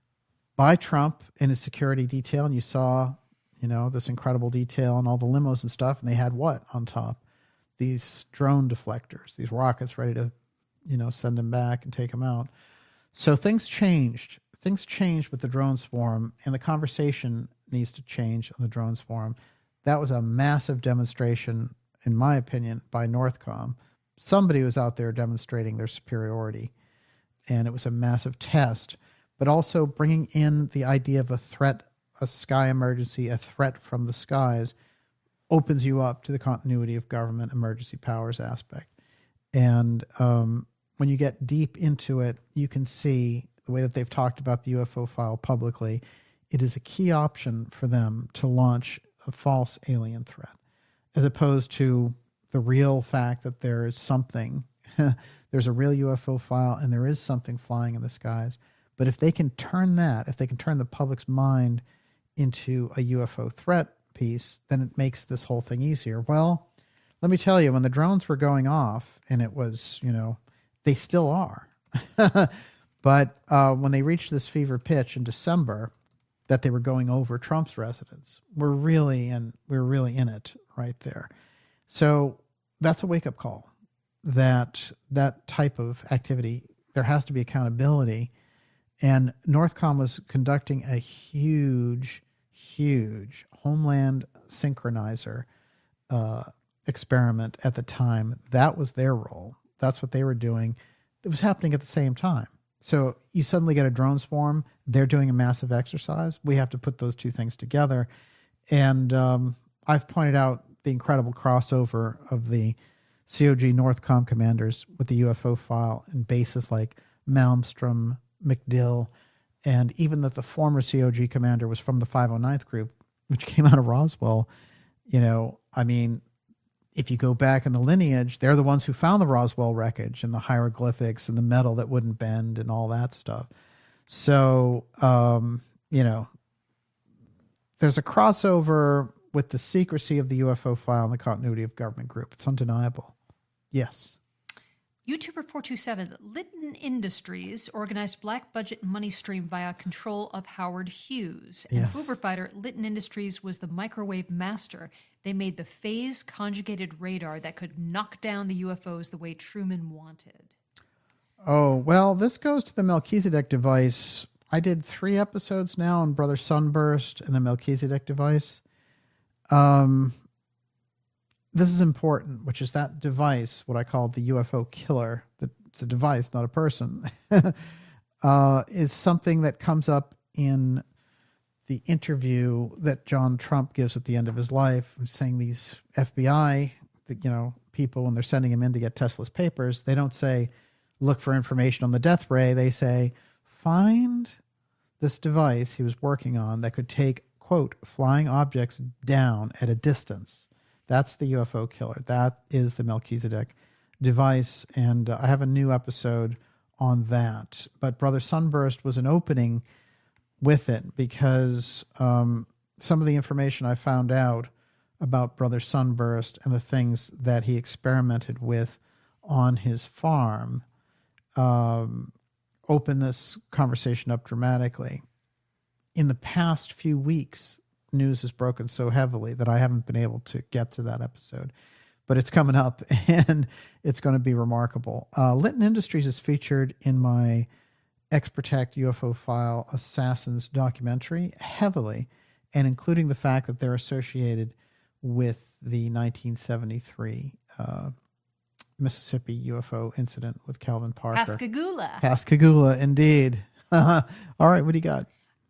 by Trump in his security detail. And you saw, you know, this incredible detail and all the limos and stuff. And they had what on top? These drone deflectors, these rockets ready to, you know, send them back and take them out. So things changed. Things changed with the drone swarm, and the conversation needs to change on the drone swarm. That was a massive demonstration, in my opinion, by Northcom. Somebody was out there demonstrating their superiority, and it was a massive test, but also bringing in the idea of a threat, a sky emergency, a threat from the skies, opens you up to the continuity of government emergency powers aspect. And um, when you get deep into it, you can see the way that they've talked about the U F O file publicly. It is a key option for them to launch a false alien threat, as opposed to the real fact that there is something, there's a real U F O file and there is something flying in the skies. But if they can turn that, if they can turn the public's mind into a U F O threat piece, then it makes this whole thing easier. Well, let me tell you, when the drones were going off, and it was, you know, they still are. But uh, when they reached this fever pitch in December, that they were going over Trump's residence, we're really in, we're really in it right there. So that's a wake-up call, that that type of activity, there has to be accountability. And Northcom was conducting a huge, huge Homeland Synchronizer uh, experiment at the time. That was their role. That's what they were doing. It was happening at the same time. So you suddenly get a drone swarm. They're doing a massive exercise. We have to put those two things together. And um, I've pointed out the incredible crossover of the C O G Northcom commanders with the U F O file in bases like Malmstrom, MacDill, and even that the former C O G commander was from the five oh ninth group, which came out of Roswell. You know, I mean, if you go back in the lineage, they're the ones who found the Roswell wreckage and the hieroglyphics and the metal that wouldn't bend and all that stuff. So, um, you know, there's a crossover with the secrecy of the U F O file and the continuity of government group. It's undeniable. Yes. YouTuber four two seven, Litton Industries organized black budget money stream via control of Howard Hughes. And Yes. Foober Fighter, Litton Industries was the microwave master. They made the phase conjugated radar that could knock down the U F Os the way Truman wanted. Oh, well, this goes to the Melchizedek device. I did three episodes now on Brother Sunburst and the Melchizedek device. Um, this is important, which is that device, what I call the U F O killer. It's a device, not a person. uh, is something that comes up in the interview that John Trump gives at the end of his life, saying these F B I, you know, people, when they're sending him in to get Tesla's papers, they don't say, look for information on the death ray. They say, find this device he was working on that could take, quote, flying objects down at a distance. That's the U F O killer. That is the Melchizedek device. And uh, I have a new episode on that. But Brother Sunburst was an opening with it because um, some of the information I found out about Brother Sunburst and the things that he experimented with on his farm um, open this conversation up dramatically, in the past few weeks, news has broken so heavily that I haven't been able to get to that episode. But it's coming up, and it's going to be remarkable. Uh, Litton Industries is featured in my X-Protect U F O File Assassins documentary heavily, and including the fact that they're associated with the nineteen seventy-three uh, Mississippi U F O incident with Calvin Parker. Pascagoula. Pascagoula, indeed. All right, what do you got?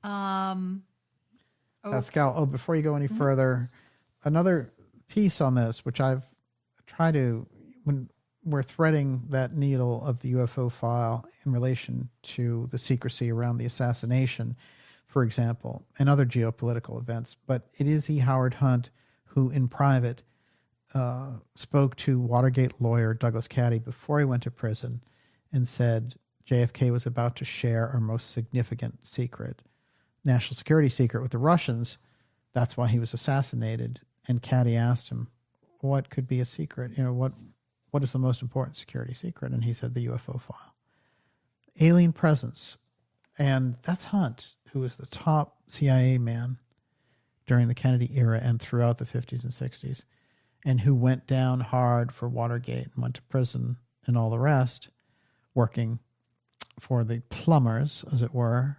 Um, okay. Pascal, oh, before you go any mm-hmm. further, another piece on this, which I've tried to, when we're threading that needle of the U F O file in relation to the secrecy around the assassination, for example, and other geopolitical events, but it is E. Howard Hunt who in private uh, spoke to Watergate lawyer Douglas Caddy before he went to prison and said J F K was about to share our most significant secret, national security secret, with the Russians. That's why he was assassinated. And Caddy asked him, what could be a secret? You know, what what is the most important security secret? And he said the U F O file. Alien presence. And that's Hunt, who was the top C I A man during the Kennedy era and throughout the fifties and sixties, and who went down hard for Watergate and went to prison and all the rest, working for the plumbers, as it were.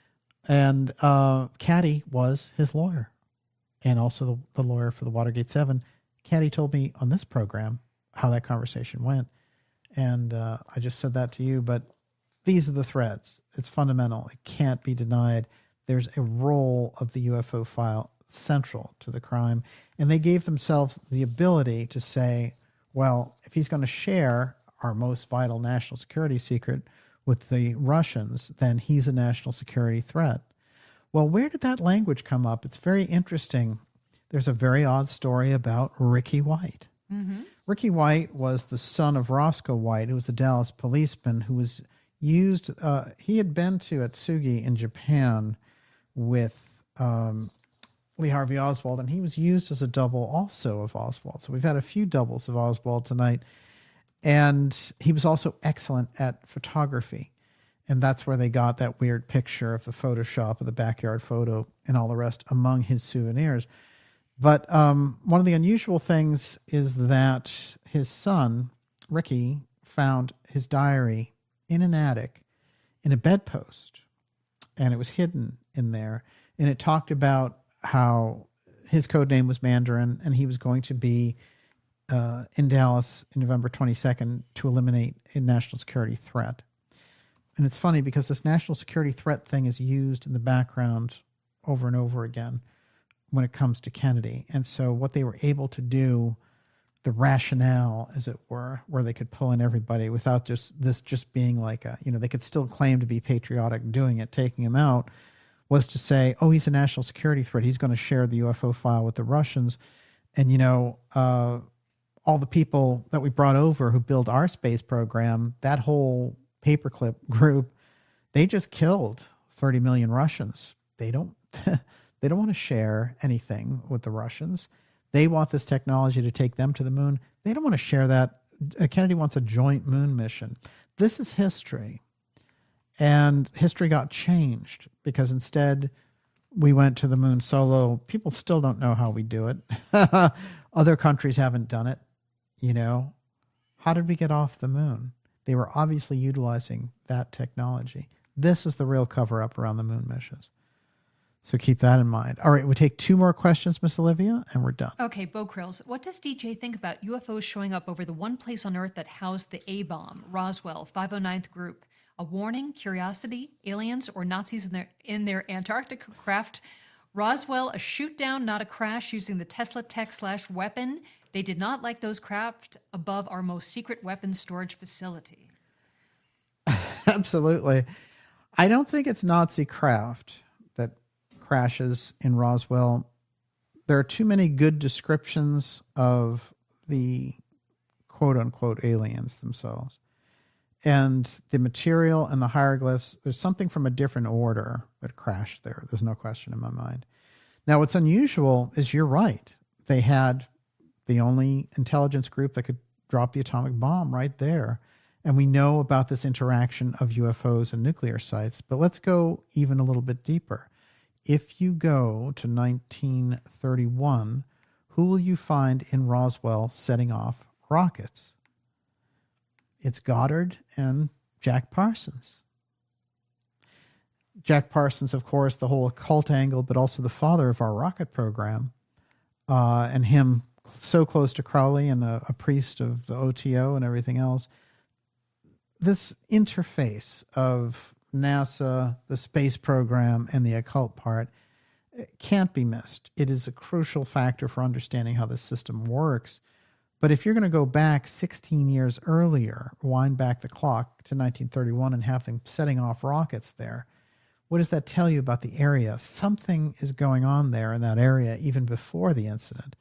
And uh, Caddy was his lawyer, and also the, the lawyer for the Watergate seven. Caddy told me on this program how that conversation went, and uh, I just said that to you, but these are the threads. It's fundamental. It can't be denied. There's a role of the U F O file central to the crime, and they gave themselves the ability to say, well, if he's going to share our most vital national security secret with the Russians, then he's a national security threat. Well, where did that language come up? It's very interesting. There's a very odd story about Ricky White. Mm-hmm. Ricky White was the son of Roscoe White, who was a Dallas policeman who was used, uh, he had been to Atsugi in Japan with um, Lee Harvey Oswald, and he was used as a double also of Oswald. So we've had a few doubles of Oswald tonight. And he was also excellent at photography. And that's where they got that weird picture of the Photoshop of the backyard photo and all the rest among his souvenirs. But um, one of the unusual things is that his son, Ricky, found his diary in an attic in a bedpost. And it was hidden in there. And it talked about how his code name was Mandarin, and he was going to be uh, in Dallas in November twenty-second to eliminate a national security threat. And it's funny because this national security threat thing is used in the background over and over again when it comes to Kennedy. And so what they were able to do, the rationale, as it were, where they could pull in everybody without just this just being like a, you know, they could still claim to be patriotic doing it, taking him out, was to say, oh, he's a national security threat. He's going to share the U F O file with the Russians. And, you know, uh, all the people that we brought over who built our space program, that whole paperclip group, they just killed thirty million Russians. They don't, they don't want to share anything with the Russians. They want this technology to take them to the moon. They don't want to share that. Kennedy wants a joint moon mission. This is history. And history got changed because instead we went to the moon solo. People still don't know how we do it. Other countries haven't done it. You know, how did we get off the moon? They were obviously utilizing that technology. This is the real cover-up around the moon missions. So keep that in mind. All right, we take two more questions, Miss Olivia, and we're done. Okay, Bo Krills, what does D J think about U F Os showing up over the one place on Earth that housed the A-bomb, Roswell, five oh ninth Group? A warning, curiosity, aliens, or Nazis in their in their Antarctic craft? Roswell, a shoot-down, not a crash, using the Tesla tech slash weapon. They did not like those craft above our most secret weapons storage facility. Absolutely. I don't think it's Nazi craft that crashes in Roswell. There are too many good descriptions of the quote-unquote aliens themselves. And the material and the hieroglyphs, there's something from a different order that crashed there. There's no question in my mind. Now, what's unusual is you're right. They had the only intelligence group that could drop the atomic bomb right there. And we know about this interaction of U F Os and nuclear sites, but let's go even a little bit deeper. If you go to nineteen thirty-one, who will you find in Roswell setting off rockets? It's Goddard and Jack Parsons. Jack Parsons, of course, the whole occult angle, but also the father of our rocket program, uh, and him so close to Crowley and a, a priest of the O T O and everything else. This interface of NASA, the space program, and the occult part can't be missed. It is a crucial factor for understanding how this system works. But if you're going to go back sixteen years earlier, wind back the clock to nineteen thirty-one and have them setting off rockets there, what does that tell you about the area? Something is going on there in that area even before the incident.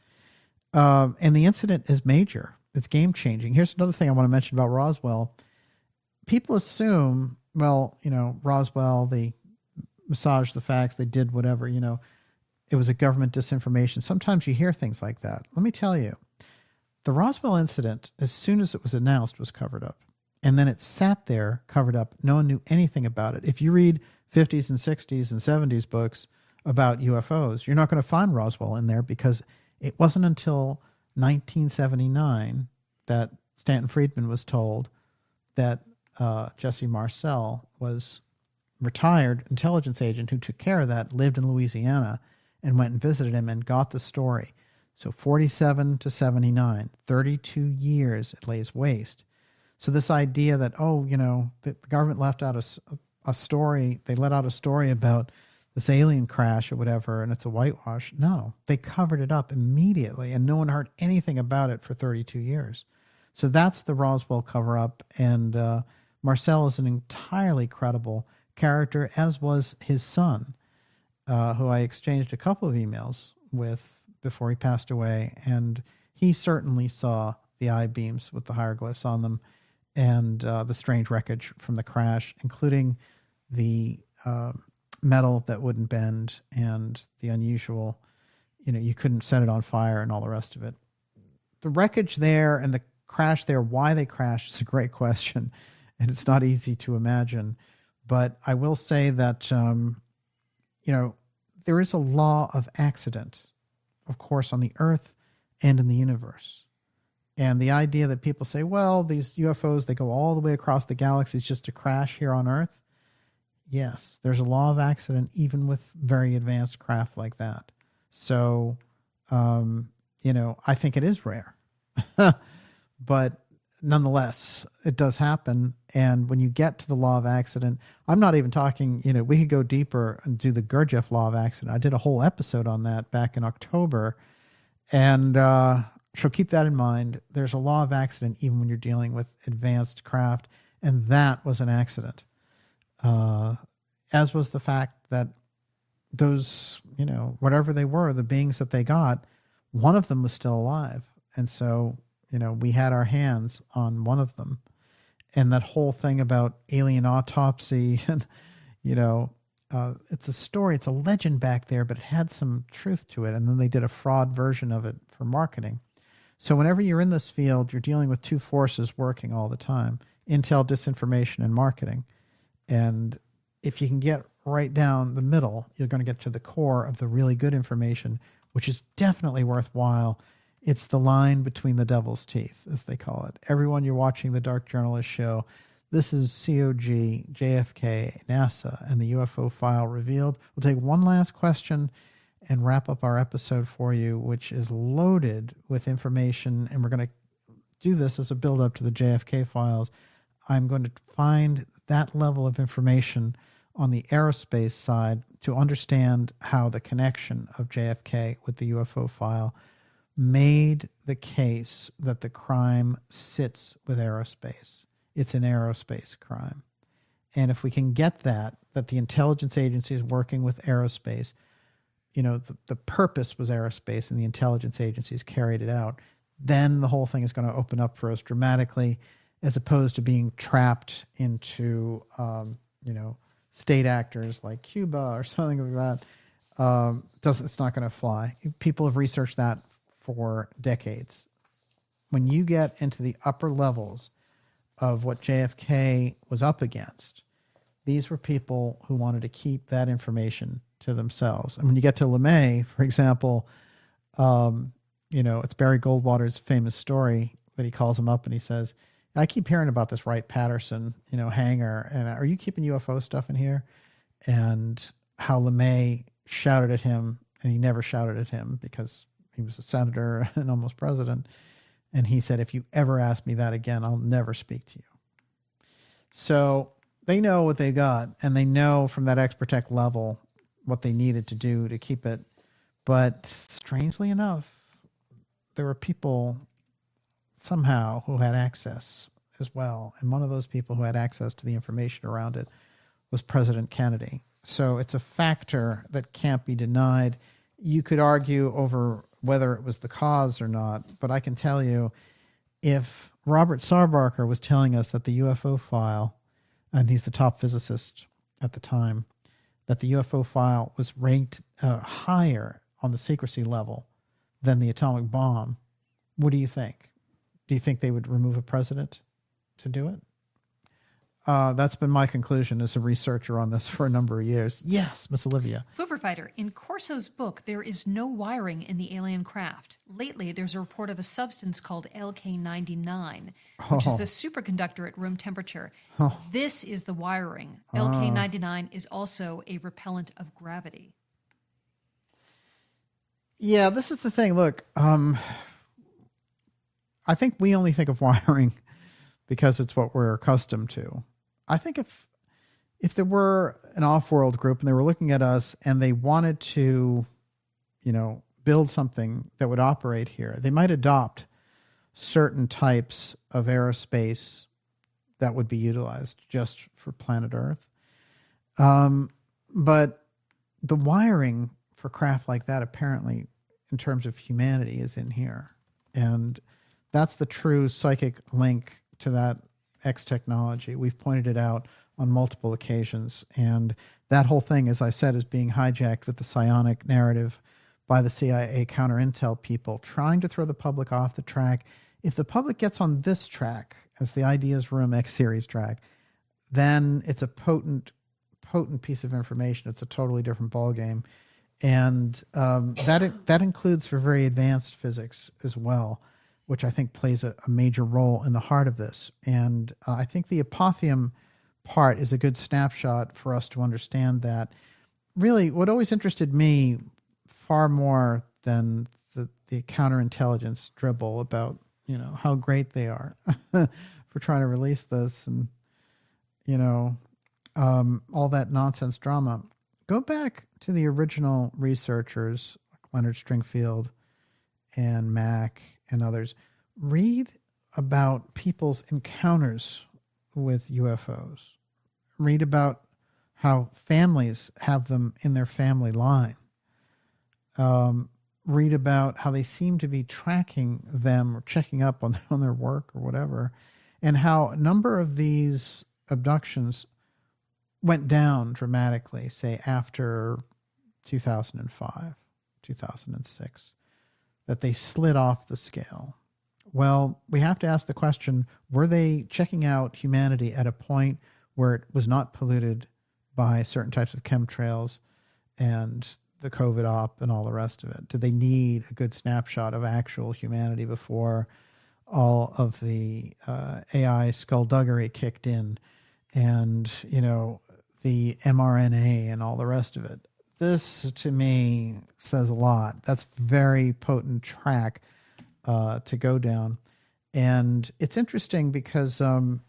Um, and the incident is major. It's game-changing. Here's another thing I want to mention about Roswell. People assume, well, you know, Roswell, they massaged the facts, they did whatever, you know, it was a government disinformation. Sometimes you hear things like that. Let me tell you, the Roswell incident, as soon as it was announced, was covered up. And then it sat there covered up. No one knew anything about it. If you read fifties and sixties and seventies books about U F Os, you're not going to find Roswell in there because it wasn't until nineteen seventy-nine that Stanton Friedman was told that uh, Jesse Marcel was retired intelligence agent who took care of that, lived in Louisiana, and went and visited him and got the story. So forty-seven to seventy-nine, thirty-two years it lays waste. So this idea that, oh, you know, the government left out a, a story, they let out a story about this alien crash or whatever, and it's a whitewash. No, they covered it up immediately, and no one heard anything about it for thirty-two years. So that's the Roswell cover-up, and uh, Marcel is an entirely credible character, as was his son, uh, who I exchanged a couple of emails with before he passed away, and he certainly saw the I-beams with the hieroglyphs on them and uh, the strange wreckage from the crash, including the uh, metal that wouldn't bend and the unusual, you know, you couldn't set it on fire and all the rest of it. The wreckage there and the crash there, why they crashed, is a great question, and it's not easy to imagine. But I will say that, um, you know, there is a law of accident, of course, on the Earth and in the universe. And the idea that people say, well, these U F Os, they go all the way across the galaxies just to crash here on Earth. Yes, there's a law of accident even with very advanced craft like that. So, um, you know, I think it is rare. But nonetheless, it does happen. And when you get to the law of accident, I'm not even talking, you know, we could go deeper and do the Gurdjieff law of accident. I did a whole episode on that back in October. And uh, so keep that in mind. There's a law of accident even when you're dealing with advanced craft. And that was an accident. Uh, as was the fact that those, you know, whatever they were, the beings that they got, one of them was still alive. And so, you know, we had our hands on one of them. And that whole thing about alien autopsy and, you know, uh, it's a story, it's a legend back there, but it had some truth to it. And then they did a fraud version of it for marketing. So whenever you're in this field, you're dealing with two forces working all the time, intel, disinformation, and marketing. And if you can get right down the middle, you're going to get to the core of the really good information, which is definitely worthwhile. It's the line between the devil's teeth, as they call it. Everyone, you're watching the Dark Journalist Show. This is C O G, J F K, NASA, and the U F O file revealed. We'll take one last question and wrap up our episode for you, which is loaded with information, and we're going to do this as a build-up to the J F K files. I'm going to find that level of information on the aerospace side to understand how the connection of J F K with the U F O file made the case that the crime sits with aerospace. It's an aerospace crime. And if we can get that, that the intelligence agency is working with aerospace, you know, the, the purpose was aerospace and the intelligence agencies carried it out, then the whole thing is going to open up for us dramatically, as opposed to being trapped into, um, you know, state actors like Cuba or something like that. Um, doesn't, it's not going to fly. People have researched that for decades. When you get into the upper levels of what J F K was up against. These were people who wanted to keep that information to themselves. And when you get to LeMay, for example, um, you know, it's Barry Goldwater's famous story that he calls him up and he says, I keep hearing about this Wright-Patterson, you know, hangar, and are you keeping U F O stuff in here? And how LeMay shouted at him, and he never shouted at him because he was a senator and almost president. And he said, if you ever ask me that again, I'll never speak to you. So they know what they got, and they know from that Expertech level what they needed to do to keep it. But strangely enough, there were people somehow who had access as well. And one of those people who had access to the information around it was President Kennedy. So it's a factor that can't be denied. You could argue over whether it was the cause or not, but I can tell you, if Robert Sarbarker was telling us that the U F O file, and he's the top physicist at the time, that the U F O file was ranked uh, higher on the secrecy level than the atomic bomb, what do you think? Do you think they would remove a president to do it? Uh, that's been my conclusion as a researcher on this for a number of years. Yes, Miss Olivia. Fooper Fighter, in Corso's book, there is no wiring in the alien craft. Lately, there's a report of a substance called L K ninety-nine, which oh. is a superconductor at room temperature. Oh. This is the wiring. Oh. L K ninety-nine is also a repellent of gravity. Yeah, this is the thing. Look, um, I think we only think of wiring because it's what we're accustomed to. I think if if there were an off-world group and they were looking at us and they wanted to, you know, build something that would operate here, they might adopt certain types of aerospace that would be utilized just for planet Earth. Um, but the wiring for craft like that, apparently, in terms of humanity, is in here. And that's the true psychic link to that X technology. We've pointed it out on multiple occasions. And that whole thing, as I said, is being hijacked with the psionic narrative by the C I A counter-intel people, trying to throw the public off the track. If the public gets on this track, as the Ideas Room X-Series track, then it's a potent, potent piece of information. It's a totally different ballgame. And um, that that includes for very advanced physics as well, which I think plays a, a major role in the heart of this. And uh, I think the apotheum part is a good snapshot for us to understand that. Really, what always interested me far more than the, the counterintelligence dribble about, you know, how great they are for trying to release this and, you know, um, all that nonsense drama. Go back to the original researchers, like Leonard Stringfield and Mack and others. Read about people's encounters with U F Os. Read about how families have them in their family line. Um, read about how they seem to be tracking them or checking up on, on their work or whatever, and how a number of these abductions went down dramatically, say after two thousand five, two thousand six, that they slid off the scale. Well, we have to ask the question, were they checking out humanity at a point where it was not polluted by certain types of chemtrails and the COVID op and all the rest of it? Did they need a good snapshot of actual humanity before all of the uh, A I skullduggery kicked in and, you know, the mRNA and all the rest of it? This, to me, says a lot. That's very potent track uh, to go down. And it's interesting because um,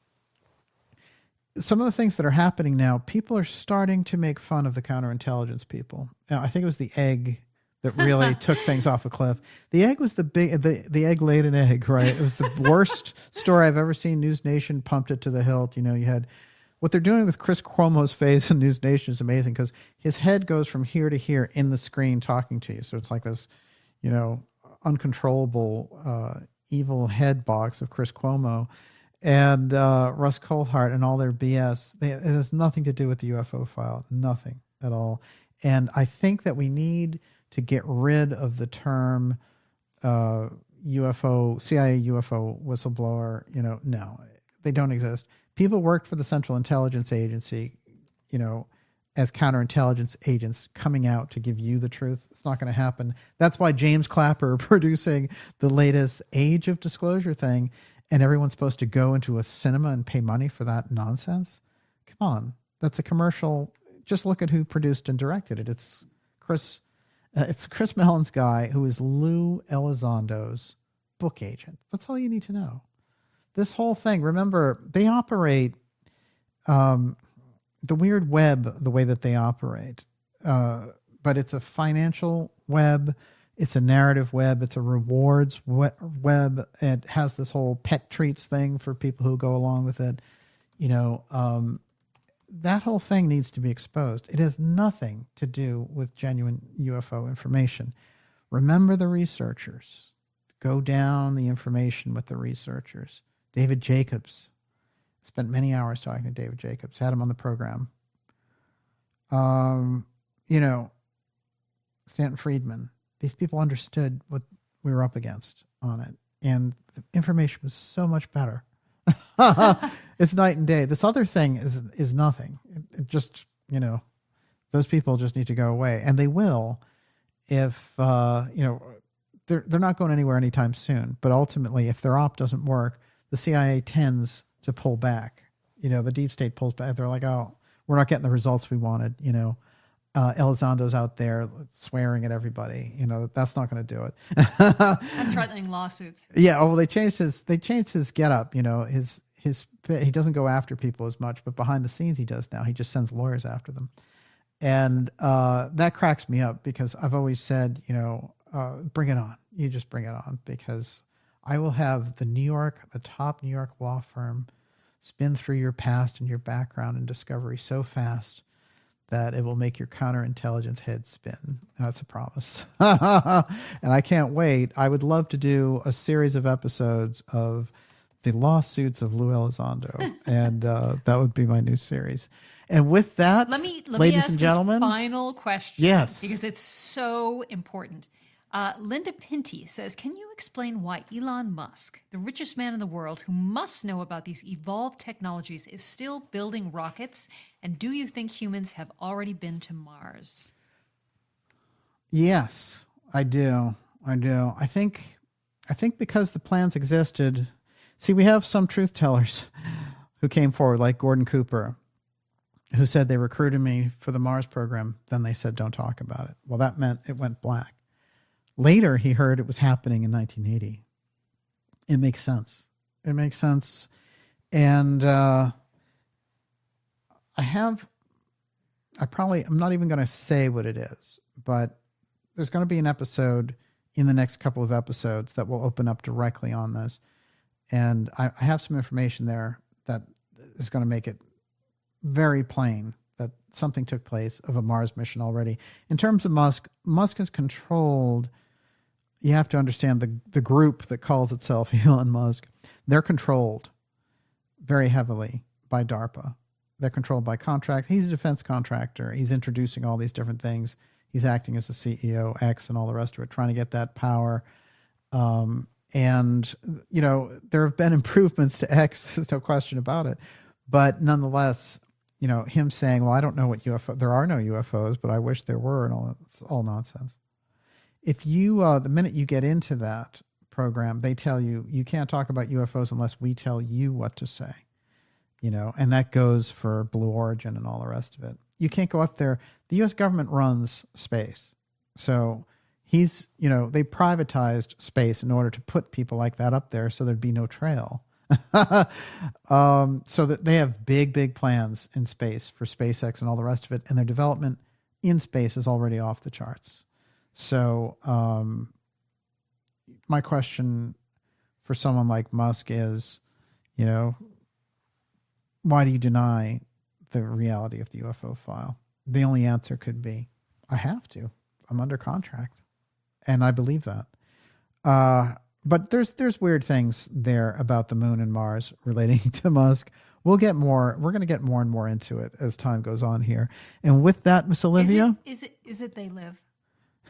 some of the things that are happening now, people are starting to make fun of the counterintelligence people. Now, I think it was the egg that really took things off a cliff. The egg was the big, the, the egg laid an egg, right? It was the worst story I've ever seen. News Nation pumped it to the hilt. You know, you had what they're doing with Chris Cuomo's face in News Nation is amazing because his head goes from here to here in the screen talking to you. So it's like this, you know, uncontrollable uh, evil head box of Chris Cuomo and uh, Russ Coulthart and all their B S. They, it has nothing to do with the U F O file, nothing at all. And I think that we need to get rid of the term uh, U F O, C I A U F O whistleblower. You know, no, They don't exist. People worked for the Central Intelligence Agency, you know, as counterintelligence agents coming out to give you the truth. It's not going to happen. That's why James Clapper producing the latest Age of Disclosure thing, and everyone's supposed to go into a cinema and pay money for that nonsense. Come on. That's a commercial. Just look at who produced and directed it. It's Chris, uh, it's Chris Mellon's guy who is Lou Elizondo's book agent. That's all you need to know. This whole thing, remember, they operate um, the weird web the way that they operate. Uh, but it's a financial web. It's a narrative web. It's a rewards web. It has this whole pet treats thing for people who go along with it. You know, um, that whole thing needs to be exposed. It has nothing to do with genuine U F O information. Remember the researchers. Go down the information with the researchers. David Jacobs. Spent many hours talking to David Jacobs. Had him on the program. Um, you know, Stanton Friedman. These people understood what we were up against on it. And the information was so much better. It's night and day. This other thing is is nothing. It, it just, you know, those people just need to go away. And they will if, uh, you know, they're, they're not going anywhere anytime soon. But ultimately, if their op doesn't work, the C I A tends to pull back. You know, the deep state pulls back. They're like, oh, we're not getting the results we wanted. You know, uh, Elizondo's out there swearing at everybody. You know, that's not going to do it. And threatening lawsuits. Yeah. Oh, well, they changed his, they changed his getup. You know, his, his, he doesn't go after people as much, but behind the scenes he does now. He just sends lawyers after them. And uh, that cracks me up because I've always said, you know, uh, bring it on. You just bring it on because I will have the New York, the top New York law firm spin through your past and your background and discovery so fast that it will make your counterintelligence head spin. That's a promise. And I can't wait. I would love to do a series of episodes of the lawsuits of Lou Elizondo. And uh, that would be my new series. And with that, let me, let ladies me ask and gentlemen. This final question. Yes. Because it's so important. Uh, Linda Pinty says, can you explain why Elon Musk, the richest man in the world who must know about these evolved technologies, is still building rockets? And do you think humans have already been to Mars? Yes, I do. I do. I think, I think because the plans existed. See, we have some truth tellers who came forward, like Gordon Cooper, who said they recruited me for the Mars program. Then they said, don't talk about it. Well, that meant it went black. Later, he heard it was happening in nineteen eighty. It makes sense. It makes sense. And uh, I have, I probably, I'm not even going to say what it is, but there's going to be an episode in the next couple of episodes that will open up directly on this. And I, I have some information there that is going to make it very plain that something took place of a Mars mission already. In terms of Musk, Musk has controlled. You have to understand the, the group that calls itself Elon Musk. They're controlled very heavily by DARPA. They're controlled by contract. He's a defense contractor. He's introducing all these different things. He's acting as a C E O, X, and all the rest of it, trying to get that power. Um, and, you know, there have been improvements to X. There's no question about it. But nonetheless, you know, him saying, well, I don't know what U F O, there are no U F Os, but I wish there were, and all it's all nonsense. If you, uh, the minute you get into that program, they tell you, you can't talk about U F Os unless we tell you what to say, you know, and that goes for Blue Origin and all the rest of it. You can't go up there. The U S government runs space. So he's, you know, they privatized space in order to put people like that up there so there'd be no trail. um, so that they have big, big plans in space for SpaceX and all the rest of it. And their development in space is already off the charts. So um, my question for someone like Musk is, you know, why do you deny the reality of the U F O file? The only answer could be, I have to. I'm under contract. And I believe that. Uh, but there's there's weird things there about the moon and Mars relating to Musk. We'll get more. We're going to get more and more into it as time goes on here. And with that, Miss Olivia. Is it, is it, is it they live?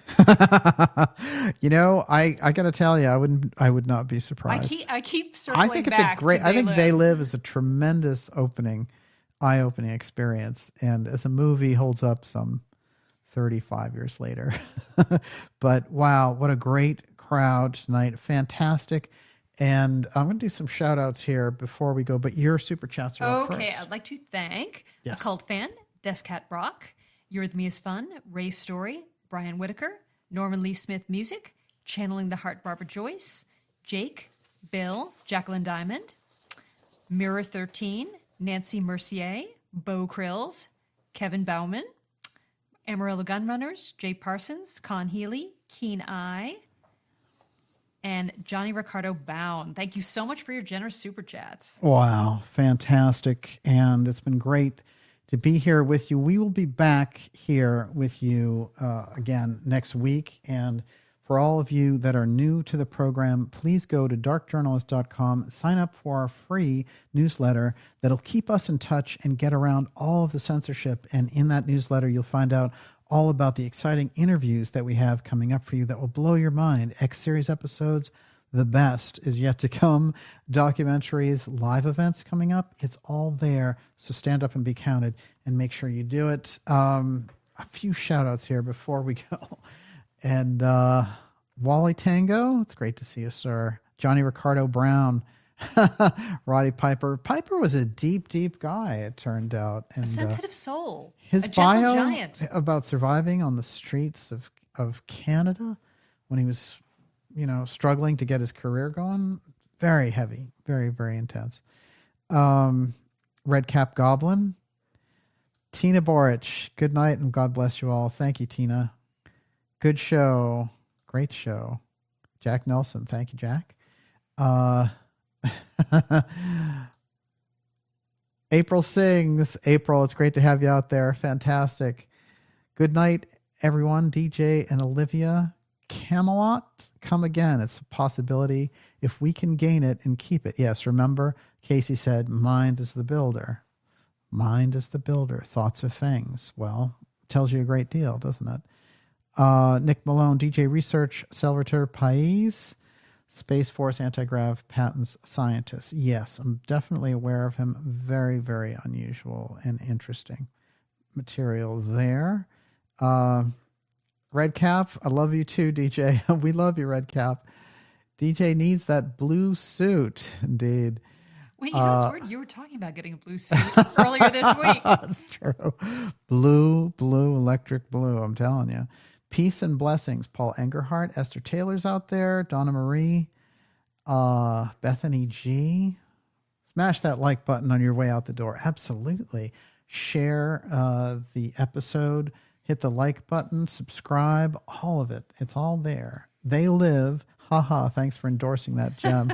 You know, I, I got to tell you, I wouldn't, I would not be surprised. I keep, I keep circling I think it's back a great, to I They think Live. They Live is a tremendous opening, eye opening experience. And as a movie holds up some thirty-five years later, but wow, what a great crowd tonight. Fantastic. And I'm going to do some shout outs here before we go, but your super chats are up Okay, first. I'd like to thank Yes. Occult Fan, Descat Brock, Eurythmia's Fun, Ray Story, Brian Whitaker, Norman Lee Smith Music, Channeling the Heart Barbara Joyce, Jake, Bill, Jacqueline Diamond, Mirror thirteen, Nancy Mercier, Bo Krills, Kevin Bauman, Amarillo Gunrunners, Jay Parsons, Con Healy, Keen Eye, and Johnny Ricardo Bound. Thank you so much for your generous super chats. Wow, fantastic. And it's been great to be here with you. We will be back here with you uh, again next week. And for all of you that are new to the program, please go to dark journalist dot com, sign up for our free newsletter that'll keep us in touch and get around all of the censorship. And in that newsletter, you'll find out all about the exciting interviews that we have coming up for you that will blow your mind. X-Series episodes, the best is yet to come. Documentaries, live events coming up. It's all there. So stand up and be counted and make sure you do it. Um, a few shout outs here before we go. And uh, Wally Tango, it's great to see you, sir. Johnny Ricardo Brown, Roddy Piper. Piper was a deep, deep guy, it turned out. And, A sensitive soul. his a gentle bio giant. about surviving on the streets of, of Canada when he was, you know, struggling to get his career going, very heavy, very, very intense. Um, Red Cap Goblin, Tina Boric, good night and God bless you all. Thank you, Tina. Good show. Great show. Jack Nelson, thank you, Jack. Uh, April sings. April, it's great to have you out there. Fantastic. Good night, everyone. D J and Olivia. Camelot, come again. It's a possibility if we can gain it and keep it. Yes, remember, Casey said, mind is the builder. Mind is the builder. Thoughts are things. Well, tells you a great deal, doesn't it? Uh, Nick Malone, D J Research, Salvatore Pais, Space Force Anti-Grav Patents Scientist. Yes, I'm definitely aware of him. Very, very unusual and interesting material there. Uh, Red Cap, I love you too, D J. We love you, Red Cap. D J needs that blue suit, indeed. Wait, you know, Uh, it's weird. You were talking about getting a blue suit earlier this week. That's true. Blue, blue, electric blue, I'm telling you. Peace and blessings. Paul Engerhart, Esther Taylor's out there, Donna Marie, uh, Bethany G. Smash that like button on your way out the door. Absolutely. Share uh, the episode. Hit the like button. Subscribe. All of it. It's all there. They live. Haha. Thanks for endorsing that, Gem.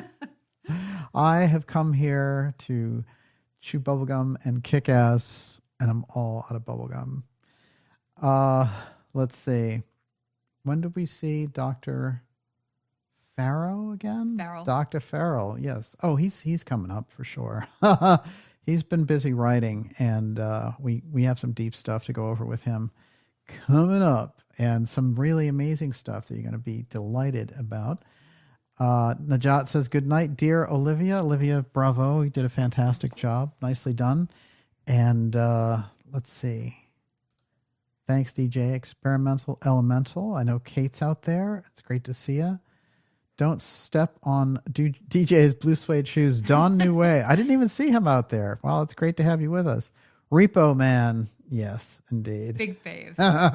I have come here to chew bubblegum and kick ass, and I'm all out of bubblegum. Uh, let's see. When did we see Doctor Farrell again? Farrell. Doctor Farrell, yes. Oh, he's he's coming up for sure. He's been busy writing, and uh, we, we have some deep stuff to go over with him coming up, and some really amazing stuff that you're going to be delighted about. Uh, Najat says, good night, dear Olivia. Olivia, bravo. You did a fantastic job. Nicely done. And uh, let's see. Thanks, D J. Experimental Elemental. I know Kate's out there. It's great to see you. Don't step on D J's blue suede shoes. Don New Way. I didn't even see him out there. Well, it's great to have you with us. Repo Man. Yes, indeed. Big fave.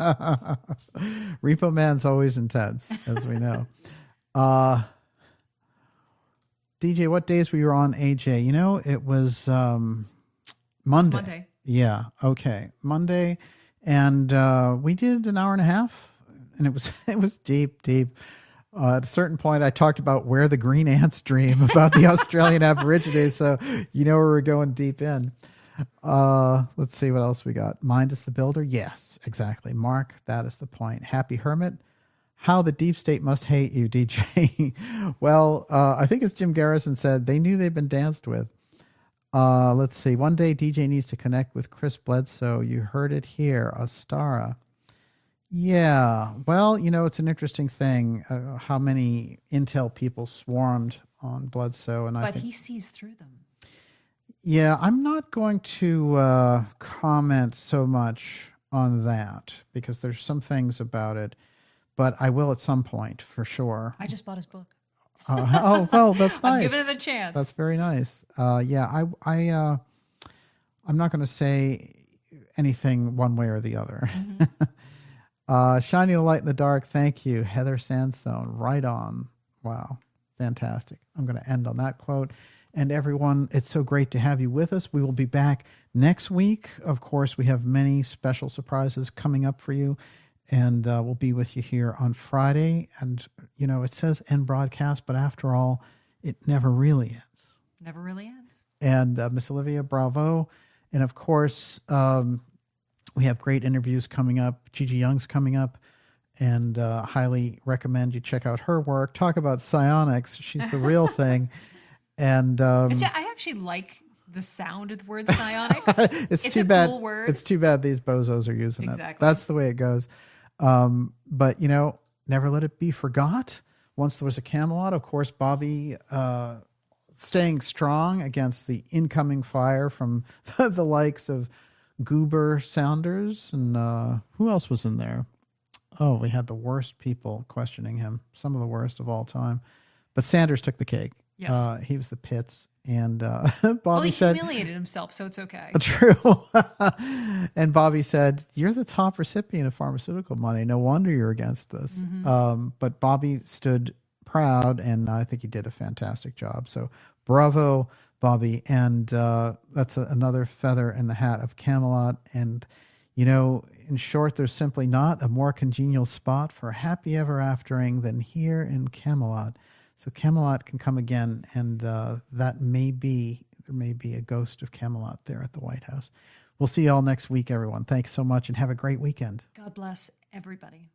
Repo Man's always intense, as we know. Uh, D J, what days were you on A J? You know, it was um, Monday. It's Monday. Yeah, okay. Monday. And uh, we did an hour and a half, and it was it was deep, deep. Uh, at a certain point, I talked about where the green ants dream, about the Australian Aborigines, so you know where we're going deep in. Uh, let's see what else we got. Mind is the builder? Yes, exactly. Mark, that is the point. Happy Hermit. How the deep state must hate you, D J. Well, uh, I think as Jim Garrison said, they knew they'd been danced with. Uh, let's see. One day D J needs to connect with Chris Bledsoe. You heard it here. Astara. Yeah. Well, you know, it's an interesting thing uh, how many intel people swarmed on Bledsoe, and I But think he sees through them. yeah, I'm not going to uh, comment so much on that because there's some things about it, but I will at some point for sure. I just bought his book. Uh, oh well, that's nice. I'm giving it a chance. That's very nice. Uh, yeah, I, I, uh, I'm not going to say anything one way or the other. Mm-hmm. uh, shining a light in the dark. Thank you, Heather Sandstone. Right on. Wow, fantastic. I'm going to end on that quote. And everyone, it's so great to have you with us. We will be back next week. Of course, we have many special surprises coming up for you. And uh, we'll be with you here on Friday. And, you know, it says end broadcast, but after all, it never really ends. Never really ends. And uh, Miss Olivia, bravo. And, of course, um, we have great interviews coming up. Gigi Young's coming up. And uh, highly recommend you check out her work. Talk about psionics. She's the real thing. And um, Actually, I actually like the sound of the word psionics. it's, it's too a bad. cool word. It's too bad these bozos are using exactly. it. That's the way it goes. Um, but, you know, never let it be forgot. Once there was a Camelot, of course, Bobby uh, staying strong against the incoming fire from the likes of Goober Sounders. And uh, who else was in there? Oh, we had the worst people questioning him, some of the worst of all time. But Sanders took the cake. Yes. Uh, he was the pits. And uh, Bobby well, he said, humiliated himself, so it's okay. True. And Bobby said, you're the top recipient of pharmaceutical money. No wonder you're against this. Mm-hmm. Um, but Bobby stood proud, and I think he did a fantastic job. So bravo, Bobby. And uh, that's a, another feather in the hat of Camelot. And, you know, in short, there's simply not a more congenial spot for happy ever aftering than here in Camelot. So Camelot can come again, and uh, that may be, there may be a ghost of Camelot there at the White House. We'll see you all next week, everyone. Thanks so much, and have a great weekend. God bless everybody.